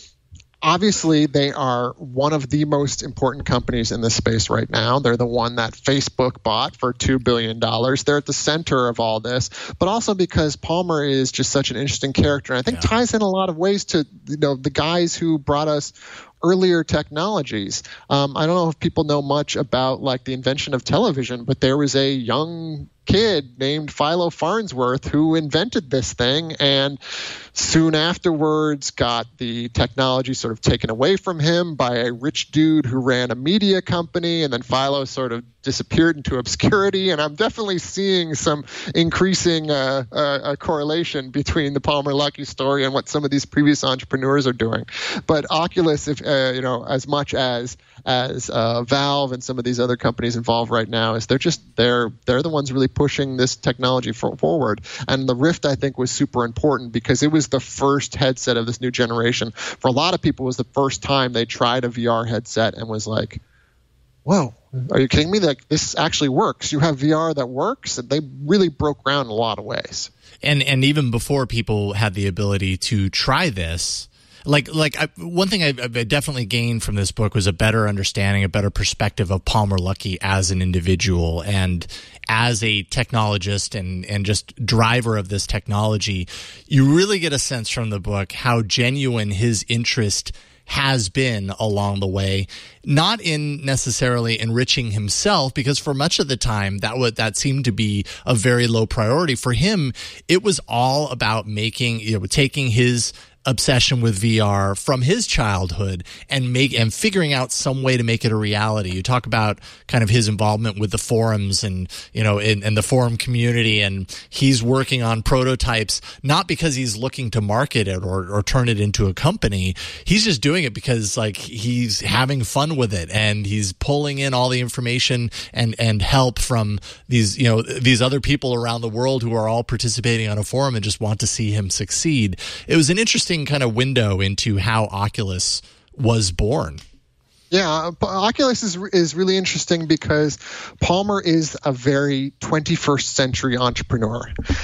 obviously they are one of the most important companies in this space right now. They're the one that Facebook bought for two billion dollars. They're at the center of all this, but also because Palmer is just such an interesting character. And I think yeah. ties in a lot of ways to, you know, the guys who brought us earlier technologies. Um, I don't know if people know much about like the invention of television, but there was a young kid named Philo Farnsworth who invented this thing and soon afterwards got the technology sort of taken away from him by a rich dude who ran a media company, and then Philo sort of disappeared into obscurity. And I'm definitely seeing some increasing uh, uh, correlation between the Palmer Luckey story and what some of these previous entrepreneurs are doing. But Oculus, if uh, you know, as much as as uh, Valve and some of these other companies involved right now, is they're just they're they're the ones really pushing this technology for, forward. And the Rift, I think, was super important because it was the first headset of this new generation. For a lot of people, it was the first time they tried a V R headset and was like, whoa, are you kidding me? Like, this actually works. You have V R that works. And they really broke ground in a lot of ways. And and even before people had the ability to try this, like like I, one thing I, I definitely gained from this book was a better understanding, a better perspective of Palmer Luckey as an individual and as a technologist and and just driver of this technology. You really get a sense from the book how genuine his interest has been along the way, not in necessarily enriching himself, because for much of the time that would that seemed to be a very low priority for him. It was all about making, you know, taking his obsession with V R from his childhood and make and figuring out some way to make it a reality. You talk about kind of his involvement with the forums and, you know, in, in the forum community, and he's working on prototypes, not because he's looking to market it or, or turn it into a company. He's just doing it because like he's having fun with it and he's pulling in all the information and, and help from these, you know, these other people around the world who are all participating on a forum and just want to see him succeed. It was an interesting kind of window into how Oculus was born. Yeah, Oculus is is really interesting because Palmer is a very twenty-first century entrepreneur.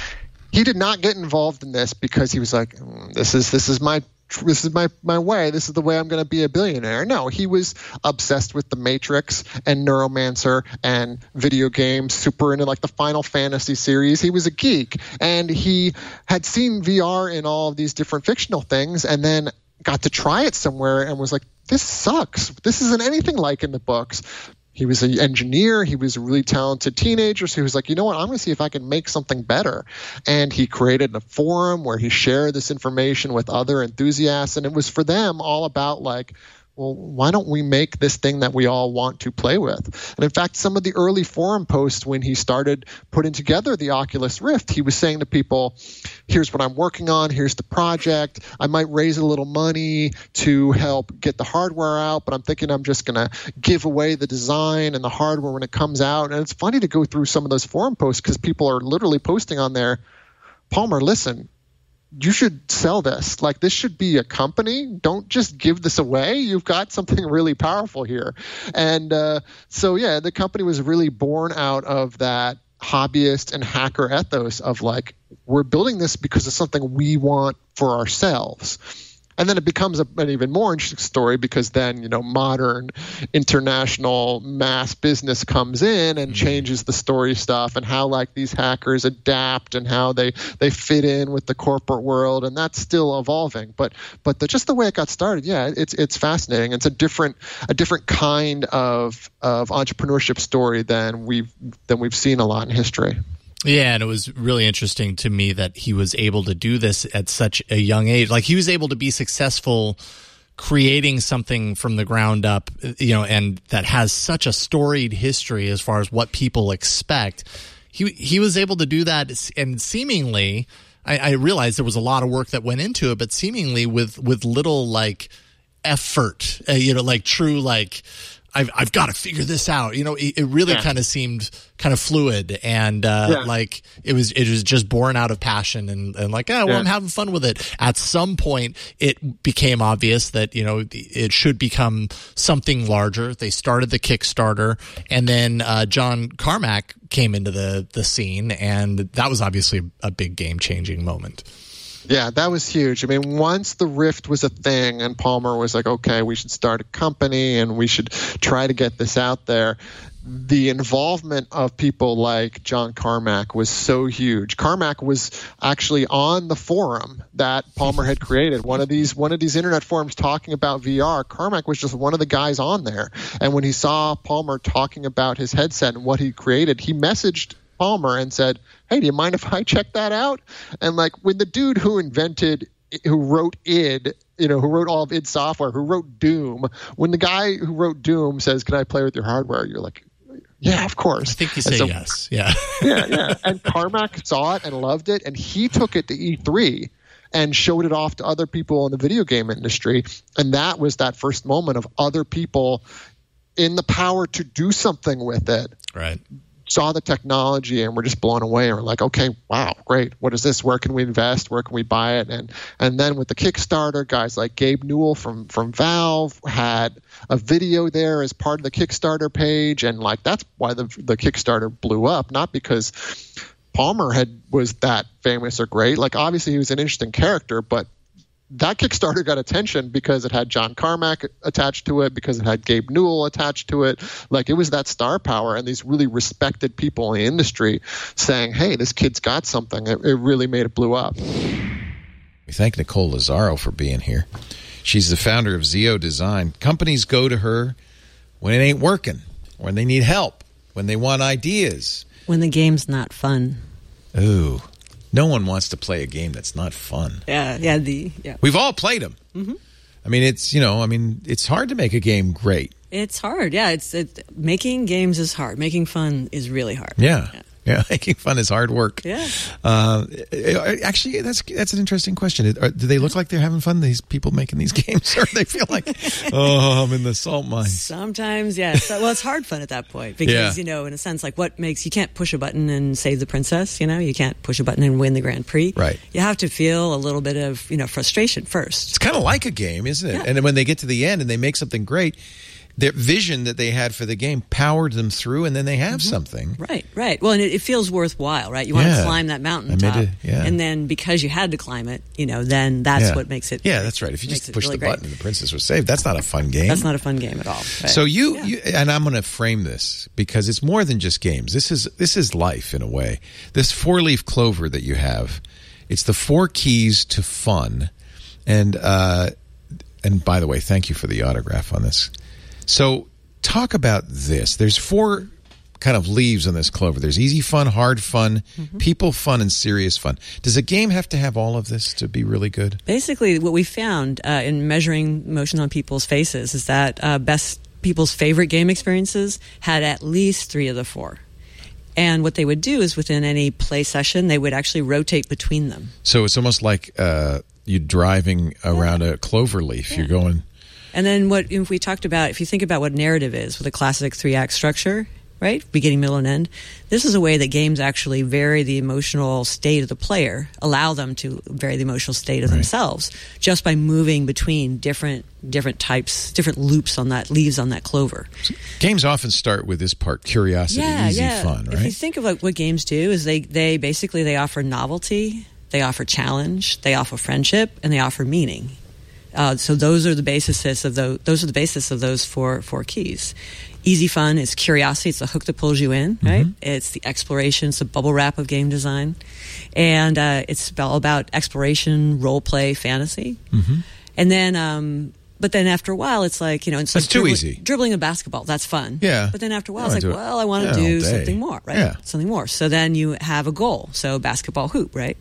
He did not get involved in this because he was like, this is this is my this is my, my way. This is the way I'm going to be a billionaire. No, he was obsessed with the Matrix and Neuromancer and video games, super into like the Final Fantasy series. He was a geek, and he had seen V R in all of these different fictional things and then got to try it somewhere and was like, this sucks. This isn't anything like in the books. He was an engineer. He was a really talented teenager. So he was like, you know what? I'm going to see if I can make something better. And he created a forum where he shared this information with other enthusiasts. And it was for them all about like, well, why don't we make this thing that we all want to play with? And in fact, some of the early forum posts when he started putting together the Oculus Rift, he was saying to people, here's what I'm working on. Here's the project. I might raise a little money to help get the hardware out, but I'm thinking I'm just going to give away the design and the hardware when it comes out. And it's funny to go through some of those forum posts because people are literally posting on there, Palmer, listen, you should sell this. Like, this should be a company. Don't just give this away. You've got something really powerful here. And uh, so, yeah, the company was really born out of that hobbyist and hacker ethos of like, we're building this because it's something we want for ourselves. And then it becomes a, an even more interesting story because then, you know, modern international mass business comes in and changes the story stuff and how like these hackers adapt and how they, they fit in with the corporate world. And that's still evolving. But but the, just the way it got started, yeah, it's it's fascinating. It's a different a different kind of of entrepreneurship story than we've than we've seen a lot in history. Yeah, and it was really interesting to me that he was able to do this at such a young age. Like, he was able to be successful creating something from the ground up, you know, and that has such a storied history as far as what people expect. He he was able to do that, and seemingly, I, I realized there was a lot of work that went into it, but seemingly with with little like effort, uh, you know, like true like. I've I've got to figure this out. You know, it, it really Yeah. kind of seemed kind of fluid and uh, Yeah. like it was it was just born out of passion and, and like, oh, well, Yeah. I'm having fun with it. At some point, it became obvious that, you know, it should become something larger. They started the Kickstarter, and then uh, John Carmack came into the the scene, and that was obviously a big game changing moment. Yeah, that was huge. I mean, once the Rift was a thing and Palmer was like, okay, we should start a company and we should try to get this out there, the involvement of people like John Carmack was so huge. Carmack was actually on the forum that Palmer had created, one of these one of these internet forums talking about V R. Carmack was just one of the guys on there. And when he saw Palmer talking about his headset and what he created, he messaged Palmer and said, hey, do you mind if I check that out? And like when the dude who invented, who wrote id, you know, who wrote all of id Software, who wrote Doom, when the guy who wrote Doom says, can I play with your hardware? You're like, yeah, of course. I think you And say so- yes. Yeah. yeah, yeah. And Carmack saw it and loved it, and he took it to E three and showed it off to other people in the video game industry. And that was that first moment of other people in the power to do something with it. Right. Saw the technology and we're just blown away, and we're like, okay, wow, great, what is this, where can we invest, where can we buy it? And and then with the Kickstarter, guys like Gabe Newell from from Valve had a video there as part of the Kickstarter page, and like that's why the the Kickstarter blew up, not because Palmer had was that famous or great. Like obviously he was an interesting character, but that Kickstarter got attention because it had John Carmack attached to it, because it had Gabe Newell attached to it. Like it was that star power and these really respected people in the industry saying, hey, this kid's got something. It, it really made it blew up. We thank Nicole Lazaro for being here. She's the founder of Zeo Design. Companies go to her when it ain't working, when they need help, when they want ideas. When the game's not fun. Ooh. No one wants to play a game that's not fun. Yeah, yeah, the yeah. We've all played them. Mm-hmm. I mean, it's, you know, I mean, it's hard to make a game great. It's hard. Yeah, it's it, making games is hard. Making fun is really hard. Yeah. Yeah. Yeah, making fun is hard work. Yeah. Uh, actually, that's that's an interesting question. Are, do they look like they're having fun, these people making these games? Or do they feel like, oh, I'm in the salt mine? Sometimes, yes. Well, it's hard fun at that point because, Yeah. you know, in a sense, like what makes, you can't push a button and save the princess, you know? You can't push a button and win the Grand Prix. Right. You have to feel a little bit of, you know, frustration first. It's kind of like a game, isn't it? Yeah. And then when they get to the end and they make something great, their vision that they had for the game powered them through, and then they have Mm-hmm. something. Right, right. Well, and it, it feels worthwhile, right? You want Yeah. to climb that I mountaintop. made it, yeah. And then because you had to climb it, you know, then that's Yeah. what makes it. Yeah, that's right. If you makes just it push really the great. button and the princess was saved, that's not a fun game. That's not a fun game at all. Right. So you, you and I'm going to frame this because it's more than just games. This is this is life in a way. This four-leaf clover that you have, it's the four keys to fun. And uh, and by the way, thank you for the autograph on this. So talk about this. There's four kind of leaves on this clover. There's easy fun, hard fun, Mm-hmm. people fun, and serious fun. Does a game have to have all of this to be really good? Basically, what we found uh, in measuring emotion on people's faces is that uh, best people's favorite game experiences had at least three of the four. And what they would do is within any play session, they would actually rotate between them. So it's almost like uh, you driving around a clover leaf. You're going... And then what if we talked about, if you think about what narrative is with a classic three-act structure, right? Beginning, middle, and end. This is a way that games actually vary the emotional state of the player, allow them to vary the emotional state of Right. themselves just by moving between different different types, different loops on that, leaves on that clover. Games often start with this part, curiosity, yeah, easy yeah. fun, If you right? think of like what games do is they, they basically, they offer novelty, they offer challenge, they offer friendship, and they offer meaning. Uh, so those are the basis of those. Those are the basis of those four four keys. Easy fun is curiosity. It's the hook that pulls you in, right? Mm-hmm. It's the exploration. It's the bubble wrap of game design, and uh, it's all about exploration, role play, fantasy. Mm-hmm. And then, um, but then after a while, it's like you know, it's That's like too dribbling, easy. dribbling a basketball. That's fun. Yeah. But then after a while, I it's like, wanna do it. well, I want to Yeah, do all day. something more, right? Yeah. Something more. So then you have a goal. So basketball hoop, right?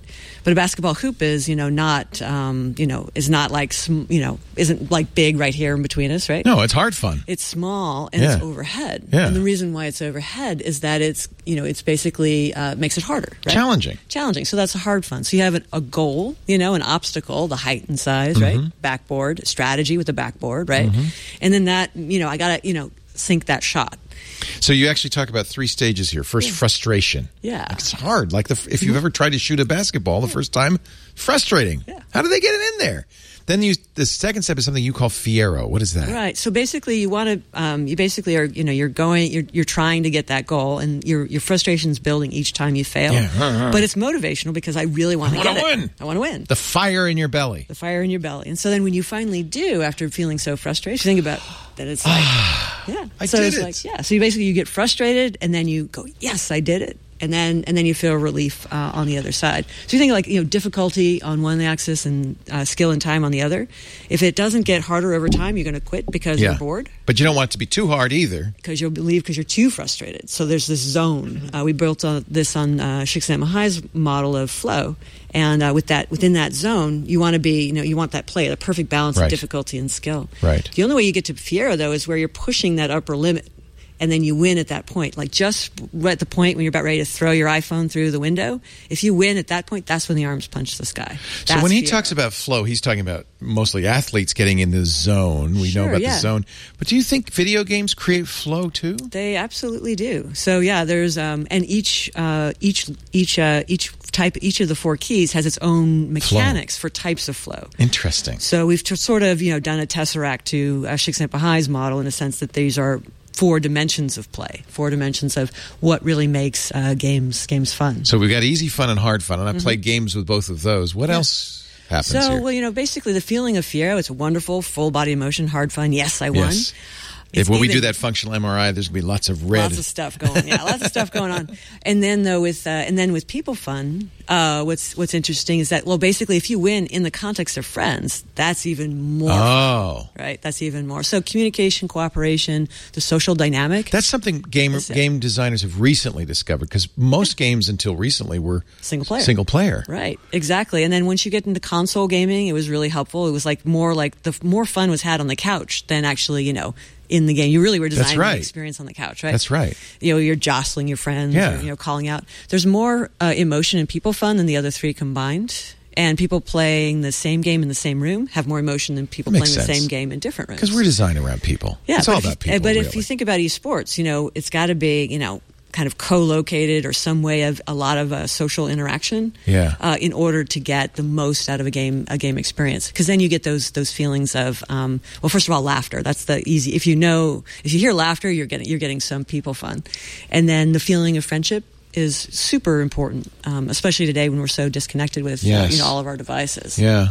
But a basketball hoop is, you know, not, um, you know, is not like, sm- you know, isn't like big right here in between us, right? No, it's hard fun. It's small and Yeah. it's overhead. Yeah. And the reason why it's overhead is that it's, you know, it's basically uh, makes it harder, right? Challenging. Challenging. So that's a hard fun. So you have an, a goal, you know, an obstacle, the height and size, Mhm. right? Backboard, strategy with the backboard, right? Mhm. And then that, you know, I got to, you know, sink that shot. So you actually talk about three stages here. First, frustration. Yeah. Like, it's hard. Like the, if you've ever tried to shoot a basketball the first time, frustrating. Yeah. How do they get it in there? Then you, the second step is something you call fiero. What is that? Right. So basically, you want to, um, you basically are, you know, you're going, you're, you're trying to get that goal, and your your frustration's building each time you fail. Yeah. Uh-huh. But it's motivational because I really want to I get wanna it. win. I want to win. The fire in your belly. The fire in your belly. And so then when you finally do, after feeling so frustrated, you think about that it's like, yeah. I so did it's it. like, yeah. So you basically, you get frustrated, and then you go, yes, I did it. And then, and then you feel relief uh, on the other side. So you think like, you know, difficulty on one axis and uh, skill and time on the other. If it doesn't get harder over time, you're going to quit because Yeah. you're bored. But you don't want it to be too hard either. Because you'll leave because you're too frustrated. So there's this zone. Uh, we built uh, this on uh, Csikszentmihalyi's model of flow, and uh, with that, within that zone, you want to be, you know, you want that play, the perfect balance Right. of difficulty and skill. Right. The only way you get to Fiero though is where you're pushing that upper limit. And then you win at that point. Like just at the point when you're about ready to throw your iPhone through the window, if you win at that point, that's when the arms punch the sky. So That's when he Fiero. talks about flow, he's talking about mostly athletes getting in the zone. We know Sure, about yeah. the zone. But do you think video games create flow too? They absolutely do. So yeah, there's um, and each uh, each each uh, each type, each of the four keys has its own mechanics for types of flow. Interesting. So we've t- sort of you know done a tesseract to uh, Csikszentmihalyi's model in the sense that these are four dimensions of play, four dimensions of what really makes uh, games games fun. So we've got easy fun and hard fun, and I Mhm. played games with both of those. What else happens So, here? well, you know, basically the feeling of Fiero, it's a wonderful, full body emotion, hard fun. Yes, I won. Yes. It's If when we even- do that functional M R I, there's going to be lots of red. Lots of stuff going, yeah, lots of stuff going on. And then though with uh, and then with people fun, uh, what's what's interesting is that well, basically, if you win in the context of friends, that's even more. Oh. fun, right, that's even more. So communication, cooperation, the social dynamic. That's something game game designers have recently discovered, because most games until recently were single player. Single player. Right, exactly. And then once you get into console gaming, it was really helpful. It was like more like the more fun was had on the couch than actually, you know, in the game. You really were That's designing right. the experience on the couch, right? That's right. You know, you're jostling your friends, Yeah. or, you know, calling out. There's more uh, emotion and people fun than the other three combined. And people playing the same game in the same room have more emotion than people That playing makes the sense. same game in different rooms. Because we're designed around people. Yeah, it's but all if you- about people. But really. if you think about esports, you know, it's got to be, you know, kind of co-located or some way of a lot of uh, social interaction. Yeah. Uh, in order to get the most out of a game, a game experience, because then you get those those feelings of, um, well, first of all, laughter. That's the easy. If you know, if you hear laughter, you're getting you're getting some people fun, and then the feeling of friendship is super important, um, especially today when we're so disconnected with uh, Yes. you know all of our devices. Yeah.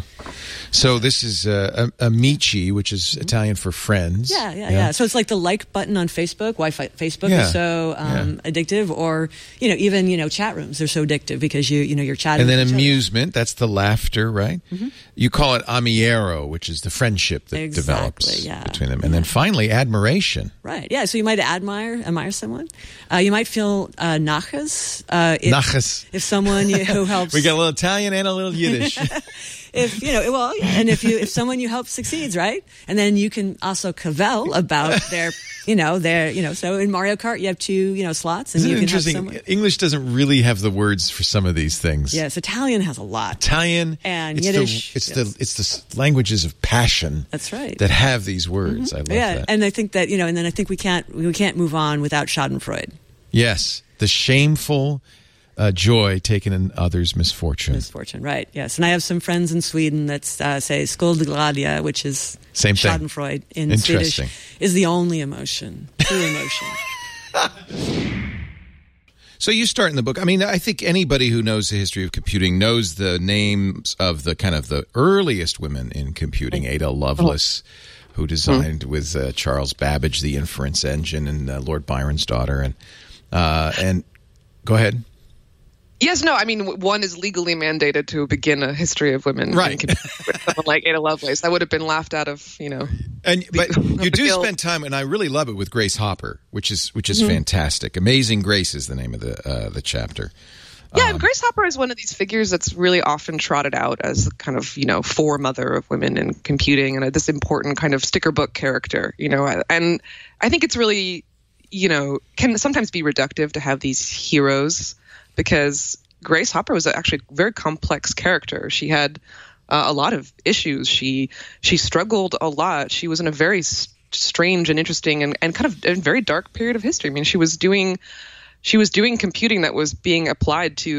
So this is uh, Amici, which is Italian for friends. Yeah, yeah, yeah, So it's like the like button on Facebook. Why fi- Facebook Yeah, is so um, addictive, or you know, even you know, chat rooms are so addictive because you you know you're chatting. And then with each other. amusement, that's the laughter, right? Mhm. You call it amiero, which is the friendship that Exactly, develops yeah. between them. And then finally, admiration. Right. Yeah. So you might admire admire someone. Uh, you might feel uh, nachas. Uh, if, Nachas. If someone you, who helps. We got a little Italian and a little Yiddish. If you know, well, yeah, and if you if someone you help succeeds, right, and then you can also cavil about their, you know, their, you know. So in Mario Kart, you have two, you know, slots, and Isn't you it can have interesting? someone. English doesn't really have the words for some of these things. Yes, Italian has a lot. Italian And it's Yiddish, The, it's yes. the it's the s- languages of passion. That's right. That have these words. I love yeah, that. and I think that you know, and then I think we can't we can't move on without Schadenfreude. Yes, the shameful uh, joy taken in others' misfortune. Misfortune, right? Yes, and I have some friends in Sweden that uh, say "Skuldglädje," which is Same thing. Schadenfreude in Swedish, Interesting. is the only emotion, true emotion. So you start in the book. I mean, I think anybody who knows the history of computing knows the names of the kind of the earliest women in computing. Ada Lovelace, who designed with uh, Charles Babbage the inference engine, and uh, Lord Byron's daughter. And uh, and go ahead. Yes, no, I mean, w- one is legally mandated to begin a history of women. Right. in computing with someone like Ada Lovelace. That would have been laughed out of, you know. And but you do Bill. spend time, and I really love it, with Grace Hopper, which is which is Mhm. fantastic. Amazing Grace is the name of the uh, the chapter. Yeah, and Grace Hopper is one of these figures that's really often trotted out as kind of, you know, foremother of women in computing and this important kind of sticker book character, you know. And I think it's really, you know, can sometimes be reductive to have these heroes because Grace Hopper was actually a very complex character. She had uh, a lot of issues. She she struggled a lot. She was in a very st- strange and interesting and, and kind of a very dark period of history. I mean, she was doing... She was doing computing that was being applied to,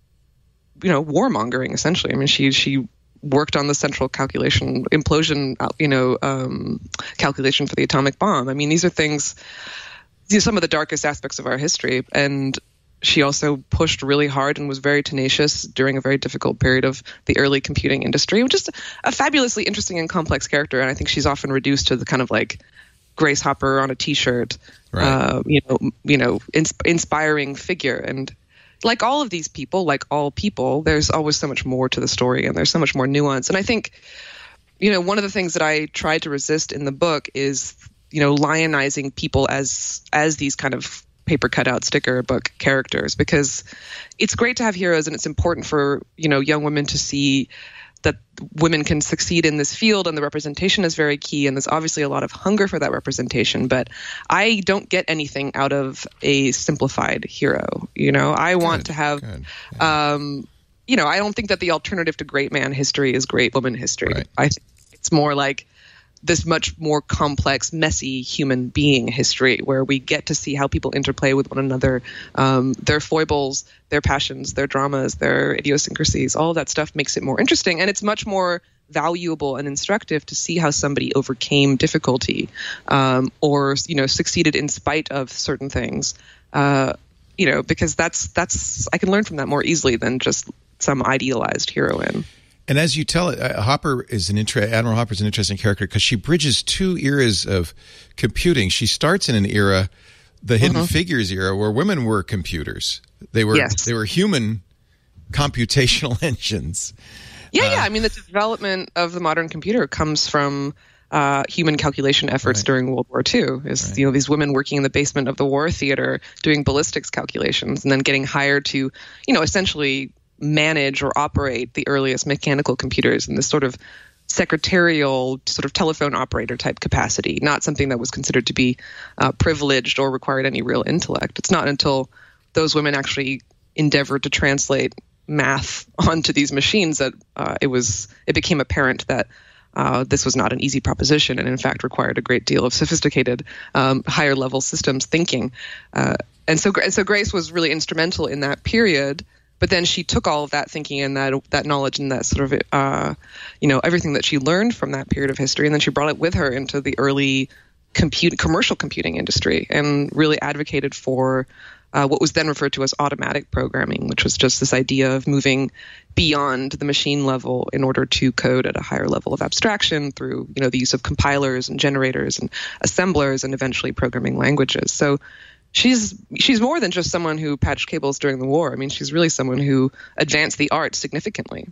you know, warmongering, essentially. I mean, she she worked on the central calculation, implosion, you know, um, calculation for the atomic bomb. I mean, these are things, these are some of the darkest aspects of our history. And she also pushed really hard and was very tenacious during a very difficult period of the early computing industry. Just a fabulously interesting and complex character. And I think she's often reduced to the kind of like Grace Hopper on a T-shirt, right. uh, you know, you know, ins- inspiring figure. And like all of these people, like all people, there's always so much more to the story, and there's so much more nuance. And I think, you know, one of the things that I tried to resist in the book is, you know, lionizing people as as these kind of paper cutout sticker book characters, because it's great to have heroes, and it's important for, you know, young women to see that women can succeed in this field, and the representation is very key, and there's obviously a lot of hunger for that representation. But I don't get anything out of a simplified hero. You know, I good, want to have, yeah. um, you know, I don't think that the alternative to great man history is great woman history. Right. I think it's more like this much more complex, messy human being history where we get to see how people interplay with one another, um, their foibles, their passions, their dramas, their idiosyncrasies. All of that stuff makes it more interesting, and it's much more valuable and instructive to see how somebody overcame difficulty, um, or, you know, succeeded in spite of certain things. Uh, you know, because that's that's I can learn from that more easily than just some idealized heroine. And as you tell it, uh, Hopper is an inter- Admiral Hopper is an interesting character because she bridges two eras of computing. She starts in an era, the Hidden uh-huh. Figures era, where women were computers. They were yes. they were human computational engines. Yeah, uh, yeah. I mean, the development of the modern computer comes from uh, human calculation efforts right. during World War Two. Is right. you know, these women working in the basement of the war theater doing ballistics calculations, and then getting hired to, you know, essentially manage or operate the earliest mechanical computers in this sort of secretarial sort of telephone operator type capacity, not something that was considered to be uh, privileged or required any real intellect. It's not until those women actually endeavored to translate math onto these machines that uh, it was it became apparent that uh, this was not an easy proposition, and in fact required a great deal of sophisticated um, higher level systems thinking. Uh, and so and so Grace was really instrumental in that period. But then she took all of that thinking and that that knowledge and that sort of, uh, you know, everything that she learned from that period of history, and then she brought it with her into the early compute, commercial computing industry, and really advocated for uh, what was then referred to as automatic programming, which was just this idea of moving beyond the machine level in order to code at a higher level of abstraction through, you know, the use of compilers and generators and assemblers and eventually programming languages. So She's she's more than just someone who patched cables during the war. I mean, she's really someone who advanced the art significantly.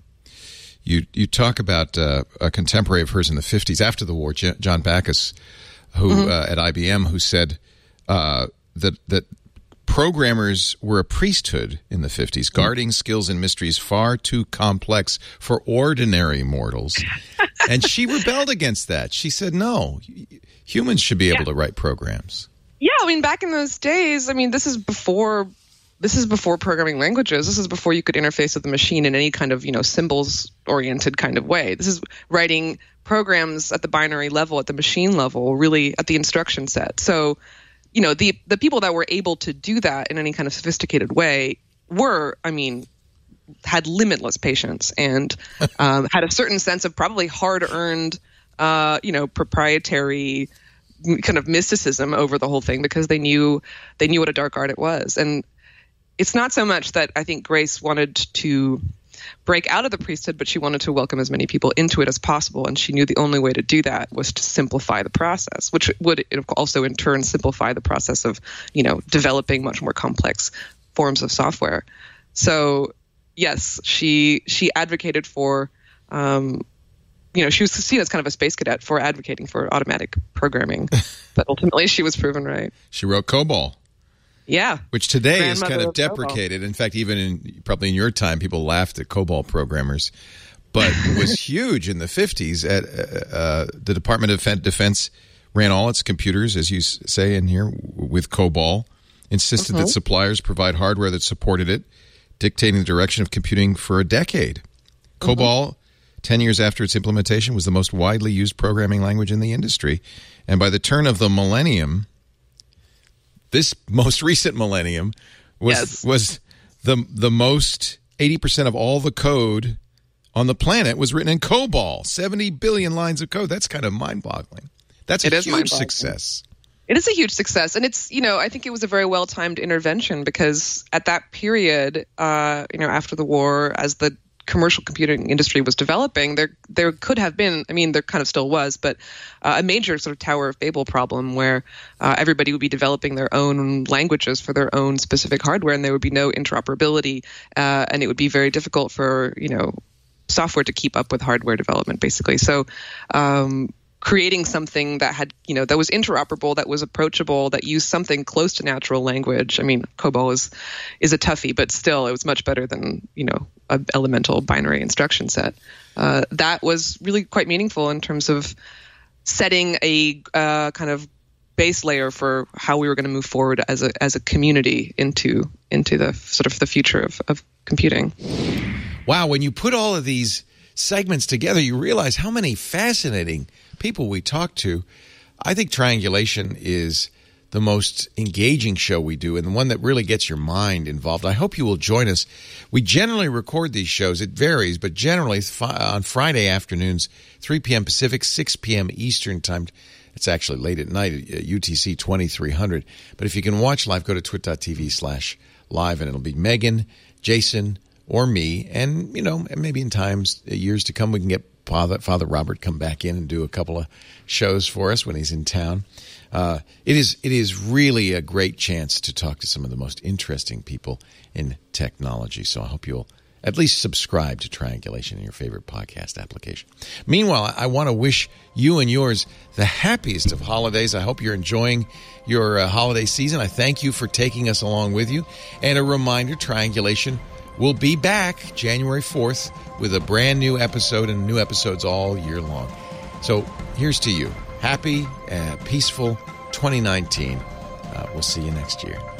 You you talk about uh, a contemporary of hers in the fifties after the war, J- John Backus, who mm-hmm. uh, at I B M, who said uh, that that programmers were a priesthood in the fifties, guarding skills and mysteries far too complex for ordinary mortals. And she rebelled against that. She said, no, humans should be able yeah. to write programs. Yeah, I mean, back in those days, I mean, this is before this is before programming languages. This is before you could interface with the machine in any kind of, you know, symbols-oriented kind of way. This is writing programs at the binary level, at the machine level, really at the instruction set. So, you know, the the people that were able to do that in any kind of sophisticated way were, I mean, had limitless patience and um, had a certain sense of probably hard-earned, uh, you know, proprietary kind of mysticism over the whole thing, because they knew they knew what a dark art it was. And it's not so much that I think Grace wanted to break out of the priesthood, but she wanted to welcome as many people into it as possible. And she knew the only way to do that was to simplify the process, which would also in turn simplify the process of, you know, developing much more complex forms of software. So yes, she she advocated for um, you know, she was seen as kind of a space cadet for advocating for automatic programming, but ultimately she was proven right. She wrote COBOL. Yeah. Which today is Grandmother kind of of COBOL. deprecated. In fact, even in probably in your time, people laughed at COBOL programmers, but was huge in the fifties. At uh, uh, the Department of Defense ran all its computers, as you say in here, with COBOL. Insisted Mhm. that suppliers provide hardware that supported it, dictating the direction of computing for a decade. COBOL, ten years after its implementation, was the most widely used programming language in the industry. And by the turn of the millennium, this most recent millennium was Yes. was the the most eighty percent of all the code on the planet was written in COBOL. seventy billion lines of code. That's kind of mind-boggling. That's It a is huge mind-boggling. success. It is a huge success, and it's you know I think it was a very well timed intervention because at that period, uh, you know, after the war, as the commercial computing industry was developing, there there could have been, I mean, there kind of still was, but uh, a major sort of Tower of Babel problem where uh, everybody would be developing their own languages for their own specific hardware, and there would be no interoperability, uh, and it would be very difficult for you know software to keep up with hardware development, basically. So. Um, creating something that had, you know, that was interoperable, that was approachable, that used something close to natural language. I mean, COBOL is is a toughie, but still, it was much better than, you know, an elemental binary instruction set. Uh, that was really quite meaningful in terms of setting a uh, kind of base layer for how we were going to move forward as a as a community into into the sort of the future of, of computing. Wow, when you put all of these segments together, you realize how many fascinating people we talk to. I think Triangulation is the most engaging show we do and the one that really gets your mind involved. I hope you will join us. We generally record these shows. It varies, but generally on Friday afternoons, three p.m. Pacific, six p.m. Eastern time. It's actually late at night at U T C twenty-three hundred. But if you can watch live, go to twit.tv slash live, and it'll be Megan, Jason, or me. And, you know, maybe in times, years to come, we can get Father, Father Robert come back in and do a couple of shows for us when he's in town. Uh, it is it is really a great chance to talk to some of the most interesting people in technology. So I hope you'll at least subscribe to Triangulation in your favorite podcast application. Meanwhile, I want to wish you and yours the happiest of holidays. I hope you're enjoying your uh, holiday season. I thank you for taking us along with you. And a reminder, Triangulation will be back January fourth with a brand new episode and new episodes all year long. So here's to you. Happy, uh, peaceful twenty nineteen. Uh, we'll see you next year.